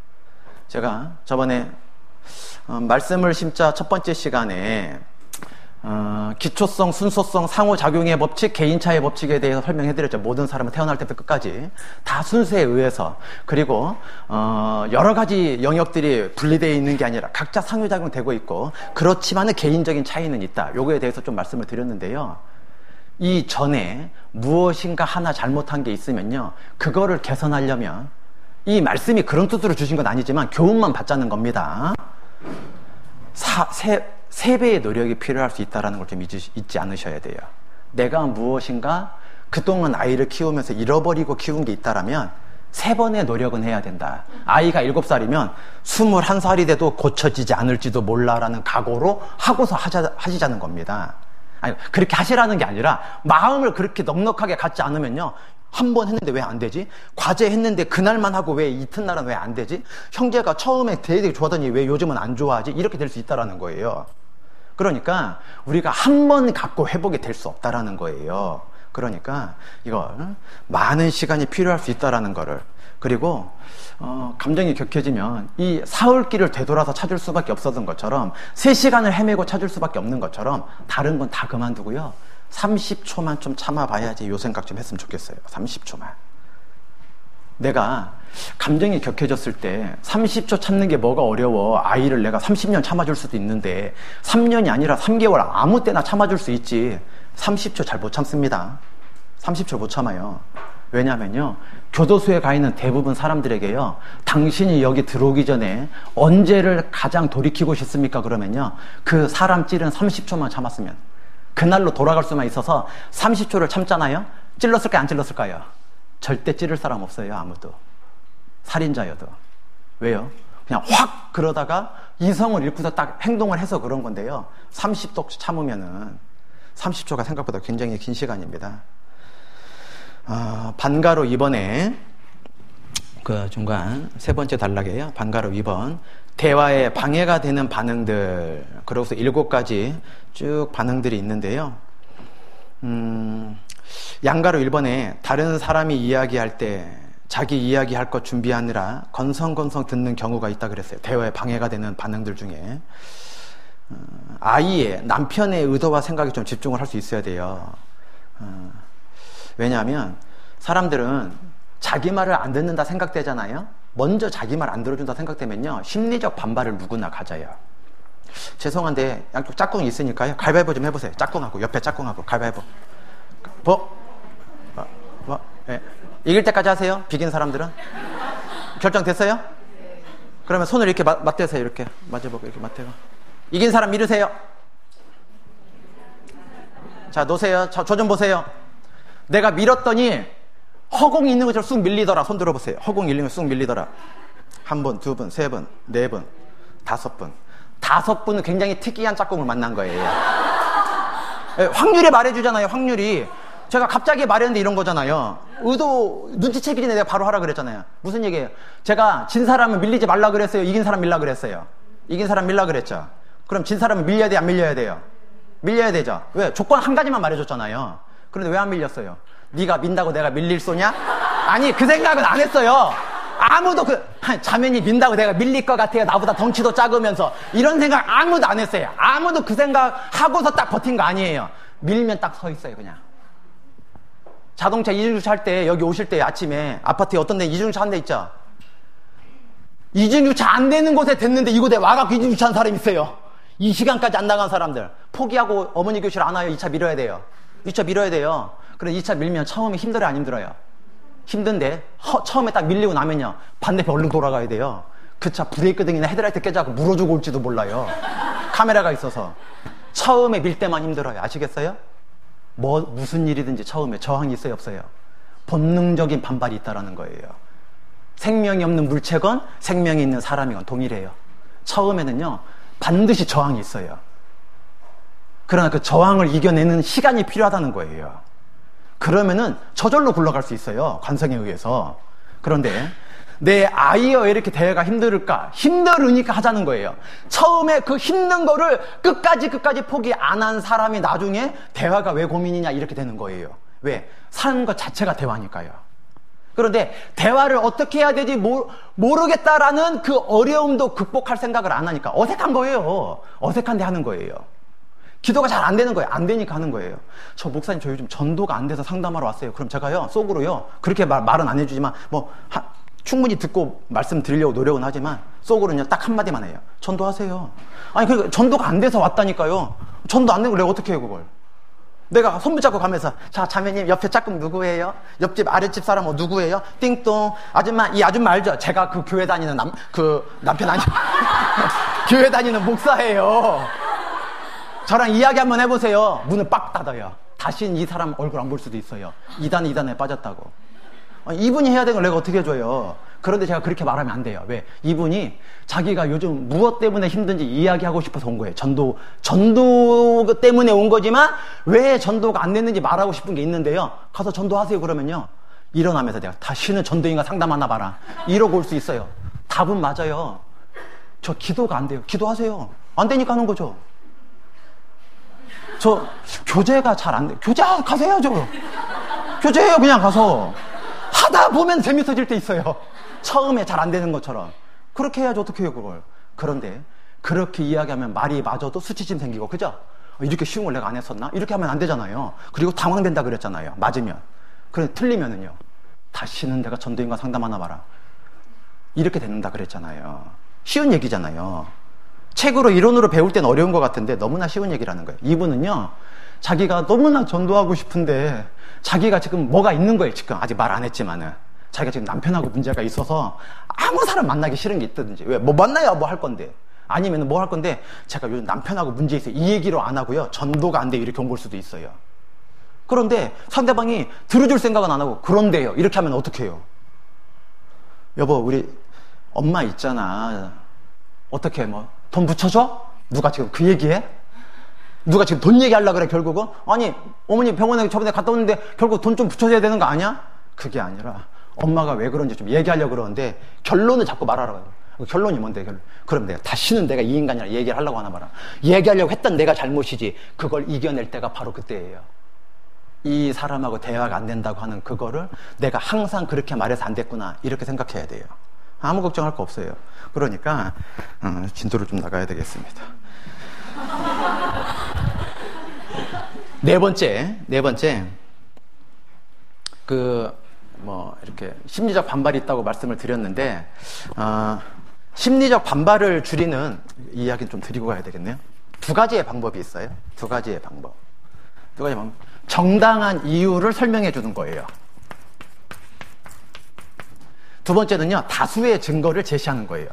제가 저번에 어, 말씀을 심자 첫 번째 시간에 어, 기초성, 순서성, 상호작용의 법칙, 개인차의 법칙에 대해서 설명해드렸죠. 모든 사람은 태어날 때부터 끝까지 다 순서에 의해서, 그리고 어, 여러 가지 영역들이 분리되어 있는 게 아니라 각자 상호작용되고 있고, 그렇지만은 개인적인 차이는 있다. 요거에 대해서 좀 말씀을 드렸는데요. 이 전에 무엇인가 하나 잘못한 게 있으면요, 그거를 개선하려면 이 말씀이 그런 뜻으로 주신 건 아니지만 교훈만 받자는 겁니다. 사, 세, 세 배의 노력이 필요할 수 있다는 걸 좀 잊지, 잊지 않으셔야 돼요. 내가 무엇인가 그동안 아이를 키우면서 잃어버리고 키운 게 있다라면 세 번의 노력은 해야 된다. 아이가 일곱 살이면 스물한 살이 돼도 고쳐지지 않을지도 몰라라는 각오로 하고서 하자, 하시자는 겁니다. 아니, 그렇게 하시라는 게 아니라 마음을 그렇게 넉넉하게 갖지 않으면요, 한 번 했는데 왜 안 되지? 과제 했는데 그날만 하고 왜 이튿날은 왜 안 되지? 형제가 처음에 되게 좋아하더니 왜 요즘은 안 좋아하지? 이렇게 될 수 있다라는 거예요. 그러니까 우리가 한 번 갖고 회복이 될 수 없다라는 거예요. 그러니까 이걸 많은 시간이 필요할 수 있다라는 거를, 그리고 어, 감정이 격해지면 이 사흘길을 되돌아서 찾을 수밖에 없었던 것처럼, 세 시간을 헤매고 찾을 수밖에 없는 것처럼 다른 건 다 그만두고요, 삼십 초만 좀 참아봐야지 요 생각 좀 했으면 좋겠어요. 삼십 초만. 내가 감정이 격해졌을 때 삼십 초 참는 게 뭐가 어려워. 아이를 내가 삼십 년 참아줄 수도 있는데, 삼 년이 아니라 삼 개월 아무 때나 참아줄 수 있지. 삼십 초 잘 못 참습니다. 삼십 초 못 참아요. 왜냐면요, 교도소에 가 있는 대부분 사람들에게요, 당신이 여기 들어오기 전에 언제를 가장 돌이키고 싶습니까? 그러면요, 그 사람 찔은 삼십 초만 참았으면 그날로 돌아갈 수만 있어서 삼십 초를 참잖아요. 찔렀을까요? 안 찔렀을까요? 절대 찌를 사람 없어요. 아무도. 살인자여도. 왜요? 그냥 확 그러다가 이성을 잃고서 딱 행동을 해서 그런 건데요, 삼십 초 참으면은, 삼십 초가 생각보다 굉장히 긴 시간입니다. 어, 반가로 이 번에 그 중간 세 번째 단락이에요. 반가로 이 번. 대화에 방해가 되는 반응들. 그러고서 일곱 가지 쭉 반응들이 있는데요. 음, 양가로 일 번에 다른 사람이 이야기할 때 자기 이야기할 것 준비하느라 건성건성 듣는 경우가 있다 그랬어요. 대화에 방해가 되는 반응들 중에 아이의, 남편의 의도와 생각에 좀 집중을 할 수 있어야 돼요. 왜냐하면 사람들은 자기 말을 안 듣는다 생각되잖아요. 먼저 자기 말 안 들어준다 생각되면요, 심리적 반발을 누구나 가져요. 죄송한데 양쪽 짝꿍이 있으니까요, 가위바위보 좀 해보세요. 짝꿍하고 옆에 짝꿍하고 가위바위보. 뭐? 뭐? 뭐? 예. 이길 때까지 하세요. 비긴 사람들은. 결정됐어요? 그러면 손을 이렇게 맞, 맞대세요. 이렇게 맞아보고 이렇게 맞대고. 이긴 사람 밀으세요. 자, 놓으세요. 저 좀 보세요. 내가 밀었더니 허공이 있는 것처럼 쑥 밀리더라. 손 들어보세요. 허공이 있는 것처럼 쑥 밀리더라. 한 번, 두 번, 세 번, 네 번, 다섯 번. 다섯 분은 굉장히 특이한 짝꿍을 만난 거예요. 네, 확률이 말해주잖아요. 확률이. 제가 갑자기 말했는데 이런 거잖아요. 의도 눈치채기 전에 내가 바로 하라 그랬잖아요. 무슨 얘기예요? 제가 진 사람은 밀리지 말라 그랬어요? 이긴 사람 밀라 그랬어요? 이긴 사람 밀라 그랬죠. 그럼 진 사람은 밀려야 돼요? 안 밀려야 돼요? 밀려야 되죠. 왜? 조건 한 가지만 말해줬잖아요. 그런데 왜 안 밀렸어요? 네가 민다고 내가 밀릴 소냐? 아니, 그 생각은 안 했어요. 아무도 그 자매니 민다고 내가 밀릴 것 같아요. 나보다 덩치도 작으면서. 이런 생각 아무도 안 했어요. 아무도 그 생각 하고서 딱 버틴 거 아니에요. 밀면 딱 서 있어요. 그냥. 자동차 이중주차 할 때, 여기 오실 때 아침에 아파트에 어떤 데 이중주차 한 데 있죠? 이중주차 안 되는 곳에 됐는데 이곳에 와갖고 이중주차 한 사람이 있어요. 이 시간까지 안 나간 사람들. 포기하고 어머니 교실 안 와요. 이 차 밀어야 돼요. 이 차 밀어야 돼요. 그래, 이 차 밀면 처음에 힘들어요? 안 힘들어요? 힘든데, 허, 처음에 딱 밀리고 나면요, 반대편 얼른 돌아가야 돼요. 그 차 브레이크 등이나 헤드라이트 깨져갖고 물어주고 올지도 몰라요. 카메라가 있어서. 처음에 밀 때만 힘들어요. 아시겠어요? 뭐, 무슨 일이든지 처음에 저항이 있어요? 없어요? 본능적인 반발이 있다라는 거예요. 생명이 없는 물체건 생명이 있는 사람이건 동일해요. 처음에는요, 반드시 저항이 있어요. 그러나 그 저항을 이겨내는 시간이 필요하다는 거예요. 그러면은 저절로 굴러갈 수 있어요. 관성에 의해서. 그런데 내 아이와 왜 이렇게 대화가 힘들을까? 힘들으니까 하자는 거예요. 처음에 그 힘든 거를 끝까지 끝까지 포기 안 한 사람이 나중에 대화가 왜 고민이냐 이렇게 되는 거예요. 왜? 사는 것 자체가 대화니까요. 그런데 대화를 어떻게 해야 되지 모르겠다라는 그 어려움도 극복할 생각을 안 하니까 어색한 거예요. 어색한데 하는 거예요. 기도가 잘 안 되는 거예요. 안 되니까 하는 거예요. 저 목사님 저 요즘 전도가 안 돼서 상담하러 왔어요. 그럼 제가요 속으로요 그렇게 말, 말은 안 해주지만 뭐 하, 충분히 듣고 말씀드리려고 노력은 하지만 속으로는요 딱 한마디만 해요. 전도하세요. 아니 그러니까 전도가 안 돼서 왔다니까요. 전도 안 되는 걸 내가 어떻게 해요 그걸. 내가 손 붙잡고 가면서 자 자매님 옆에 짝꿍 누구예요? 옆집 아랫집 사람 뭐 누구예요? 띵동 아줌마 이 아줌마 알죠? 제가 그 교회 다니는 남, 그 남편 아니 교회 다니는 목사예요. 저랑 이야기 한번 해보세요. 문을 빡 닫아요. 다시는 이 사람 얼굴 안 볼 수도 있어요. 이단 이단에 빠졌다고. 이분이 해야 되는 걸 내가 어떻게 해줘요. 그런데 제가 그렇게 말하면 안 돼요. 왜? 이분이 자기가 요즘 무엇 때문에 힘든지 이야기하고 싶어서 온 거예요. 전도 전도 때문에 온 거지만 왜 전도가 안 됐는지 말하고 싶은 게 있는데요. 가서 전도하세요 그러면요 일어나면서 내가 다시는 전도인과 상담하나 봐라 이러고 올 수 있어요. 답은 맞아요. 저 기도가 안 돼요. 기도하세요. 안 되니까 하는 거죠. 저 교제가 잘 안 돼. 교제 가세요. 저 교제해요. 그냥 가서 하다 보면 재밌어질 때 있어요. 처음에 잘 안 되는 것처럼 그렇게 해야지 어떻게 해요 그걸. 그런데 그렇게 이야기하면 말이 맞아도 수치심 생기고 그죠? 이렇게 쉬운 걸 내가 안 했었나? 이렇게 하면 안 되잖아요. 그리고 당황된다 그랬잖아요. 맞으면. 그런데 틀리면은요 다시는 내가 전도인과 상담하나 봐라 이렇게 된다 그랬잖아요. 쉬운 얘기잖아요. 책으로 이론으로 배울 땐 어려운 것 같은데 너무나 쉬운 얘기라는 거예요. 이분은요 자기가 너무나 전도하고 싶은데 자기가 지금 뭐가 있는 거예요. 지금 아직 말 안 했지만은 자기가 지금 남편하고 문제가 있어서 아무 사람 만나기 싫은 게 있다든지 왜? 뭐 만나야 뭐 할 건데 아니면 뭐 할 건데 제가 요즘 남편하고 문제 있어요. 이 얘기로 안 하고요 전도가 안 돼요 이렇게 온 걸 수도 있어요. 그런데 상대방이 들어줄 생각은 안 하고 그런데요 이렇게 하면 어떻게 해요? 여보 우리 엄마 있잖아 어떻게 뭐 돈 붙여줘? 누가 지금 그 얘기해? 누가 지금 돈 얘기하려고 그래 결국은? 아니 어머니 병원에 저번에 갔다 오는데 결국 돈 좀 붙여줘야 되는 거 아니야? 그게 아니라 엄마가 왜 그런지 좀 얘기하려고 그러는데 결론을 자꾸 말하라고 해요. 결론이 뭔데? 결론. 그럼 내가 다시는 내가 이 인간이랑 얘기를 하려고 하나 봐라. 얘기하려고 했던 내가 잘못이지 그걸 이겨낼 때가 바로 그때예요. 이 사람하고 대화가 안 된다고 하는 그거를 내가 항상 그렇게 말해서 안 됐구나 이렇게 생각해야 돼요. 아무 걱정할 거 없어요. 그러니까 어, 진도를 좀 나가야 되겠습니다. 네 번째, 네 번째 그 뭐 이렇게 심리적 반발이 있다고 말씀을 드렸는데 어, 심리적 반발을 줄이는 이야기는 좀 드리고 가야 되겠네요. 두 가지의 방법이 있어요. 두 가지의 방법. 두 가지 방법. 정당한 이유를 설명해 주는 거예요. 두 번째는요, 다수의 증거를 제시하는 거예요.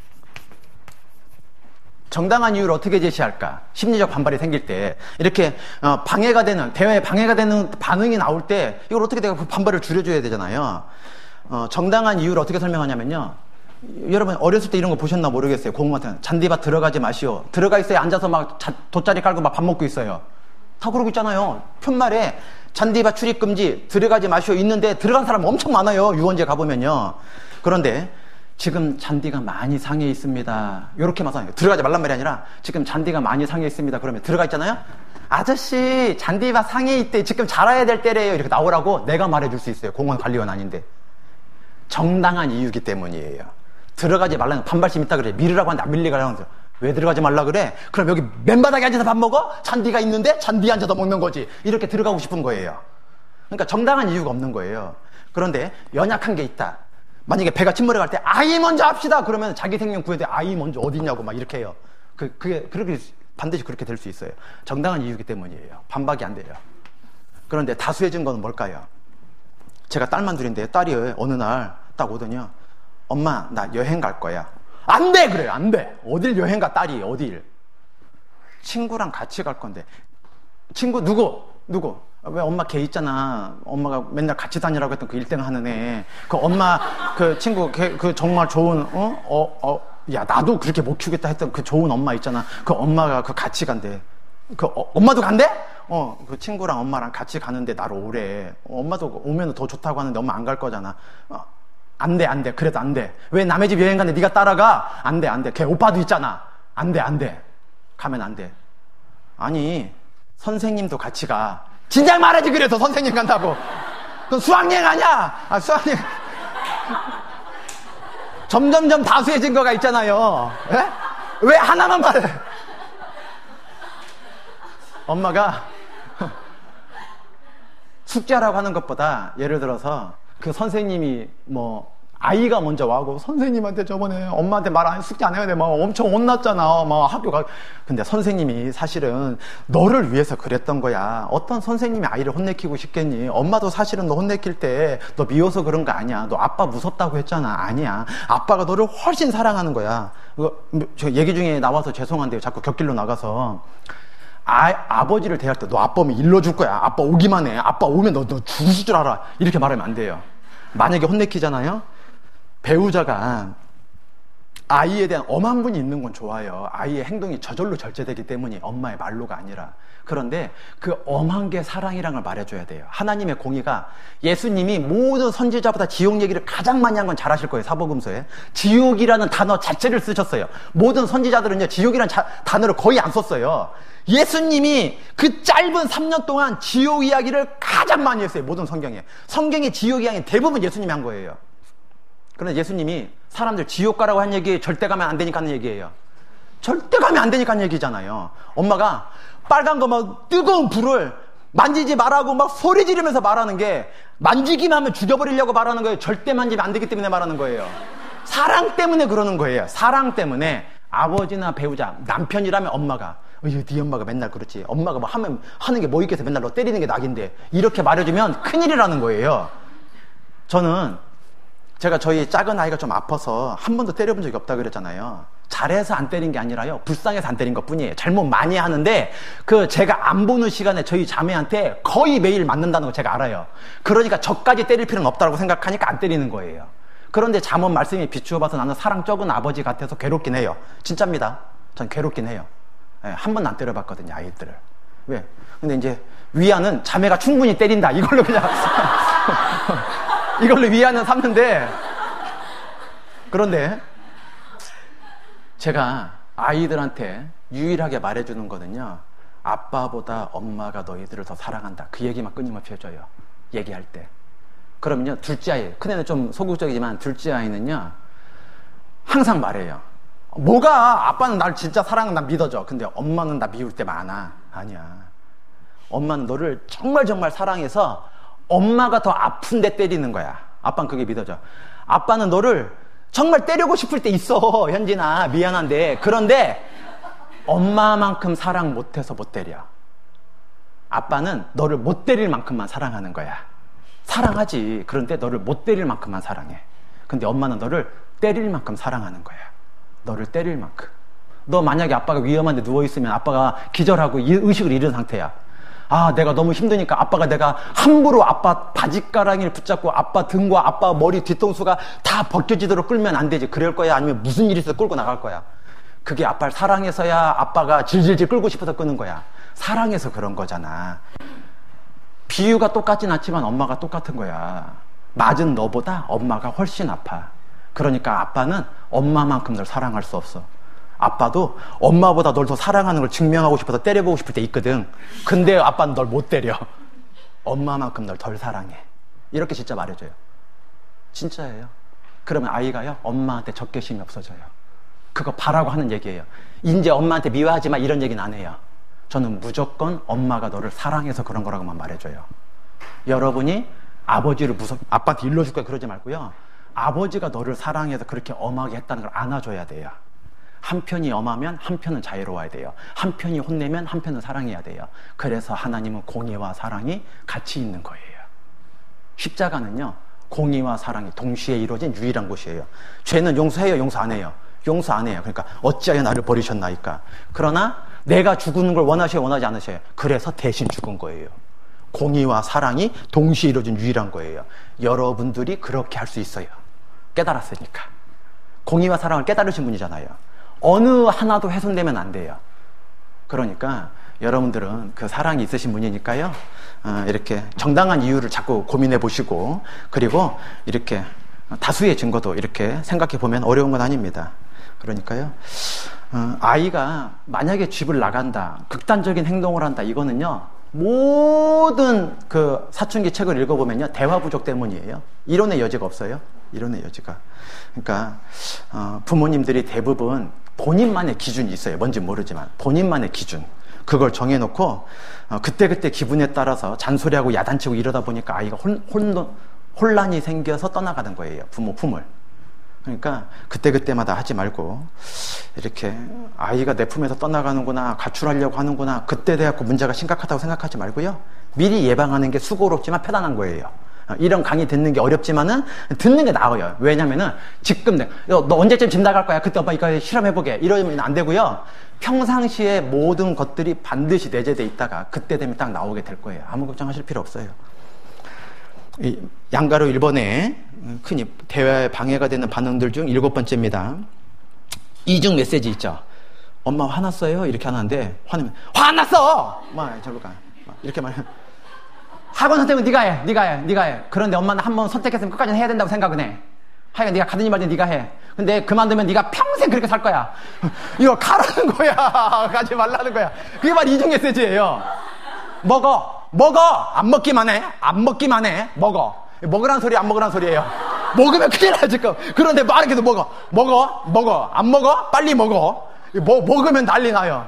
정당한 이유를 어떻게 제시할까? 심리적 반발이 생길 때 이렇게 어, 방해가 되는, 대화에 방해가 되는 반응이 나올 때 이걸 어떻게 내가 그 반발을 줄여줘야 되잖아요. 어, 정당한 이유를 어떻게 설명하냐면요, 여러분 어렸을 때 이런 거 보셨나 모르겠어요. 고모한테 잔디밭 들어가지 마시오. 들어가 있어요. 앉아서 막 자, 돗자리 깔고 막 밥 먹고 있어요. 다 그러고 있잖아요. 푯말에 잔디밭 출입 금지, 들어가지 마시오 있는데 들어간 사람 엄청 많아요. 유원지에 가보면요. 그런데 지금 잔디가 많이 상해 있습니다. 이렇게만 써요. 들어가지 말란 말이 아니라 지금 잔디가 많이 상해 있습니다. 그러면 들어가 있잖아요. 아저씨 잔디밭 상해 있대. 지금 자라야 될 때래요. 이렇게 나오라고 내가 말해줄 수 있어요. 공원 관리원 아닌데. 정당한 이유기 때문이에요. 들어가지 말라는 반발심 있다 그래. 미루라고 하는데 안 밀리가라고 하는데 왜 들어가지 말라 그래? 그럼 여기 맨바닥에 앉아서 밥 먹어? 잔디가 있는데 잔디에 앉아서 먹는 거지. 이렇게 들어가고 싶은 거예요. 그러니까 정당한 이유가 없는 거예요. 그런데 연약한 게 있다. 만약에 배가 침몰해 갈 때 아이 먼저 합시다. 그러면 자기 생명 구해야 돼. 아이 먼저 어디 있냐고 막 이렇게 해요. 그, 그게 그렇게 반드시 그렇게 될 수 있어요. 정당한 이유이기 때문이에요. 반박이 안 돼요. 그런데 다수의 증거는 뭘까요? 제가 딸만 둘인데 딸이 어느 날 딱 오더니요. 엄마 나 여행 갈 거야. 안 돼! 그래요. 안 돼. 어딜 여행 가 딸이 어딜. 친구랑 같이 갈 건데. 친구 누구? 누구? 왜 엄마 걔 있잖아. 엄마가 맨날 같이 다니라고 했던 그 일 등 하는 애. 그 엄마 그 친구 걔 그 정말 좋은 어? 어? 어? 야 나도 그렇게 못 키우겠다 했던 그 좋은 엄마 있잖아. 그 엄마가 그 같이 간대. 그 어, 엄마도 간대? 어, 그 친구랑 엄마랑 같이 가는데 나를 오래. 어, 엄마도 오면 더 좋다고 하는데 엄마 안 갈 거잖아. 어, 안 돼, 안 돼. 그래도 안 돼. 왜 남의 집 여행 가는데 네가 따라가? 안 돼, 안 돼. 걔 오빠도 있잖아. 안 돼, 안 돼. 가면 안 돼. 아니, 선생님도 같이 가. 진작 말하지 그래서 선생님 간다고. 그건 수학여행 아니야. 아, 수학여행. 점점점 다수의 증거가 있잖아요. 에? 왜 하나만 말해? 엄마가 숙제하라고 하는 것보다 예를 들어서 그 선생님이 뭐 아이가 먼저 와고 선생님한테 저번에 엄마한테 말 안 숙제 안 해야 돼 막 엄청 혼났잖아. 막 학교 가. 근데 선생님이 사실은 너를 위해서 그랬던 거야. 어떤 선생님이 아이를 혼내키고 싶겠니? 엄마도 사실은 너 혼내킬 때 너 미워서 그런 거 아니야. 너 아빠 무섭다고 했잖아. 아니야. 아빠가 너를 훨씬 사랑하는 거야. 이거 저 얘기 중에 나와서 죄송한데요. 자꾸 곁길로 나가서 아, 아버지를 대할 때 너 아빠 오면 일러줄 거야. 아빠 오기만 해. 아빠 오면 너, 너 죽을 줄 알아. 이렇게 말하면 안 돼요. 만약에 혼내키잖아요. 배우자가 아이에 대한 엄한 분이 있는 건 좋아요. 아이의 행동이 저절로 절제되기 때문에 엄마의 말로가 아니라. 그런데 그 엄한 게 사랑이란 걸 말해줘야 돼요. 하나님의 공의가 예수님이 모든 선지자보다 지옥 얘기를 가장 많이 한 건 잘 아실 거예요. 사복음서에. 지옥이라는 단어 자체를 쓰셨어요. 모든 선지자들은요, 지옥이라는 자, 단어를 거의 안 썼어요. 예수님이 그 짧은 삼 년 동안 지옥 이야기를 가장 많이 했어요. 모든 성경에. 성경의 지옥 이야기는 대부분 예수님이 한 거예요. 그런데 예수님이 사람들 지옥 가라고 한 얘기 절대 가면 안 되니까 하는 얘기예요. 절대 가면 안 되니까 하는 얘기잖아요. 엄마가 빨간 거 막 뜨거운 불을 만지지 말라고 막 소리 지르면서 말하는 게 만지기만 하면 죽여버리려고 말하는 거예요. 절대 만지면 안 되기 때문에 말하는 거예요. 사랑 때문에 그러는 거예요. 사랑 때문에 아버지나 배우자, 남편이라면 엄마가 어휴, 네 엄마가 맨날 그렇지. 엄마가 뭐 하면 하는 게 뭐 있겠어. 맨날 너 때리는 게 낙인데. 이렇게 말해주면 큰일이라는 거예요. 저는 제가 저희 작은 아이가 좀 아파서 한 번도 때려본 적이 없다고 그랬잖아요. 잘해서 안 때린 게 아니라요. 불쌍해서 안 때린 것 뿐이에요. 잘못 많이 하는데 그 제가 안 보는 시간에 저희 자매한테 거의 매일 맞는다는 거 제가 알아요. 그러니까 저까지 때릴 필요는 없다고 생각하니까 안 때리는 거예요. 그런데 잠언 말씀이 비추어 봐서 나는 사랑 적은 아버지 같아서 괴롭긴 해요. 진짜입니다. 전 괴롭긴 해요. 네, 한 번도 안 때려봤거든요, 아이들을. 왜? 근데 이제 위안은 자매가 충분히 때린다. 이걸로 그냥 이걸로 위안은 삼는데, 그런데 제가 아이들한테 유일하게 말해주는 거는요, 아빠보다 엄마가 너희들을 더 사랑한다. 그 얘기만 끊임없이 해줘요. 얘기할 때. 그러면요, 둘째 아이, 큰애는 좀 소극적이지만 둘째 아이는요, 항상 말해요. 뭐가 아빠는 날 진짜 사랑은 나 믿어줘. 근데 엄마는 나 미울 때 많아. 아니야. 엄마는 너를 정말 정말 사랑해서 엄마가 더 아픈데 때리는 거야. 아빠는 그게 믿어져. 아빠는 너를 정말 때리고 싶을 때 있어. 현진아, 미안한데. 그런데 엄마만큼 사랑 못해서 못 때려. 아빠는 너를 못 때릴 만큼만 사랑하는 거야. 사랑하지. 그런데 너를 못 때릴 만큼만 사랑해. 근데 엄마는 너를 때릴 만큼 사랑하는 거야. 너를 때릴 만큼. 너 만약에 아빠가 위험한데 누워있으면 아빠가 기절하고 의식을 잃은 상태야. 아, 내가 너무 힘드니까 아빠가 내가 함부로 아빠 바지가랑이를 붙잡고 아빠 등과 아빠 머리 뒤통수가 다 벗겨지도록 끌면 안 되지. 그럴 거야? 아니면 무슨 일이 있어서 끌고 나갈 거야? 그게 아빠를 사랑해서야 아빠가 질질질 끌고 싶어서 끄는 거야. 사랑해서 그런 거잖아. 비유가 똑같진 않지만 엄마가 똑같은 거야. 맞은 너보다 엄마가 훨씬 아파. 그러니까 아빠는 엄마만큼 널 사랑할 수 없어. 아빠도 엄마보다 널 더 사랑하는 걸 증명하고 싶어서 때려보고 싶을 때 있거든. 근데 아빠는 널 못 때려. 엄마만큼 널 덜 사랑해. 이렇게 진짜 말해줘요. 진짜예요. 그러면 아이가요, 엄마한테 적개심이 없어져요. 그거 바라고 하는 얘기예요. 이제 엄마한테 미워하지 마 이런 얘기는 안 해요. 저는 무조건 엄마가 너를 사랑해서 그런 거라고만 말해줘요. 여러분이 아버지를 무섭, 아빠한테 일러줄 거야 그러지 말고요. 아버지가 너를 사랑해서 그렇게 엄하게 했다는 걸 안아줘야 돼요. 한편이 엄하면 한편은 자유로워야 돼요. 한편이 혼내면 한편은 사랑해야 돼요. 그래서 하나님은 공의와 사랑이 같이 있는 거예요. 십자가는요, 공의와 사랑이 동시에 이루어진 유일한 곳이에요. 죄는 용서해요, 용서 안 해요? 용서 안 해요. 그러니까 어찌하여 나를 버리셨나이까. 그러나 내가 죽는 걸 원하셔요, 원하지 않으셔요? 그래서 대신 죽은 거예요. 공의와 사랑이 동시에 이루어진 유일한 거예요. 여러분들이 그렇게 할 수 있어요. 깨달았으니까. 공의와 사랑을 깨달으신 분이잖아요. 어느 하나도 훼손되면 안 돼요. 그러니까 여러분들은 그 사랑이 있으신 분이니까요, 어, 이렇게 정당한 이유를 자꾸 고민해 보시고, 그리고 이렇게 다수의 증거도 이렇게 생각해 보면 어려운 건 아닙니다. 그러니까요, 어, 아이가 만약에 집을 나간다, 극단적인 행동을 한다, 이거는요, 모든 그 사춘기 책을 읽어보면요, 대화 부족 때문이에요. 이론의 여지가 없어요. 이론의 여지가. 그러니까 어, 부모님들이 대부분 본인만의 기준이 있어요. 뭔지 모르지만 본인만의 기준, 그걸 정해놓고 어, 그때그때 기분에 따라서 잔소리하고 야단치고 이러다 보니까 아이가 혼, 혼, 혼란이 생겨서 떠나가는 거예요. 부모 품을. 그러니까 그때그때마다 하지 말고, 이렇게 아이가 내 품에서 떠나가는구나, 가출하려고 하는구나, 그때 돼갖고 문제가 심각하다고 생각하지 말고요, 미리 예방하는 게 수고롭지만 편안한 거예요. 이런 강의 듣는 게 어렵지만은 듣는 게 나아요. 왜냐면은 지금 내, 너, 너 언제쯤 집 나갈 거야? 그때 오빠 이거 실험해보게. 이러면 안 되고요. 평상시에 모든 것들이 반드시 내재돼 있다가 그때 되면 딱 나오게 될 거예요. 아무 걱정하실 필요 없어요. 이 양가로 일 번에 흔히 대화에 방해가 되는 반응들 중 일곱 번째입니다. 이중 메시지 있죠. 엄마 화났어요? 이렇게 하는데, 화내면 화났어! 막 저로 가. 막 이렇게 말해. 학원 선택은 네가 해, 네가 해, 네가 해. 그런데 엄마는 한 번 선택했으면 끝까지 해야 된다고 생각은 해. 하여간 네가 가든지 말든 네가 해. 근데 그만두면 네가 평생 그렇게 살 거야. 이거 가라는 거야. 가지 말라는 거야. 그게 바로 이중 메시지예요. 먹어, 먹어. 안 먹기만 해, 안 먹기만 해. 먹어. 먹으란 소리, 안 먹으란 소리예요. 먹으면 큰일 나 지금. 그런데 말은 계속 먹어, 먹어, 먹어. 안 먹어? 빨리 먹어. 뭐 먹으면 난리 나요.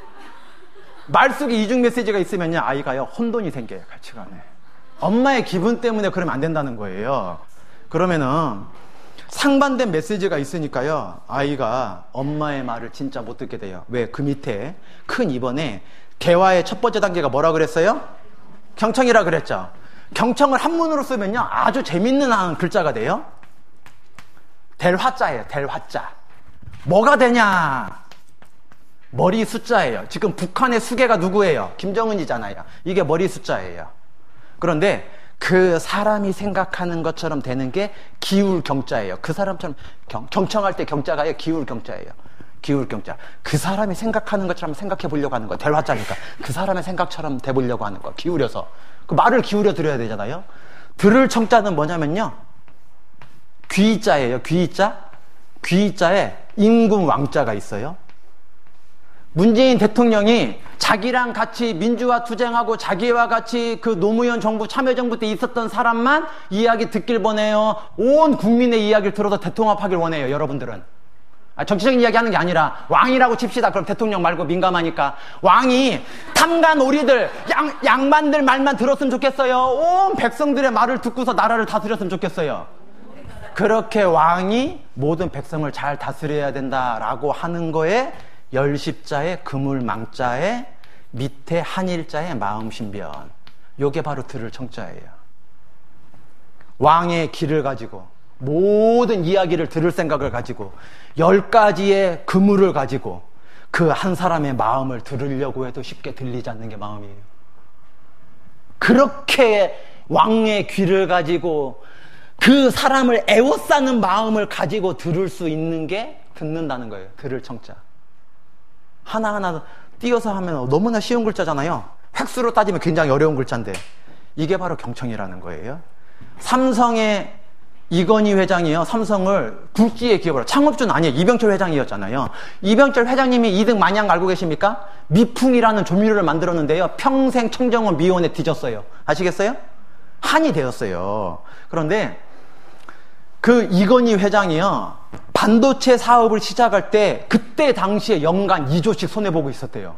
말 속에 이중 메시지가 있으면요, 아이가요, 혼돈이 생겨요, 가치관에. 엄마의 기분 때문에 그러면 안 된다는 거예요. 그러면은 상반된 메시지가 있으니까요, 아이가 엄마의 말을 진짜 못 듣게 돼요. 왜? 그 밑에 큰 이 번에 대화의 첫 번째 단계가 뭐라 그랬어요? 경청이라 그랬죠. 경청을 한문으로 쓰면요, 아주 재밌는 한 글자가 돼요. 될 화자예요. 될 화자. 뭐가 되냐? 머리 숫자예요. 지금 북한의 수계가 누구예요? 김정은이잖아요. 이게 머리 숫자예요. 그런데 그 사람이 생각하는 것처럼 되는 게 기울 경자예요. 그 사람처럼 경, 경청할 때 경자가요, 기울 경자예요. 기울 경자. 그 사람이 생각하는 것처럼 생각해 보려고 하는 거. 될 화자니까. 그 사람의 생각처럼 돼 보려고 하는 거. 기울여서. 그 말을 기울여 드려야 되잖아요. 들을 청자는 뭐냐면요, 귀자예요. 귀자. 귀자에 임금 왕자가 있어요. 문재인 대통령이 자기랑 같이 민주화 투쟁하고 자기와 같이 그 노무현 정부 참여정부 때 있었던 사람만 이야기 듣길 원해요? 온 국민의 이야기를 들어서 대통합하길 원해요? 여러분들은 아, 정치적인 이야기 하는 게 아니라 왕이라고 칩시다. 그럼 대통령 말고 민감하니까 왕이 탐관오리들 양, 양반들 말만 들었으면 좋겠어요? 온 백성들의 말을 듣고서 나라를 다스렸으면 좋겠어요? 그렇게 왕이 모든 백성을 잘 다스려야 된다라고 하는 거에 열십자의 그물망자에 밑에 한일자의 마음신변, 요게 바로 들을 청자예요. 왕의 길을 가지고 모든 이야기를 들을 생각을 가지고 열 가지의 그물을 가지고 그 한 사람의 마음을 들으려고 해도 쉽게 들리지 않는 게 마음이에요. 그렇게 왕의 귀를 가지고 그 사람을 애워싸는 마음을 가지고 들을 수 있는 게 듣는다는 거예요. 들을 청자. 하나하나 띄어서 하면 너무나 쉬운 글자잖아요. 획수로 따지면 굉장히 어려운 글자인데 이게 바로 경청이라는 거예요. 삼성의 이건희 회장이요, 삼성을 굴지의 기업으로, 창업주는 아니에요. 이병철 회장이었잖아요. 이병철 회장님이 이 등 마냥 알고 계십니까? 미풍이라는 조미료를 만들었는데요, 평생 청정원 미원에 뒤졌어요. 아시겠어요? 한이 되었어요. 그런데 그 이건희 회장이요, 반도체 사업을 시작할 때 그때 당시에 연간 이조씩 손해보고 있었대요.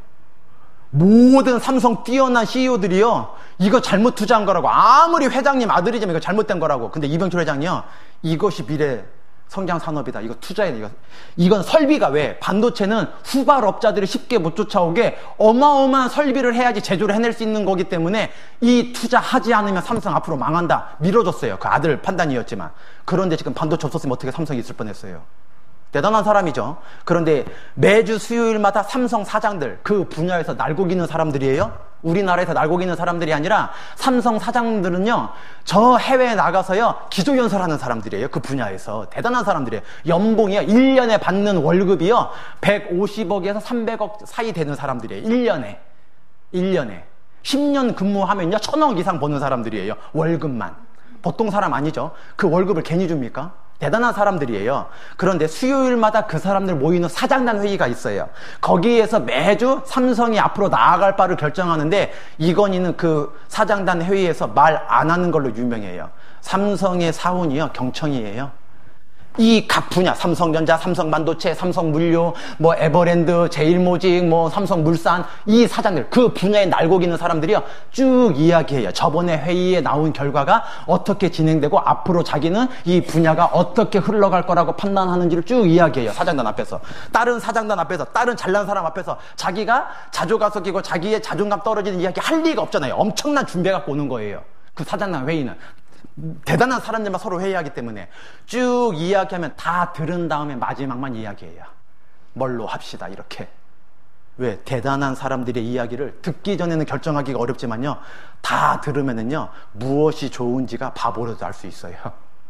모든 삼성 뛰어난 씨이오들이요, 이거 잘못 투자한 거라고, 아무리 회장님 아들이지만 이거 잘못된 거라고. 근데 이병철 회장이요, 이것이 미래 성장 산업이다, 이거 투자해야 돼. 이거. 이건 설비가, 왜? 반도체는 후발업자들이 쉽게 못 쫓아오게 어마어마한 설비를 해야지 제조를 해낼 수 있는 거기 때문에 이 투자하지 않으면 삼성 앞으로 망한다, 밀어줬어요. 그 아들 판단이었지만. 그런데 지금 반도체 없었으면 어떻게 삼성이 있을 뻔했어요. 대단한 사람이죠. 그런데 매주 수요일마다 삼성 사장들, 그 분야에서 날고기는 사람들이에요. 우리나라에서 날고기는 사람들이 아니라 삼성 사장들은요, 저 해외에 나가서요 기조연설하는 사람들이에요. 그 분야에서 대단한 사람들이에요. 연봉이요, 일 년에 받는 월급이요 백오십억에서 삼백억 사이 되는 사람들이에요. 일 년에 일 년에 십 년 근무하면요 천억 이상 버는 사람들이에요. 월급만. 보통 사람 아니죠. 그 월급을 괜히 줍니까? 대단한 사람들이에요. 그런데 수요일마다 그 사람들 모이는 사장단 회의가 있어요. 거기에서 매주 삼성이 앞으로 나아갈 바를 결정하는데, 이건희는 그 사장단 회의에서 말 안 하는 걸로 유명해요. 삼성의 사원이요 경청이에요. 이 각 분야, 삼성전자, 삼성반도체, 삼성물류, 뭐 에버랜드, 제일모직, 뭐 삼성물산, 이 사장들, 그 분야에 날고기는 사람들이요 쭉 이야기해요. 저번에 회의에 나온 결과가 어떻게 진행되고 앞으로 자기는 이 분야가 어떻게 흘러갈 거라고 판단하는지를 쭉 이야기해요. 사장단 앞에서. 다른 사장단 앞에서, 다른 잘난 사람 앞에서 자기가 자조가석이고 자기의 자존감 떨어지는 이야기 할 리가 없잖아요. 엄청난 준비 갖고 오는 거예요. 그 사장단 회의는. 대단한 사람들만 서로 회의하기 때문에 쭉 이야기하면 다 들은 다음에 마지막만 이야기해요. 뭘로 합시다, 이렇게. 왜? 대단한 사람들의 이야기를 듣기 전에는 결정하기가 어렵지만요, 다 들으면은요 무엇이 좋은지가 바보로도 알 수 있어요.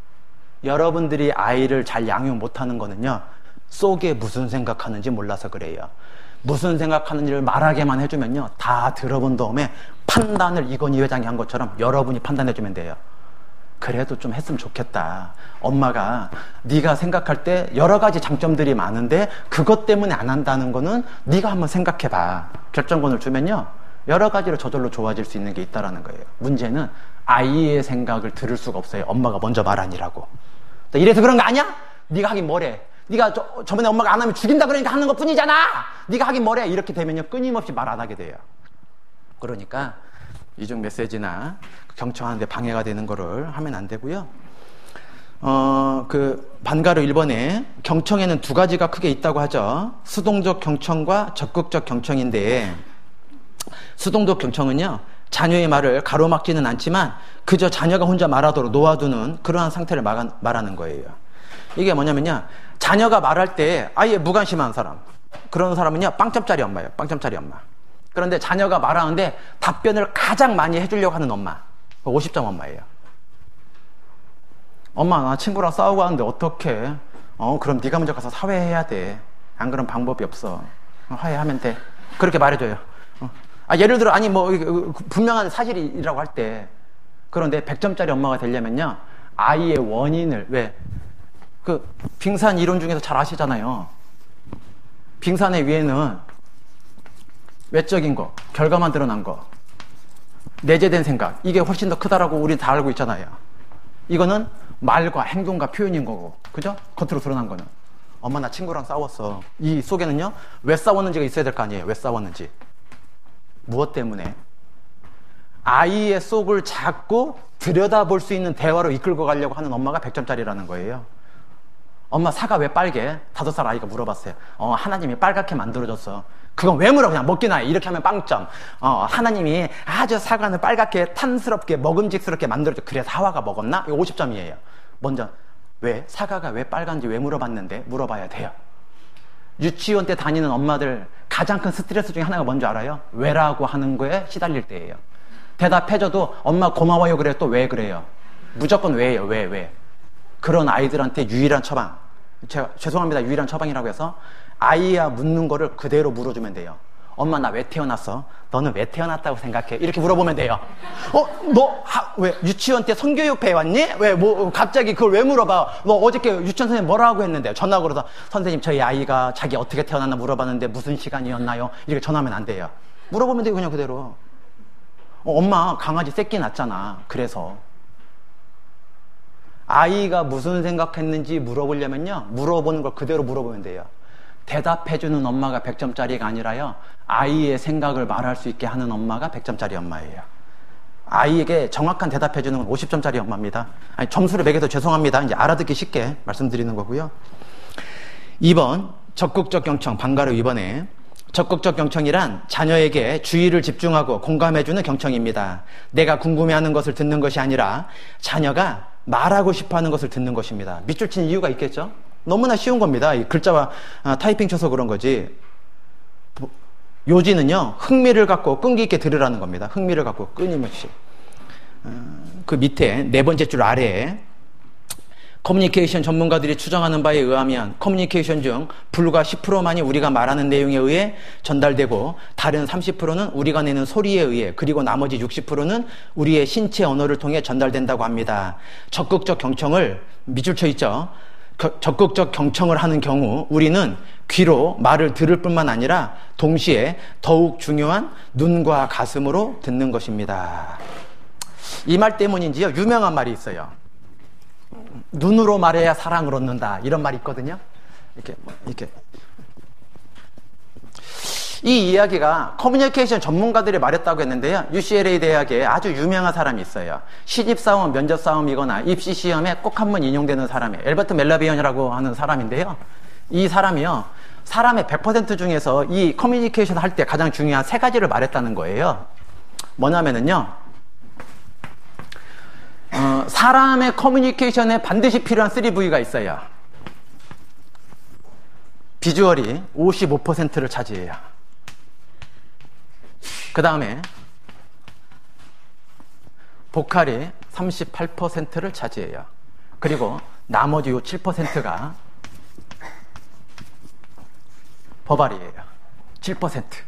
여러분들이 아이를 잘 양육 못하는 거는요, 속에 무슨 생각하는지 몰라서 그래요. 무슨 생각하는지를 말하게만 해주면요 다 들어본 다음에 판단을 이건희 회장이 한 것처럼 여러분이 판단해주면 돼요. 그래도 좀 했으면 좋겠다. 엄마가 네가 생각할 때 여러 가지 장점들이 많은데 그것 때문에 안 한다는 거는 네가 한번 생각해봐. 결정권을 주면요 여러 가지로 저절로 좋아질 수 있는 게 있다라는 거예요. 문제는 아이의 생각을 들을 수가 없어요. 엄마가 먼저 말하니라고. 이래서 그런 거 아니야? 네가 하긴 뭐래. 네가 저, 저번에 엄마가 안 하면 죽인다 그러니까 하는 것 뿐이잖아. 네가 하긴 뭐래. 이렇게 되면요 끊임없이 말 안 하게 돼요. 그러니까 이중 메시지나 경청하는데 방해가 되는 거를 하면 안 되고요. 어, 그 반가로 일 번에 경청에는 두 가지가 크게 있다고 하죠. 수동적 경청과 적극적 경청인데, 수동적 경청은요 자녀의 말을 가로막지는 않지만 그저 자녀가 혼자 말하도록 놓아두는 그러한 상태를 말하는 거예요. 이게 뭐냐면요, 자녀가 말할 때 아예 무관심한 사람, 그런 사람은요 빵점짜리 엄마예요. 빵점짜리 엄마. 그런데 자녀가 말하는데 답변을 가장 많이 해주려고 하는 엄마, 오십 점 엄마예요. 엄마, 나 친구랑 싸우고 하는데 어떡해? 어, 그럼 네가 먼저 가서 사회해야 돼. 안 그런 방법이 없어. 화해하면 돼. 그렇게 말해줘요. 어. 아, 예를 들어, 아니, 뭐, 분명한 사실이라고 할 때. 그런데 백 점짜리 엄마가 되려면요, 아이의 원인을, 왜? 그, 빙산 이론 중에서 잘 아시잖아요. 빙산의 위에는 외적인 거, 결과만 드러난 거, 내재된 생각, 이게 훨씬 더 크다라고 우리 다 알고 있잖아요. 이거는 말과 행동과 표현인 거고, 그죠? 겉으로 드러난 거는. 엄마 나 친구랑 싸웠어. 이 속에는요, 왜 싸웠는지가 있어야 될 거 아니에요. 왜 싸웠는지. 무엇 때문에? 아이의 속을 자꾸 들여다볼 수 있는 대화로 이끌고 가려고 하는 엄마가 백 점짜리라는 거예요. 엄마 사과 왜 빨개? 다섯 살 아이가 물어봤어요. 어, 하나님이 빨갛게 만들어줬어. 그건 왜 물어? 그냥 먹기나 해. 이렇게 하면 빵점. 어, 하나님이 아주 사과는 빨갛게 탄스럽게 먹음직스럽게 만들어줘. 그래서 하와가 먹었나? 이거 오십 점이에요. 먼저 왜? 사과가 왜 빨간지 왜 물어봤는데 물어봐야 돼요. 유치원 때 다니는 엄마들 가장 큰 스트레스 중에 하나가 뭔지 알아요? 왜라고 하는 거에 시달릴 때예요. 대답해줘도 엄마 고마워요 그래. 또 왜 그래요? 무조건 왜예요. 왜 왜? 그런 아이들한테 유일한 처방, 제가 죄송합니다 유일한 처방이라고 해서 아이야 묻는 거를 그대로 물어주면 돼요. 엄마 나 왜 태어났어? 너는 왜 태어났다고 생각해? 이렇게 물어보면 돼요. 어? 너 왜 유치원 때 성교육 배웠니? 왜 뭐 갑자기 그걸 왜 물어봐? 너 어저께 유치원 선생님 뭐라고 했는데? 전화 걸어서 선생님 저희 아이가 자기 어떻게 태어났나 물어봤는데 무슨 시간이었나요? 이렇게 전화하면 안 돼요. 물어보면 돼요. 그냥 그대로. 어, 엄마 강아지 새끼 낳잖아. 그래서 아이가 무슨 생각했는지 물어보려면요, 물어보는 걸 그대로 물어보면 돼요. 대답해주는 엄마가 백 점짜리가 아니라요, 아이의 생각을 말할 수 있게 하는 엄마가 백 점짜리 엄마예요. 아이에게 정확한 대답해주는 건 오십 점짜리 엄마입니다. 아니, 점수를 매겨서 죄송합니다. 이제 알아듣기 쉽게 말씀드리는 거고요. 이 번 적극적 경청, 방가로 이 번에 적극적 경청이란 자녀에게 주의를 집중하고 공감해주는 경청입니다. 내가 궁금해하는 것을 듣는 것이 아니라 자녀가 말하고 싶어하는 것을 듣는 것입니다. 밑줄 친 이유가 있겠죠? 너무나 쉬운 겁니다. 이 글자와 타이핑 쳐서 그런 거지. 요지는요, 흥미를 갖고 끈기 있게 들으라는 겁니다. 흥미를 갖고 끊임없이. 그 밑에 네 번째 줄 아래에 커뮤니케이션 전문가들이 추정하는 바에 의하면 커뮤니케이션 중 불과 십 퍼센트만이 우리가 말하는 내용에 의해 전달되고 다른 삼십 퍼센트는 우리가 내는 소리에 의해, 그리고 나머지 육십 퍼센트는 우리의 신체 언어를 통해 전달된다고 합니다. 적극적 경청을 밑줄 쳐 있죠. 겨, 적극적 경청을 하는 경우 우리는 귀로 말을 들을 뿐만 아니라 동시에 더욱 중요한 눈과 가슴으로 듣는 것입니다. 이 말 때문인지요, 유명한 말이 있어요. 눈으로 말해야 사랑을 얻는다, 이런 말이 있거든요. 이렇게 이렇게 이 이야기가 커뮤니케이션 전문가들이 말했다고 했는데요, 유씨엘에이 대학에 아주 유명한 사람이 있어요. 신입사원, 면접싸움이거나 입시시험에 꼭 한 번 인용되는 사람이에요. 엘버트 멜라비언이라고 하는 사람인데요, 이 사람이요, 사람의 백 퍼센트 중에서 이 커뮤니케이션 할 때 가장 중요한 세 가지를 말했다는 거예요. 뭐냐면은요, 어, 사람의 커뮤니케이션에 반드시 필요한 쓰리 브이가 있어요. 비주얼이 오십오 퍼센트를 차지해요. 그 다음에 보컬이 삼십팔 퍼센트를 차지해요. 그리고 나머지 요 칠 퍼센트가 버발이에요. 칠 퍼센트.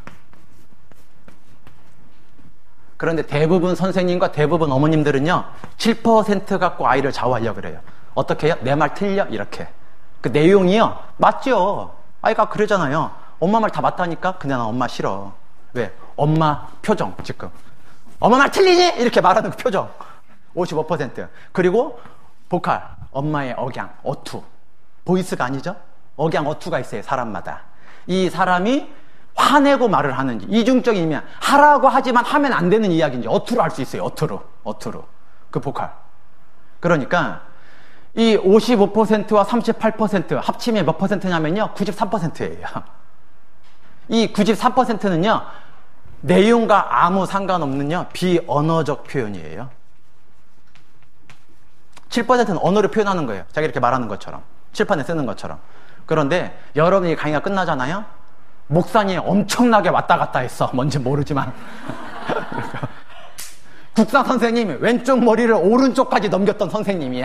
그런데 대부분 선생님과 대부분 어머님들은요, 칠 퍼센트 갖고 아이를 좌우하려고 그래요. 어떻게 해요? 내 말 틀려? 이렇게. 그 내용이요, 맞죠? 아이가 그러잖아요. 엄마 말 다 맞다니까? 근데 난 엄마 싫어. 왜? 엄마 표정, 지금. 엄마 말 틀리니? 이렇게 말하는 그 표정. 오십오 퍼센트. 그리고 보컬, 엄마의 억양, 어투. 보이스가 아니죠? 억양, 어투가 있어요, 사람마다. 이 사람이 화내고 말을 하는지, 이중적이면 하라고 하지만 하면 안 되는 이야기인지 어투로 할 수 있어요. 어투로. 어투로. 그 보컬. 그러니까 이 오십오 퍼센트와 삼십팔 퍼센트 합치면 몇 퍼센트냐면요, 구십삼 퍼센트예요. 이 구십삼 퍼센트는요, 내용과 아무 상관없는요, 비언어적 표현이에요. 칠 퍼센트는 언어를 표현하는 거예요. 자기 이렇게 말하는 것처럼, 칠판에 쓰는 것처럼. 그런데 여러분이 강의가 끝나잖아요, 목사님 엄청나게 왔다 갔다 했어. 뭔지 모르지만. 국사 선생님 왼쪽 머리를 오른쪽까지 넘겼던 선생님이야.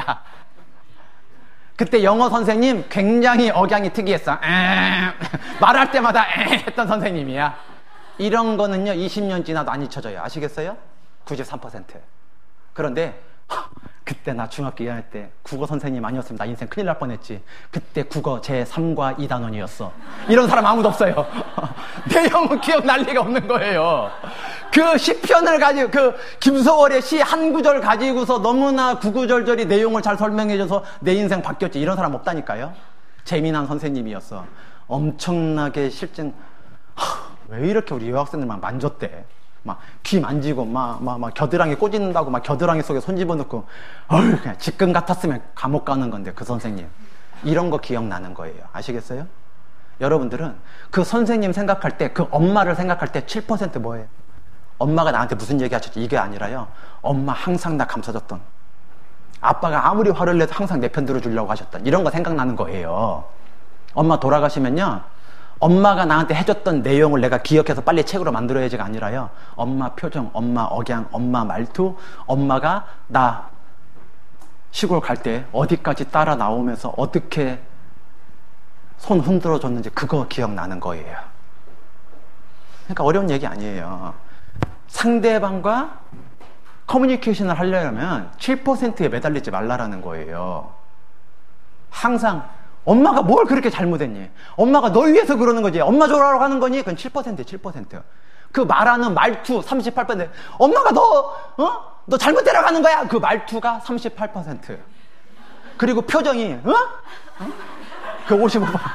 그때 영어 선생님 굉장히 억양이 특이했어. 에 말할 때마다 에 했던 선생님이야. 이런 거는요, 이십 년 지나도 안 잊혀져요. 아시겠어요? 구십삼 퍼센트. 그런데 그때 나 중학교 이 학년 때 국어 선생님 아니었으면 나 인생 큰일 날 뻔했지. 그때 국어 제삼과 이 단원이었어. 이런 사람 아무도 없어요. 내용은 기억날 리가 없는 거예요. 그 시편을 가지고 그 김소월의 시 한 구절 가지고서 너무나 구구절절히 내용을 잘 설명해줘서 내 인생 바뀌었지. 이런 사람 없다니까요. 재미난 선생님이었어. 엄청나게 실증. 하, 왜 이렇게 우리 여학생들만 만졌대? 막 귀 만지고 막 막 막 겨드랑이 꼬집는다고 막 겨드랑이 속에 손 집어넣고, 어휴 그냥 지금 같았으면 감옥 가는 건데 그 선생님. 이런 거 기억나는 거예요. 아시겠어요? 여러분들은 그 선생님 생각할 때, 그 엄마를 생각할 때 칠 퍼센트 뭐예요? 엄마가 나한테 무슨 얘기 하셨지? 이게 아니라요. 엄마 항상 나 감싸줬던, 아빠가 아무리 화를 내도 항상 내 편 들어주려고 하셨던, 이런 거 생각나는 거예요. 엄마 돌아가시면요, 엄마가 나한테 해줬던 내용을 내가 기억해서 빨리 책으로 만들어야지가 아니라요, 엄마 표정, 엄마 억양, 엄마 말투, 엄마가 나 시골 갈 때 어디까지 따라 나오면서 어떻게 손 흔들어 줬는지 그거 기억나는 거예요. 그러니까 어려운 얘기 아니에요. 상대방과 커뮤니케이션을 하려면 칠 퍼센트에 매달리지 말라라는 거예요. 항상 엄마가 뭘 그렇게 잘못했니? 엄마가 널 위해서 그러는 거지. 엄마 좋아하라고 하는 거니? 그건 칠 퍼센트, 칠 퍼센트. 그 말하는 말투 삼십팔 퍼센트. 엄마가 너, 어? 너 잘못되라고 하는 거야. 그 말투가 삼십팔 퍼센트. 그리고 표정이, 어? 어? 그 오십오 퍼센트.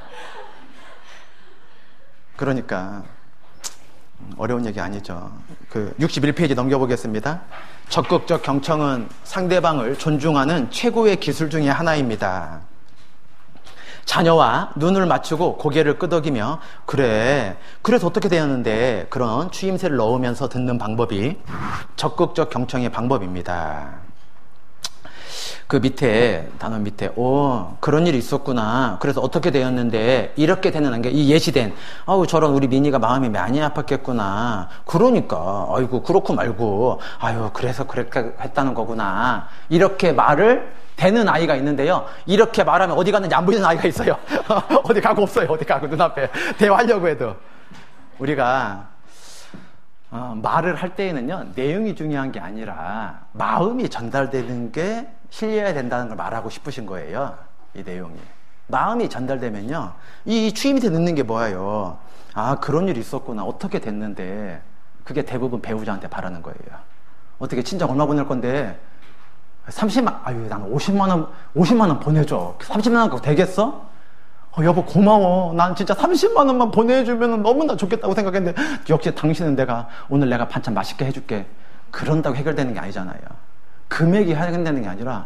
그러니까 어려운 얘기 아니죠. 그 육십일 페이지 넘겨보겠습니다. 적극적 경청은 상대방을 존중하는 최고의 기술 중에 하나입니다. 자녀와 눈을 맞추고 고개를 끄덕이며 그래, 그래서 어떻게 되었는데, 그런 추임새를 넣으면서 듣는 방법이 적극적 경청의 방법입니다. 그 밑에, 단어 밑에, 오, 그런 일이 있었구나. 그래서 어떻게 되었는데, 이렇게 되는 게, 이 예시된, 아우, 저런 우리 미니가 마음이 많이 아팠겠구나. 그러니까, 아이고, 그렇고 말고, 아유, 그래서 그렇게 했다는 거구나. 이렇게 말을 되는 아이가 있는데요. 이렇게 말하면 어디 갔는지 안 보이는 아이가 있어요. 어디 가고 없어요. 어디 가고, 눈앞에. 대화하려고 해도. 우리가, 어, 말을 할 때에는요, 내용이 중요한 게 아니라 마음이 전달되는 게 실려야 된다는 걸 말하고 싶으신 거예요. 이 내용이. 마음이 전달되면요, 이 추임 밑에 넣는 게 뭐예요? 아, 그런 일이 있었구나. 어떻게 됐는데. 그게 대부분 배우자한테 바라는 거예요. 어떻게 친정 얼마 보낼 건데 삼십만, 아유, 난 오십만 원, 오십만 원 보내줘. 삼십만 원 갖고 되겠어? 어, 여보, 고마워. 난 진짜 삼십만 원만 보내주면 너무나 좋겠다고 생각했는데, 역시 당신은 내가, 오늘 내가 반찬 맛있게 해줄게. 그런다고 해결되는 게 아니잖아요. 금액이 해결되는 게 아니라,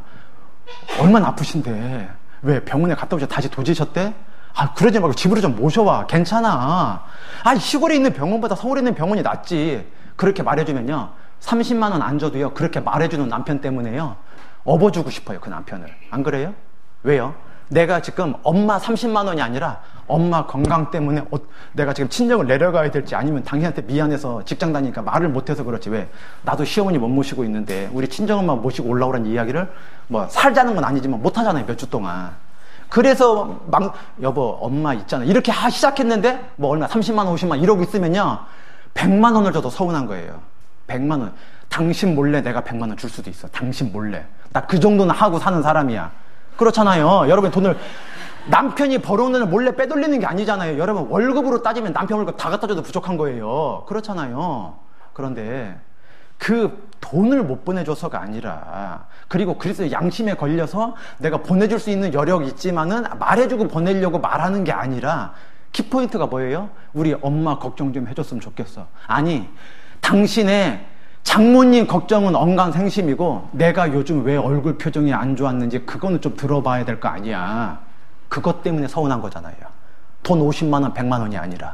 얼마나 아프신데, 왜 병원에 갔다 오셔 다시 도지셨대? 아, 그러지 말고 집으로 좀 모셔와. 괜찮아. 아, 시골에 있는 병원보다 서울에 있는 병원이 낫지. 그렇게 말해주면요, 삼십만 원 안 줘도요, 그렇게 말해주는 남편 때문에요, 업어주고 싶어요, 그 남편을. 안 그래요? 왜요? 내가 지금 엄마 삼십만 원이 아니라 엄마 건강 때문에 어, 내가 지금 친정을 내려가야 될지, 아니면 당신한테 미안해서 직장 다니니까 말을 못해서 그렇지. 왜? 나도 시어머니 못 모시고 있는데 우리 친정엄마 모시고 올라오라는 이야기를 뭐 살자는 건 아니지만 못하잖아요, 몇 주 동안. 그래서 막, 여보, 엄마 있잖아, 이렇게 하, 시작했는데 뭐 얼마, 삼십만 원, 오십만 원 이러고 있으면요, 백만 원을 줘도 서운한 거예요. 백만 원. 당신 몰래 내가 백만 원 줄 수도 있어. 당신 몰래. 나 그 정도는 하고 사는 사람이야. 그렇잖아요. 여러분, 돈을, 남편이 벌어오는 돈을 몰래 빼돌리는 게 아니잖아요. 여러분, 월급으로 따지면 남편 월급 다 갖다 줘도 부족한 거예요. 그렇잖아요. 그런데 그 돈을 못 보내줘서가 아니라, 그리고 그래서 양심에 걸려서 내가 보내줄 수 있는 여력이 있지만은 말해주고 보내려고 말하는 게 아니라, 키포인트가 뭐예요? 우리 엄마 걱정 좀 해줬으면 좋겠어. 아니, 당신의 장모님 걱정은 언간생심이고, 내가 요즘 왜 얼굴 표정이 안 좋았는지 그거는 좀 들어봐야 될 거 아니야. 그것 때문에 서운한 거잖아요. 돈 오십만 원, 백만 원이 아니라.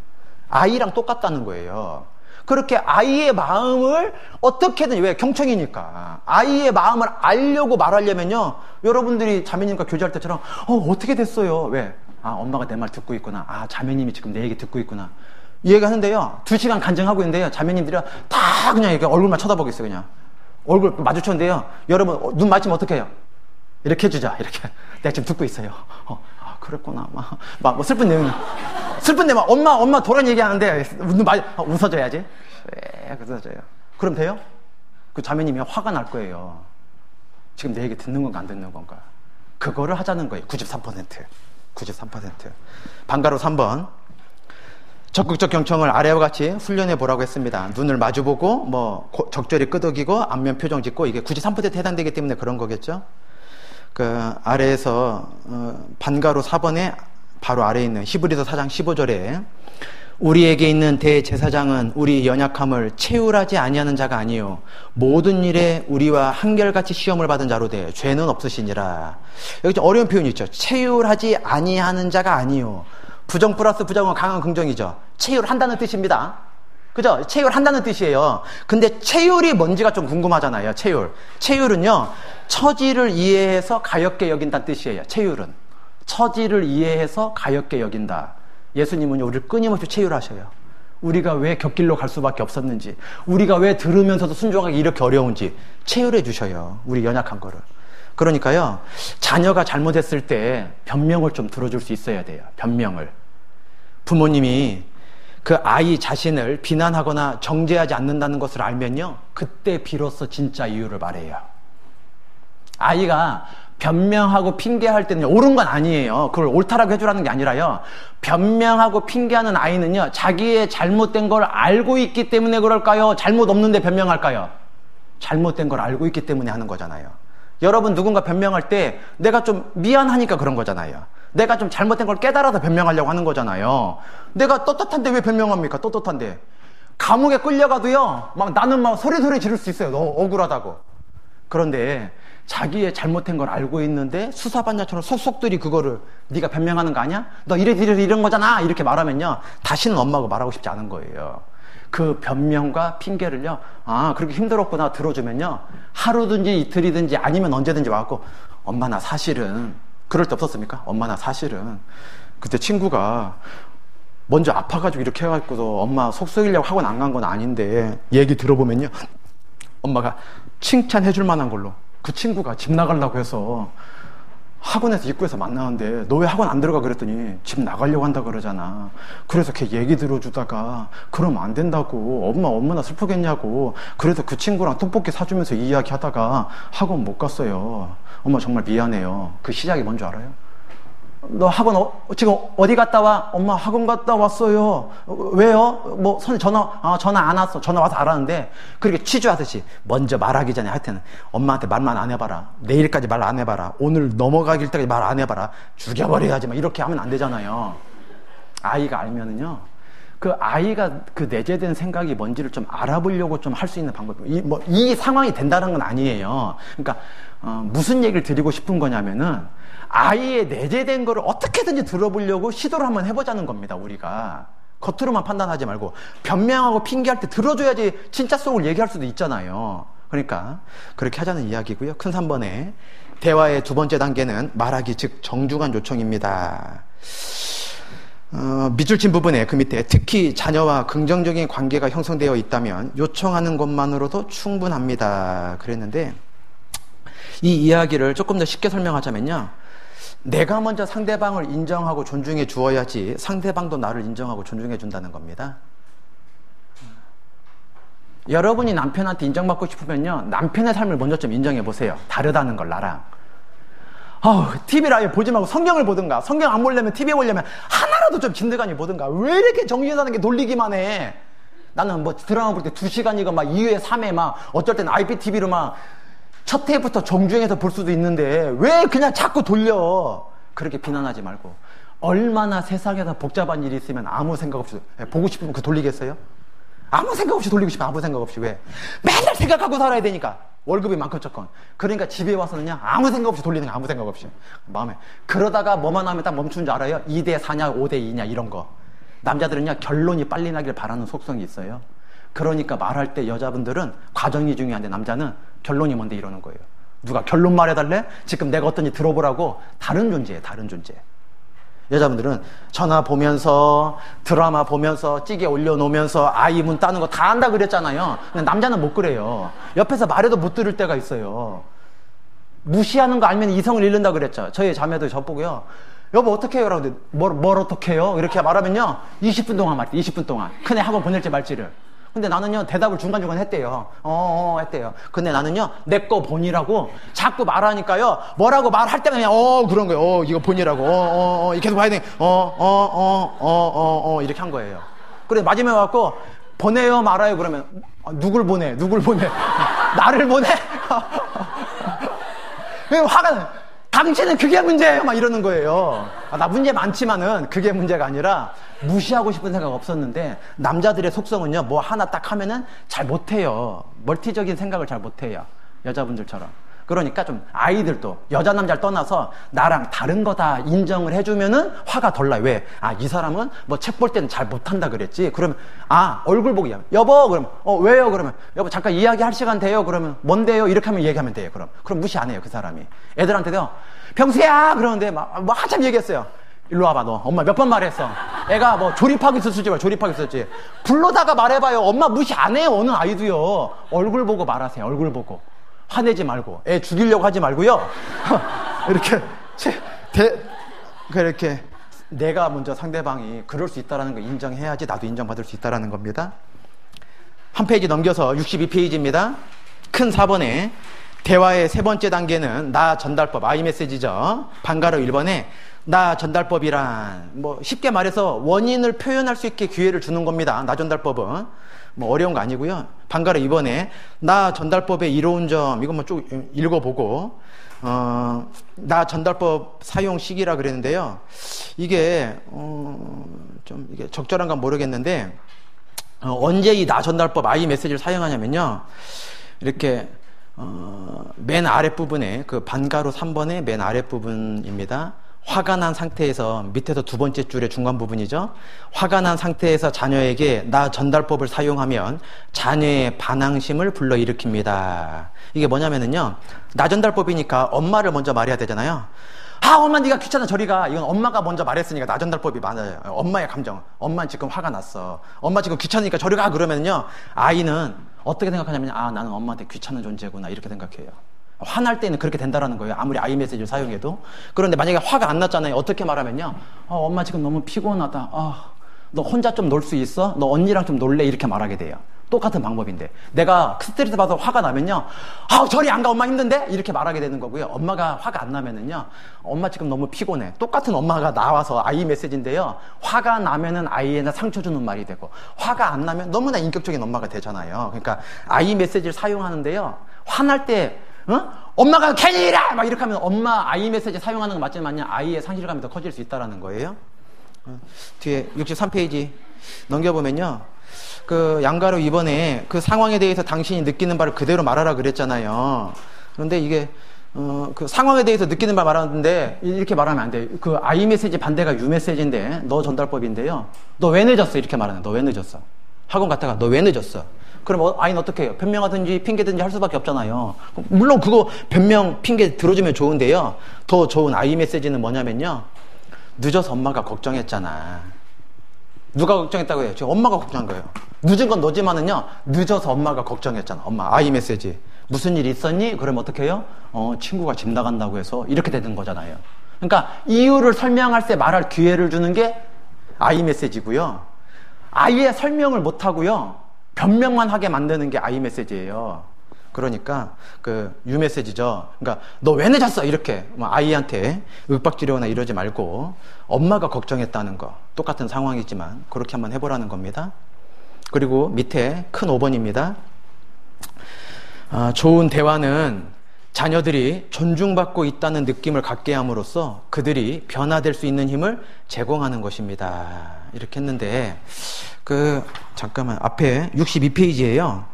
아이랑 똑같다는 거예요. 그렇게 아이의 마음을 어떻게든, 왜? 경청이니까. 아이의 마음을 알려고 말하려면요, 여러분들이 자매님과 교제할 때처럼, 어, 어떻게 됐어요? 왜? 아, 엄마가 내 말 듣고 있구나. 아, 자매님이 지금 내 얘기 듣고 있구나. 얘기하는데요, 두 시간 간증하고 있는데요, 자매님들이 다 그냥 이렇게 얼굴만 쳐다보고 있어요. 그냥 얼굴 마주쳤는데요, 여러분 눈 맞으면 어떻게 해요? 이렇게 해주자. 이렇게. 내가 지금 듣고 있어요. 어, 아, 그랬구나. 막, 막, 뭐 슬픈 내용, 슬픈 내용, 엄마, 엄마 도란 얘기하는데 눈 맞, 어, 웃어줘야지. 에, 웃어줘요. 그럼 돼요? 그 자매님이 화가 날 거예요. 지금 내 얘기 듣는 건가 안 듣는 건가? 그거를 하자는 거예요. 구십삼 퍼센트. 구십삼 퍼센트. 방가로 삼 번. 적극적 경청을 아래와 같이 훈련해 보라고 했습니다. 눈을 마주보고 뭐 적절히 끄덕이고 안면 표정 짓고 이게 구십삼 퍼센트에 해당되기 때문에 그런 거겠죠. 그 아래에서 어, 반가로 사 번에 바로 아래에 있는 히브리서 사 장 십오 절에 우리에게 있는 대제사장은 우리 연약함을 체휼하지 아니하는 자가 아니요 모든 일에 우리와 한결같이 시험을 받은 자로 돼 죄는 없으시니라. 여기 좀 어려운 표현이 있죠. 체휼하지 아니하는 자가 아니요. 부정 플러스 부정은 강한 긍정이죠. 체휼한다는 뜻입니다. 그죠? 체휼한다는 뜻이에요. 근데 체휼이 뭔지가 좀 궁금하잖아요. 체휼. 체휼은요, 처지를 이해해서 가엾게 여긴다는 뜻이에요. 체휼은. 처지를 이해해서 가엾게 여긴다. 예수님은요, 우리를 끊임없이 체휼하셔요. 우리가 왜 곁길로 갈 수밖에 없었는지, 우리가 왜 들으면서도 순종하기 이렇게 어려운지 체휼해 주셔요. 우리 연약한 거를. 그러니까요, 자녀가 잘못했을 때 변명을 좀 들어줄 수 있어야 돼요. 변명을. 부모님이 그 아이 자신을 비난하거나 정죄하지 않는다는 것을 알면요, 그때 비로소 진짜 이유를 말해요. 아이가 변명하고 핑계할 때는 옳은 건 아니에요. 그걸 옳다라고 해주라는 게 아니라요, 변명하고 핑계하는 아이는요, 자기의 잘못된 걸 알고 있기 때문에 그럴까요? 잘못 없는데 변명할까요? 잘못된 걸 알고 있기 때문에 하는 거잖아요. 여러분 누군가 변명할 때 내가 좀 미안하니까 그런 거잖아요. 내가 좀 잘못된 걸 깨달아서 변명하려고 하는 거잖아요. 내가 떳떳한데 왜 변명합니까? 떳떳한데. 감옥에 끌려가도요, 막 나는 막 소리소리 지를 수 있어요. 너무 억울하다고. 그런데 자기의 잘못된 걸 알고 있는데 수사반장처럼 속속들이 그거를 네가 변명하는 거 아니야? 너 이래 이래 이런 거잖아. 이렇게 말하면요, 다시는 엄마하고 말하고 싶지 않은 거예요. 그 변명과 핑계를요, 아, 그렇게 힘들었구나 들어주면요, 하루든지 이틀이든지 아니면 언제든지 와갖고, 엄마 나 사실은, 그럴 때 없었습니까? 엄마 나 사실은 그때 친구가 먼저 아파가지고 이렇게 해가지고도 엄마 속 썩이려고 학원 안 간 건 아닌데, 얘기 들어보면요, 엄마가 칭찬해줄 만한 걸로 그 친구가 집 나가려고 해서 학원에서 입구에서 만나는데 너 왜 학원 안 들어가 그랬더니 집 나가려고 한다 그러잖아. 그래서 걔 얘기 들어주다가 그러면 안 된다고, 엄마 얼마나 슬프겠냐고, 그래서 그 친구랑 떡볶이 사주면서 이야기 하다가 학원 못 갔어요. 엄마 정말 미안해요. 그 시작이 뭔 줄 알아요? 너 학원 어, 지금 어디 갔다 와? 엄마 학원 갔다 왔어요. 왜요? 뭐 선 전화 아 전화 안 왔어. 전화 와서 알았는데, 그렇게 취조하듯이 먼저 말하기 전에 하여튼 엄마한테 말만 안 해봐라. 내일까지 말 안 해봐라. 오늘 넘어가길 때까지 말 안 해봐라. 죽여버려야지. 막 이렇게 하면 안 되잖아요. 아이가 알면은요, 그 아이가 그 내재된 생각이 뭔지를 좀 알아보려고 좀 할 수 있는 방법. 이 뭐 이 상황이 된다는 건 아니에요. 그러니까 어, 무슨 얘기를 드리고 싶은 거냐면은, 아이의 내재된 거를 어떻게든지 들어보려고 시도를 한번 해보자는 겁니다. 우리가 겉으로만 판단하지 말고 변명하고 핑계할 때 들어줘야지 진짜 속을 얘기할 수도 있잖아요. 그러니까 그렇게 하자는 이야기고요. 큰 삼 번에 대화의 두 번째 단계는 말하기, 즉 정중한 요청입니다. 어, 밑줄 친 부분에 그 밑에 특히 자녀와 긍정적인 관계가 형성되어 있다면 요청하는 것만으로도 충분합니다. 그랬는데, 이 이야기를 조금 더 쉽게 설명하자면요, 내가 먼저 상대방을 인정하고 존중해 주어야지 상대방도 나를 인정하고 존중해 준다는 겁니다. 여러분이 남편한테 인정받고 싶으면요, 남편의 삶을 먼저 좀 인정해 보세요. 다르다는 걸, 나랑. 어우, 티비를 아예 보지 말고 성경을 보든가, 성경 안 보려면 티비 보려면 하나라도 좀 진득하니 보든가. 왜 이렇게 정신 사는 게 돌리기만 해? 나는 뭐 드라마 볼 때 두 시간이고 막 이 회, 삼 회 막 어쩔 땐 아이피티비로 막 첫 회부터 정주행해서 볼 수도 있는데 왜 그냥 자꾸 돌려? 그렇게 비난하지 말고, 얼마나 세상에서 복잡한 일이 있으면 아무 생각 없이, 보고 싶으면 그 돌리겠어요? 아무 생각 없이 돌리고 싶으면 아무 생각 없이. 왜? 맨날 생각하고 살아야 되니까. 월급이 많건 적건. 그러니까 집에 와서는요, 아무 생각 없이 돌리는 거, 아무 생각 없이. 마음에. 그러다가 뭐만 하면 딱 멈추는 줄 알아요? 이 대 사냐, 오 대 이냐, 이런 거. 남자들은요, 결론이 빨리 나길 바라는 속성이 있어요. 그러니까 말할 때 여자분들은 과정이 중요한데, 남자는 결론이 뭔데 이러는 거예요. 누가 결론 말해달래? 지금 내가 어떤지 들어보라고. 다른 존재예요, 다른 존재. 여자분들은 전화 보면서, 드라마 보면서, 찌개 올려놓으면서 아이 문 따는 거 다 한다 그랬잖아요. 근데 남자는 못 그래요. 옆에서 말해도 못 들을 때가 있어요. 무시하는 거 알면 이성을 잃는다 그랬죠. 저희 자매도 저 보고요, 여보 어떻게 해요? 라고. 뭘, 뭘 어떻게 해요? 이렇게 말하면요, 이십 분 동안 말이에요. 이십 분 동안 큰애 학원 보낼지 말지를. 근데 나는요, 대답을 중간중간 했대요. 어, 어, 했대요. 근데 나는요, 내 거 보니라고 자꾸 말하니까요, 뭐라고 말할 때가 그냥, 어, 그런 거예요. 어, 이거 보니라고. 어, 어, 어, 계속 봐야 돼. 어, 어, 어, 어, 어, 어, 이렇게 한 거예요. 그래, 마지막에 와갖고, 보내요, 말아요, 그러면, 아, 누굴 보내? 누굴 보내? 나를 보내? 화가 나. 당신은 그게 문제예요, 막 이러는 거예요. 아, 나 문제 많지만은 그게 문제가 아니라 무시하고 싶은 생각 없었는데, 남자들의 속성은요, 뭐 하나 딱 하면은 잘 못해요. 멀티적인 생각을 잘 못해요. 여자분들처럼. 그러니까 좀 아이들도 여자 남자를 떠나서 나랑 다른 거다 인정을 해주면은 화가 덜 나요. 왜? 아, 이 사람은 뭐 책 볼 때는 잘 못한다 그랬지. 그러면 아, 얼굴 보기. 여보, 그러면 어, 왜요? 그러면 여보, 잠깐 이야기할 시간 돼요? 그러면 뭔데요? 이렇게 하면 얘기하면 돼요. 그럼 그럼 무시 안 해요, 그 사람이. 애들한테도 병수야 그러는데 막 뭐 한참 얘기했어요. 일로 와봐, 너. 엄마 몇 번 말했어. 애가 뭐 조립하고 있었을지 말 조립하고 있었지. 불러다가 말해봐요. 엄마 무시 안 해요, 어느 아이도요. 얼굴 보고 말하세요. 얼굴 보고. 화내지 말고, 애 죽이려고 하지 말고요. 이렇게, 대, 이렇게, 내가 먼저 상대방이 그럴 수 있다는 거 인정해야지 나도 인정받을 수 있다는 겁니다. 한 페이지 넘겨서 육십이 페이지입니다. 큰 사 번에, 대화의 세 번째 단계는 나 전달법, 아이메시지죠. 반가로 일 번에, 나 전달법이란, 뭐, 쉽게 말해서 원인을 표현할 수 있게 기회를 주는 겁니다. 나 전달법은. 뭐 어려운 거 아니고요. 반가로 이번에 나 전달법의 이로운 점 이거 뭐 쭉 읽어보고 어, 나 전달법 사용 시기라 그랬는데요. 이게 어, 좀 이게 적절한가 모르겠는데 어, 언제 이 나 전달법 아이 메시지를 사용하냐면요. 이렇게 어, 맨 아랫 부분에 그 반가로 삼 번의 맨 아랫 부분입니다. 화가 난 상태에서 밑에서 두 번째 줄의 중간 부분이죠. 화가 난 상태에서 자녀에게 나 전달법을 사용하면 자녀의 반항심을 불러일으킵니다. 이게 뭐냐면은요. 나 전달법이니까 엄마를 먼저 말해야 되잖아요. 아, 엄마 네가 귀찮아 저리 가. 이건 엄마가 먼저 말했으니까 나 전달법이 맞아요. 엄마의 감정. 엄마 지금 화가 났어. 엄마 지금 귀찮으니까 저리 가. 그러면요. 아이는 어떻게 생각하냐면 아, 나는 엄마한테 귀찮은 존재구나 이렇게 생각해요. 화날 때는 그렇게 된다라는 거예요. 아무리 아이메시지를 사용해도. 그런데 만약에 화가 안 났잖아요. 어떻게 말하면요. 어, 엄마 지금 너무 피곤하다. 어, 너 혼자 좀 놀 수 있어? 너 언니랑 좀 놀래? 이렇게 말하게 돼요. 똑같은 방법인데. 내가 스트레스 받아서 화가 나면요. 아, 저리 안 가. 엄마 힘든데? 이렇게 말하게 되는 거고요. 엄마가 화가 안 나면은요. 엄마 지금 너무 피곤해. 똑같은 엄마가 나와서 아이메시지인데요. 화가 나면은 아이에게 상처 주는 말이 되고 화가 안 나면 너무나 인격적인 엄마가 되잖아요. 그러니까 아이메시지를 사용하는데요. 화날 때 어? 엄마가 괜히 이래! 막 이렇게 하면 엄마 아이 메시지 사용하는 거 맞지만 아이의 상실감이 더 커질 수 있다는 거예요. 어, 뒤에 육십삼 페이지 넘겨보면요. 그 양가로 이번에 그 상황에 대해서 당신이 느끼는 바를 그대로 말하라 그랬잖아요. 그런데 이게 어, 그 상황에 대해서 느끼는 바 말하는데 이렇게 말하면 안 돼. 그 아이 메시지 반대가 유 메시지인데 너 전달법인데요. 너 왜 늦었어? 이렇게 말하는 너 왜 늦었어? 학원 갔다가 너 왜 늦었어? 그럼 아이는 어떻게 해요? 변명하든지 핑계든지 할 수밖에 없잖아요. 물론 그거 변명, 핑계 들어주면 좋은데요. 더 좋은 아이 메시지는 뭐냐면요. 늦어서 엄마가 걱정했잖아. 누가 걱정했다고 해요? 지금 엄마가 걱정한 거예요. 늦은 건 너지만은요. 늦어서 엄마가 걱정했잖아. 엄마 아이 메시지. 무슨 일 있었니? 그러면 어떻게 해요? 어, 친구가 집 나간다고 해서 이렇게 되는 거잖아요. 그러니까 이유를 설명할 때 말할 기회를 주는 게 아이 메시지고요. 아예 설명을 못 하고요. 변명만 하게 만드는 게 아이 메시지예요. 그러니까 그 유 메시지죠. 그러니까 너 왜 늦었어? 이렇게 아이한테 윽박지르거나 이러지 말고 엄마가 걱정했다는 거 똑같은 상황이지만 그렇게 한번 해보라는 겁니다. 그리고 밑에 큰 오 번입니다. 아, 좋은 대화는 자녀들이 존중받고 있다는 느낌을 갖게 함으로써 그들이 변화될 수 있는 힘을 제공하는 것입니다. 이렇게 했는데 그 잠깐만 앞에 육십이 페이지예요.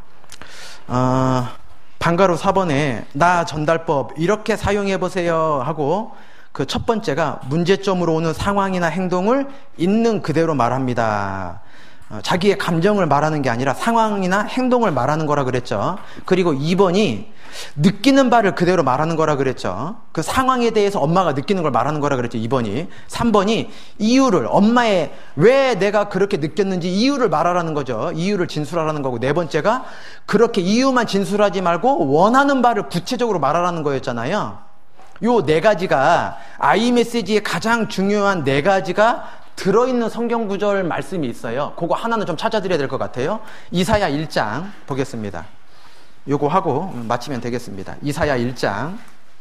아, 반가로 사 번에 나 전달법 이렇게 사용해보세요 하고 그 첫 번째가 문제점으로 오는 상황이나 행동을 있는 그대로 말합니다. 어, 자기의 감정을 말하는 게 아니라 상황이나 행동을 말하는 거라 그랬죠. 그리고 이 번이 느끼는 바를 그대로 말하는 거라 그랬죠. 그 상황에 대해서 엄마가 느끼는 걸 말하는 거라 그랬죠. 이 번이. 삼 번이 이유를 엄마의 왜 내가 그렇게 느꼈는지 이유를 말하라는 거죠. 이유를 진술하라는 거고 네 번째가 그렇게 이유만 진술하지 말고 원하는 바를 구체적으로 말하라는 거였잖아요. 요 네 가지가 아이 메시지의 가장 중요한 네 가지가 들어있는 성경 구절 말씀이 있어요. 그거 하나는 좀 찾아드려야 될 것 같아요. 이사야 일 장 보겠습니다. 요거 하고 마치면 되겠습니다. 이사야 일 장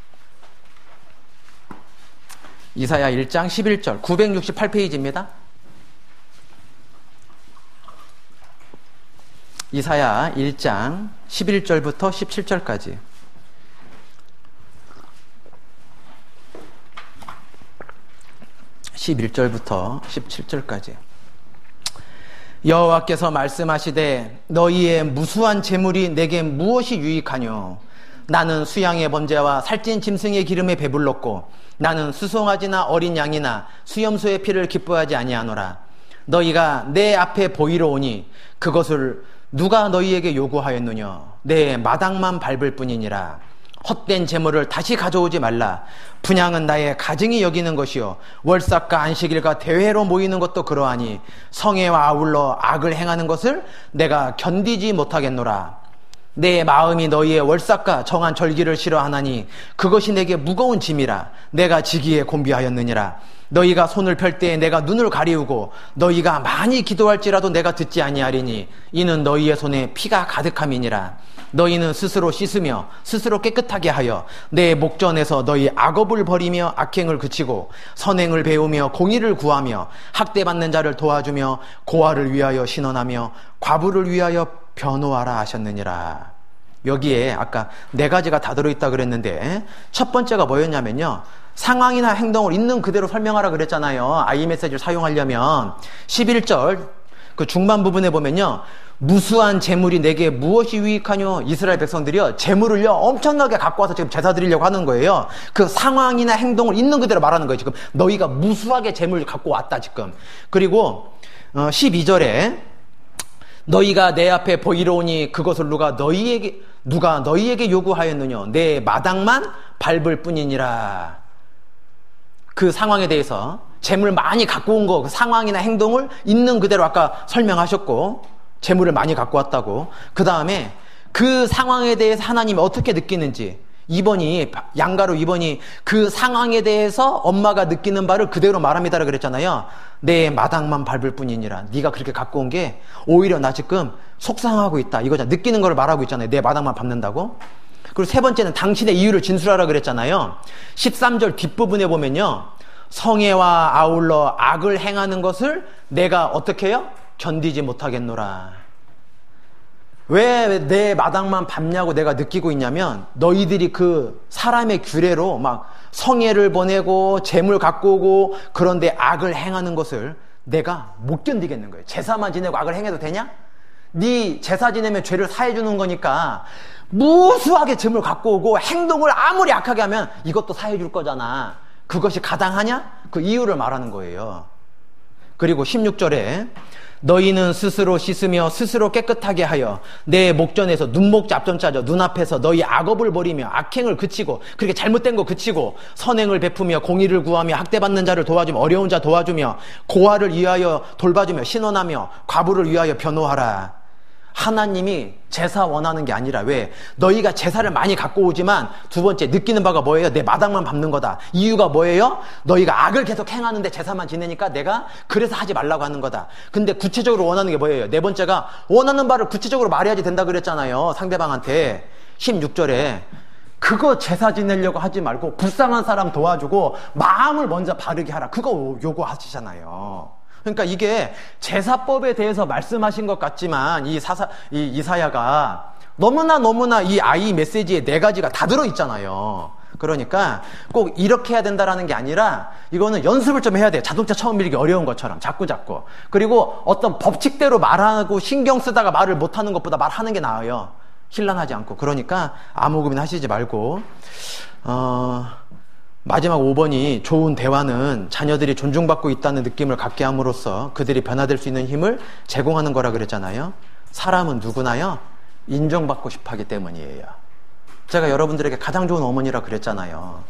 이사야 일 장 십일 절 구백육십팔 페이지입니다. 이사야 일 장 십일 절부터 십칠 절까지. 십일 절부터 십칠 절까지. 여호와께서 말씀하시되 너희의 무수한 재물이 내게 무엇이 유익하뇨? 나는 수양의 번제와 살찐 짐승의 기름에 배불렀고 나는 수송아지나 어린 양이나 수염소의 피를 기뻐하지 아니하노라. 너희가 내 앞에 보이러 오니 그것을 누가 너희에게 요구하였느냐? 내 마당만 밟을 뿐이니라. 헛된 재물을 다시 가져오지 말라. 분향은 나의 가증이 여기는 것이요 월삭과 안식일과 대회로 모이는 것도 그러하니 성회와 아울러 악을 행하는 것을 내가 견디지 못하겠노라. 내 마음이 너희의 월삭과 정한 절기를 싫어하나니 그것이 내게 무거운 짐이라. 내가 지기에 곤비하였느니라. 너희가 손을 펼 때에 내가 눈을 가리우고 너희가 많이 기도할지라도 내가 듣지 아니하리니 이는 너희의 손에 피가 가득함이니라. 너희는 스스로 씻으며 스스로 깨끗하게 하여 내 목전에서 너희 악업을 버리며 악행을 그치고 선행을 배우며 공의를 구하며 학대받는 자를 도와주며 고아를 위하여 신원하며 과부를 위하여 변호하라 하셨느니라. 여기에 아까 네 가지가 다 들어있다 그랬는데 첫 번째가 뭐였냐면요, 상황이나 행동을 있는 그대로 설명하라 그랬잖아요. 아이 메시지를 사용하려면 십일 절 그 중반 부분에 보면요, 무수한 재물이 내게 무엇이 유익하뇨? 이스라엘 백성들이요, 재물을요 엄청나게 갖고 와서 지금 제사 드리려고 하는 거예요. 그 상황이나 행동을 있는 그대로 말하는 거예요. 지금 너희가 무수하게 재물을 갖고 왔다 지금. 그리고 어, 십이 절에 너희가 내 앞에 보이러 오니 그것을 누가 너희에게 누가 너희에게 요구하였느냐? 내 마당만 밟을 뿐이니라. 그 상황에 대해서 재물 많이 갖고 온 거, 그 상황이나 행동을 있는 그대로 아까 설명하셨고, 재물을 많이 갖고 왔다고. 그 다음에 그 상황에 대해서 하나님이 어떻게 느끼는지, 이 번이 양가로 이 번이 그 상황에 대해서 엄마가 느끼는 바를 그대로 말합니다라고 그랬잖아요. 내 마당만 밟을 뿐이니라. 네가 그렇게 갖고 온 게 오히려 나 지금 속상하고 있다 이거잖아. 느끼는 걸 말하고 있잖아요. 내 마당만 밟는다고. 그리고 세 번째는 당신의 이유를 진술하라 그랬잖아요. 십삼 절 뒷부분에 보면요, 성애와 아울러 악을 행하는 것을 내가 어떻게 해요? 견디지 못하겠노라. 왜 내 마당만 밟냐고 내가 느끼고 있냐면, 너희들이 그 사람의 규례로 막 성애를 보내고 재물 갖고 오고 그런데 악을 행하는 것을 내가 못 견디겠는 거예요. 제사만 지내고 악을 행해도 되냐? 네 제사 지내면 죄를 사해 주는 거니까 무수하게 재물 갖고 오고 행동을 아무리 악하게 하면 이것도 사해 줄 거잖아. 그것이 가당하냐? 그 이유를 말하는 거예요. 그리고 십육 절에 너희는 스스로 씻으며 스스로 깨끗하게 하여 내 목전에서 눈목 잡점 짜져 눈앞에서 너희 악업을 버리며 악행을 그치고, 그렇게 잘못된 거 그치고 선행을 베푸며 공의를 구하며 학대받는 자를 도와주며 어려운 자 도와주며 고아를 위하여 돌봐주며 신원하며 과부를 위하여 변호하라. 하나님이 제사 원하는 게 아니라, 왜? 너희가 제사를 많이 갖고 오지만 두 번째 느끼는 바가 뭐예요? 내 마당만 밟는 거다. 이유가 뭐예요? 너희가 악을 계속 행하는데 제사만 지내니까 내가 그래서 하지 말라고 하는 거다. 근데 구체적으로 원하는 게 뭐예요? 네 번째가 원하는 바를 구체적으로 말해야지 된다 그랬잖아요. 상대방한테. 십육 절에 그거 제사 지내려고 하지 말고 불쌍한 사람 도와주고 마음을 먼저 바르게 하라. 그거 요구하시잖아요. 그러니까 이게 제사법에 대해서 말씀하신 것 같지만 이 사사, 이 이사야가 너무나 너무나 이 아이 메시지에 네 가지가 다 들어있잖아요. 그러니까 꼭 이렇게 해야 된다라는 게 아니라 이거는 연습을 좀 해야 돼요. 자동차 처음 밀기 어려운 것처럼 자꾸 자꾸. 그리고 어떤 법칙대로 말하고 신경 쓰다가 말을 못하는 것보다 말하는 게 나아요. 혼란하지 않고. 그러니까 아무 고민 하시지 말고. 어... 마지막 오 번이 좋은 대화는 자녀들이 존중받고 있다는 느낌을 갖게 함으로써 그들이 변화될 수 있는 힘을 제공하는 거라 그랬잖아요. 사람은 누구나요, 인정받고 싶어 하기 때문이에요. 제가 여러분들에게 가장 좋은 어머니라 그랬잖아요.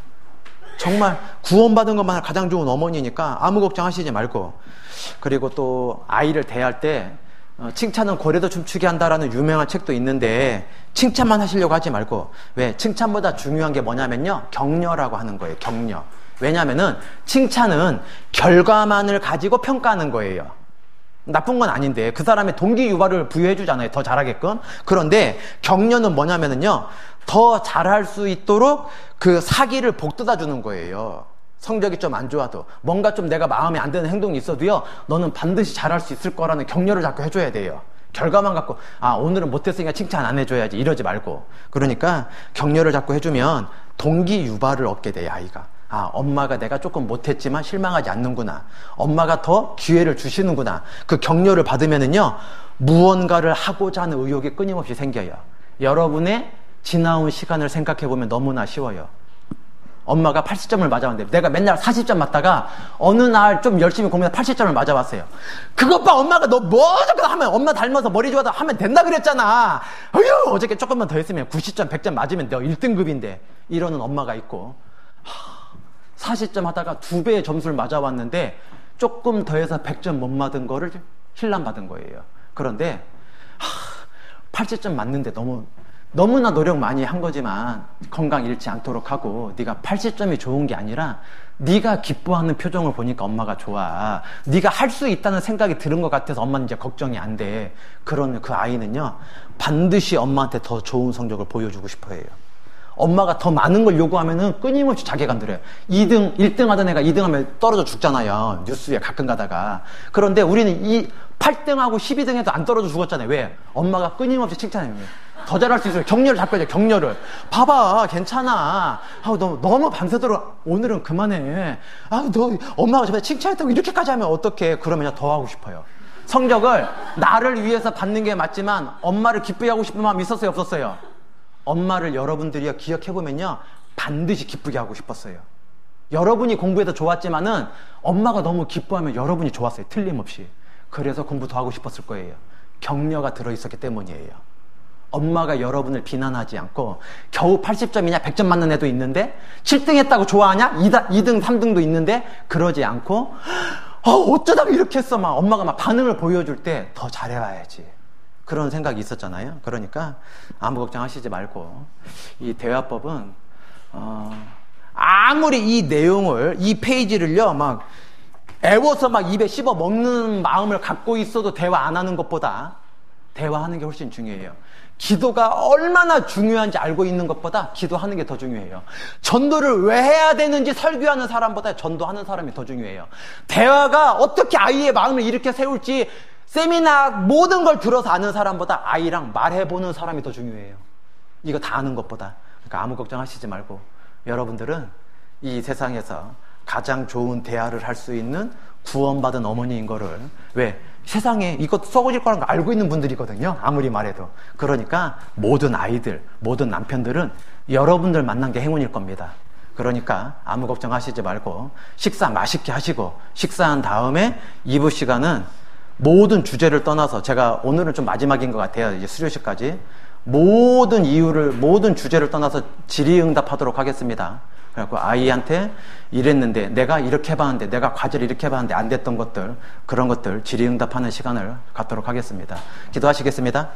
정말 구원받은 것만 가장 좋은 어머니니까 아무 걱정하시지 말고. 그리고 또 아이를 대할 때 칭찬은 고래도 춤추게 한다라는 유명한 책도 있는데 칭찬만 하시려고 하지 말고, 왜? 칭찬보다 중요한 게 뭐냐면요, 격려라고 하는 거예요. 격려. 왜냐하면은 칭찬은 결과만을 가지고 평가하는 거예요. 나쁜 건 아닌데 그 사람의 동기 유발을 부여해 주잖아요. 더 잘하게끔. 그런데 격려는 뭐냐면은요, 더 잘할 수 있도록 그 사기를 복돋아 주는 거예요. 성적이 좀 안 좋아도 뭔가 좀 내가 마음에 안 드는 행동이 있어도요, 너는 반드시 잘할 수 있을 거라는 격려를 자꾸 해줘야 돼요. 결과만 갖고 아 오늘은 못했으니까 칭찬 안 해줘야지 이러지 말고. 그러니까 격려를 자꾸 해주면 동기 유발을 얻게 돼요. 아이가 아 엄마가 내가 조금 못했지만 실망하지 않는구나, 엄마가 더 기회를 주시는구나. 그 격려를 받으면은요, 무언가를 하고자 하는 의욕이 끊임없이 생겨요. 여러분의 지나온 시간을 생각해보면 너무나 쉬워요. 엄마가 팔십 점을 맞아왔는데 내가 맨날 사십 점 맞다가 어느 날 좀 열심히 공부해서 팔십 점을 맞아왔어요. 그것 봐, 엄마가 너 뭐 저거 하면 엄마 닮아서 머리 좋아서 하면 된다 그랬잖아. 어휴, 어저께 조금만 더 했으면 구십 점 백 점 맞으면 너 일 등급인데 이러는 엄마가 있고, 사십 점 하다가 두 배의 점수를 맞아왔는데 조금 더 해서 백 점 못 맞은 거를 힐남 받은 거예요. 그런데 팔십 점 맞는데 너무 너무나 노력 많이 한 거지만 건강 잃지 않도록 하고, 네가 팔십 점이 좋은 게 아니라 네가 기뻐하는 표정을 보니까 엄마가 좋아. 네가 할 수 있다는 생각이 드는 것 같아서 엄마는 이제 걱정이 안 돼. 그런 그 아이는요, 반드시 엄마한테 더 좋은 성적을 보여주고 싶어 해요. 엄마가 더 많은 걸 요구하면은 끊임없이 자괴감 들어요. 이 등, 일 등 하던 애가 이 등 하면 떨어져 죽잖아요. 뉴스에 가끔 가다가. 그런데 우리는 이 팔 등하고 십이 등 해도 안 떨어져 죽었잖아요. 왜? 엄마가 끊임없이 칭찬해요. 더 잘할 수 있어요. 격려를 자꾸 해줘, 격려를. 봐봐, 괜찮아. 아우, 너, 너무 밤새도록 오늘은 그만해. 아우, 너, 엄마가 저번에 칭찬했다고 이렇게까지 하면 어떡해. 그러면 더 하고 싶어요. 성적을 나를 위해서 받는 게 맞지만 엄마를 기쁘게 하고 싶은 마음이 있었어요, 없었어요? 엄마를 여러분들이 기억해보면요, 반드시 기쁘게 하고 싶었어요. 여러분이 공부해서 좋았지만은 엄마가 너무 기뻐하면 여러분이 좋았어요. 틀림없이. 그래서 공부 더 하고 싶었을 거예요. 격려가 들어있었기 때문이에요. 엄마가 여러분을 비난하지 않고 겨우 팔십 점이냐 백 점 맞는 애도 있는데 칠 등 했다고 좋아하냐? 이 등 삼 등도 있는데 그러지 않고 어, 어쩌다가 이렇게 했어? 막 엄마가 막 반응을 보여줄 때 더 잘해와야지. 그런 생각이 있었잖아요. 그러니까 아무 걱정하시지 말고, 이 대화법은 어, 아무리 이 내용을, 이 페이지를요 막 애워서 막 입에 씹어 먹는 마음을 갖고 있어도 대화 안 하는 것보다 대화하는 게 훨씬 중요해요. 기도가 얼마나 중요한지 알고 있는 것보다 기도하는 게 더 중요해요. 전도를 왜 해야 되는지 설교하는 사람보다 전도하는 사람이 더 중요해요. 대화가 어떻게 아이의 마음을 이렇게 세울지 세미나 모든 걸 들어서 아는 사람보다 아이랑 말해보는 사람이 더 중요해요. 이거 다 아는 것보다. 그러니까 아무 걱정하시지 말고, 여러분들은 이 세상에서 가장 좋은 대화를 할 수 있는 구원받은 어머니인 거를, 왜? 세상에 이것 썩어질 거라는 거 알고 있는 분들이거든요. 아무리 말해도. 그러니까 모든 아이들, 모든 남편들은 여러분들 만난 게 행운일 겁니다. 그러니까 아무 걱정하시지 말고 식사 맛있게 하시고, 식사한 다음에 이 부 시간은 모든 주제를 떠나서, 제가 오늘은 좀 마지막인 것 같아요. 이제 수료식까지. 모든 이유를, 모든 주제를 떠나서 질의응답하도록 하겠습니다. 그래갖고 아이한테 이랬는데, 내가 이렇게 해봤는데, 내가 과제를 이렇게 해봤는데 안 됐던 것들, 그런 것들 질의응답하는 시간을 갖도록 하겠습니다. 기도하시겠습니다.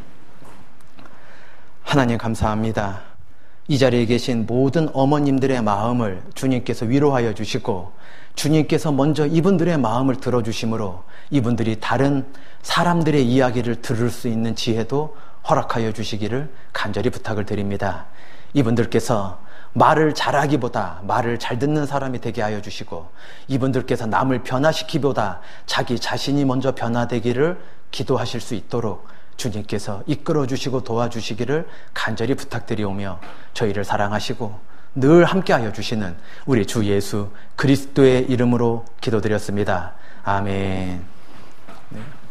하나님 감사합니다. 이 자리에 계신 모든 어머님들의 마음을 주님께서 위로하여 주시고, 주님께서 먼저 이분들의 마음을 들어주심으로 이분들이 다른 사람들의 이야기를 들을 수 있는 지혜도 허락하여 주시기를 간절히 부탁을 드립니다. 이분들께서 말을 잘하기보다 말을 잘 듣는 사람이 되게 하여 주시고, 이분들께서 남을 변화시키기보다 자기 자신이 먼저 변화되기를 기도하실 수 있도록 주님께서 이끌어 주시고 도와주시기를 간절히 부탁드리오며, 저희를 사랑하시고 늘 함께하여 주시는 우리 주 예수 그리스도의 이름으로 기도드렸습니다. 아멘. 네.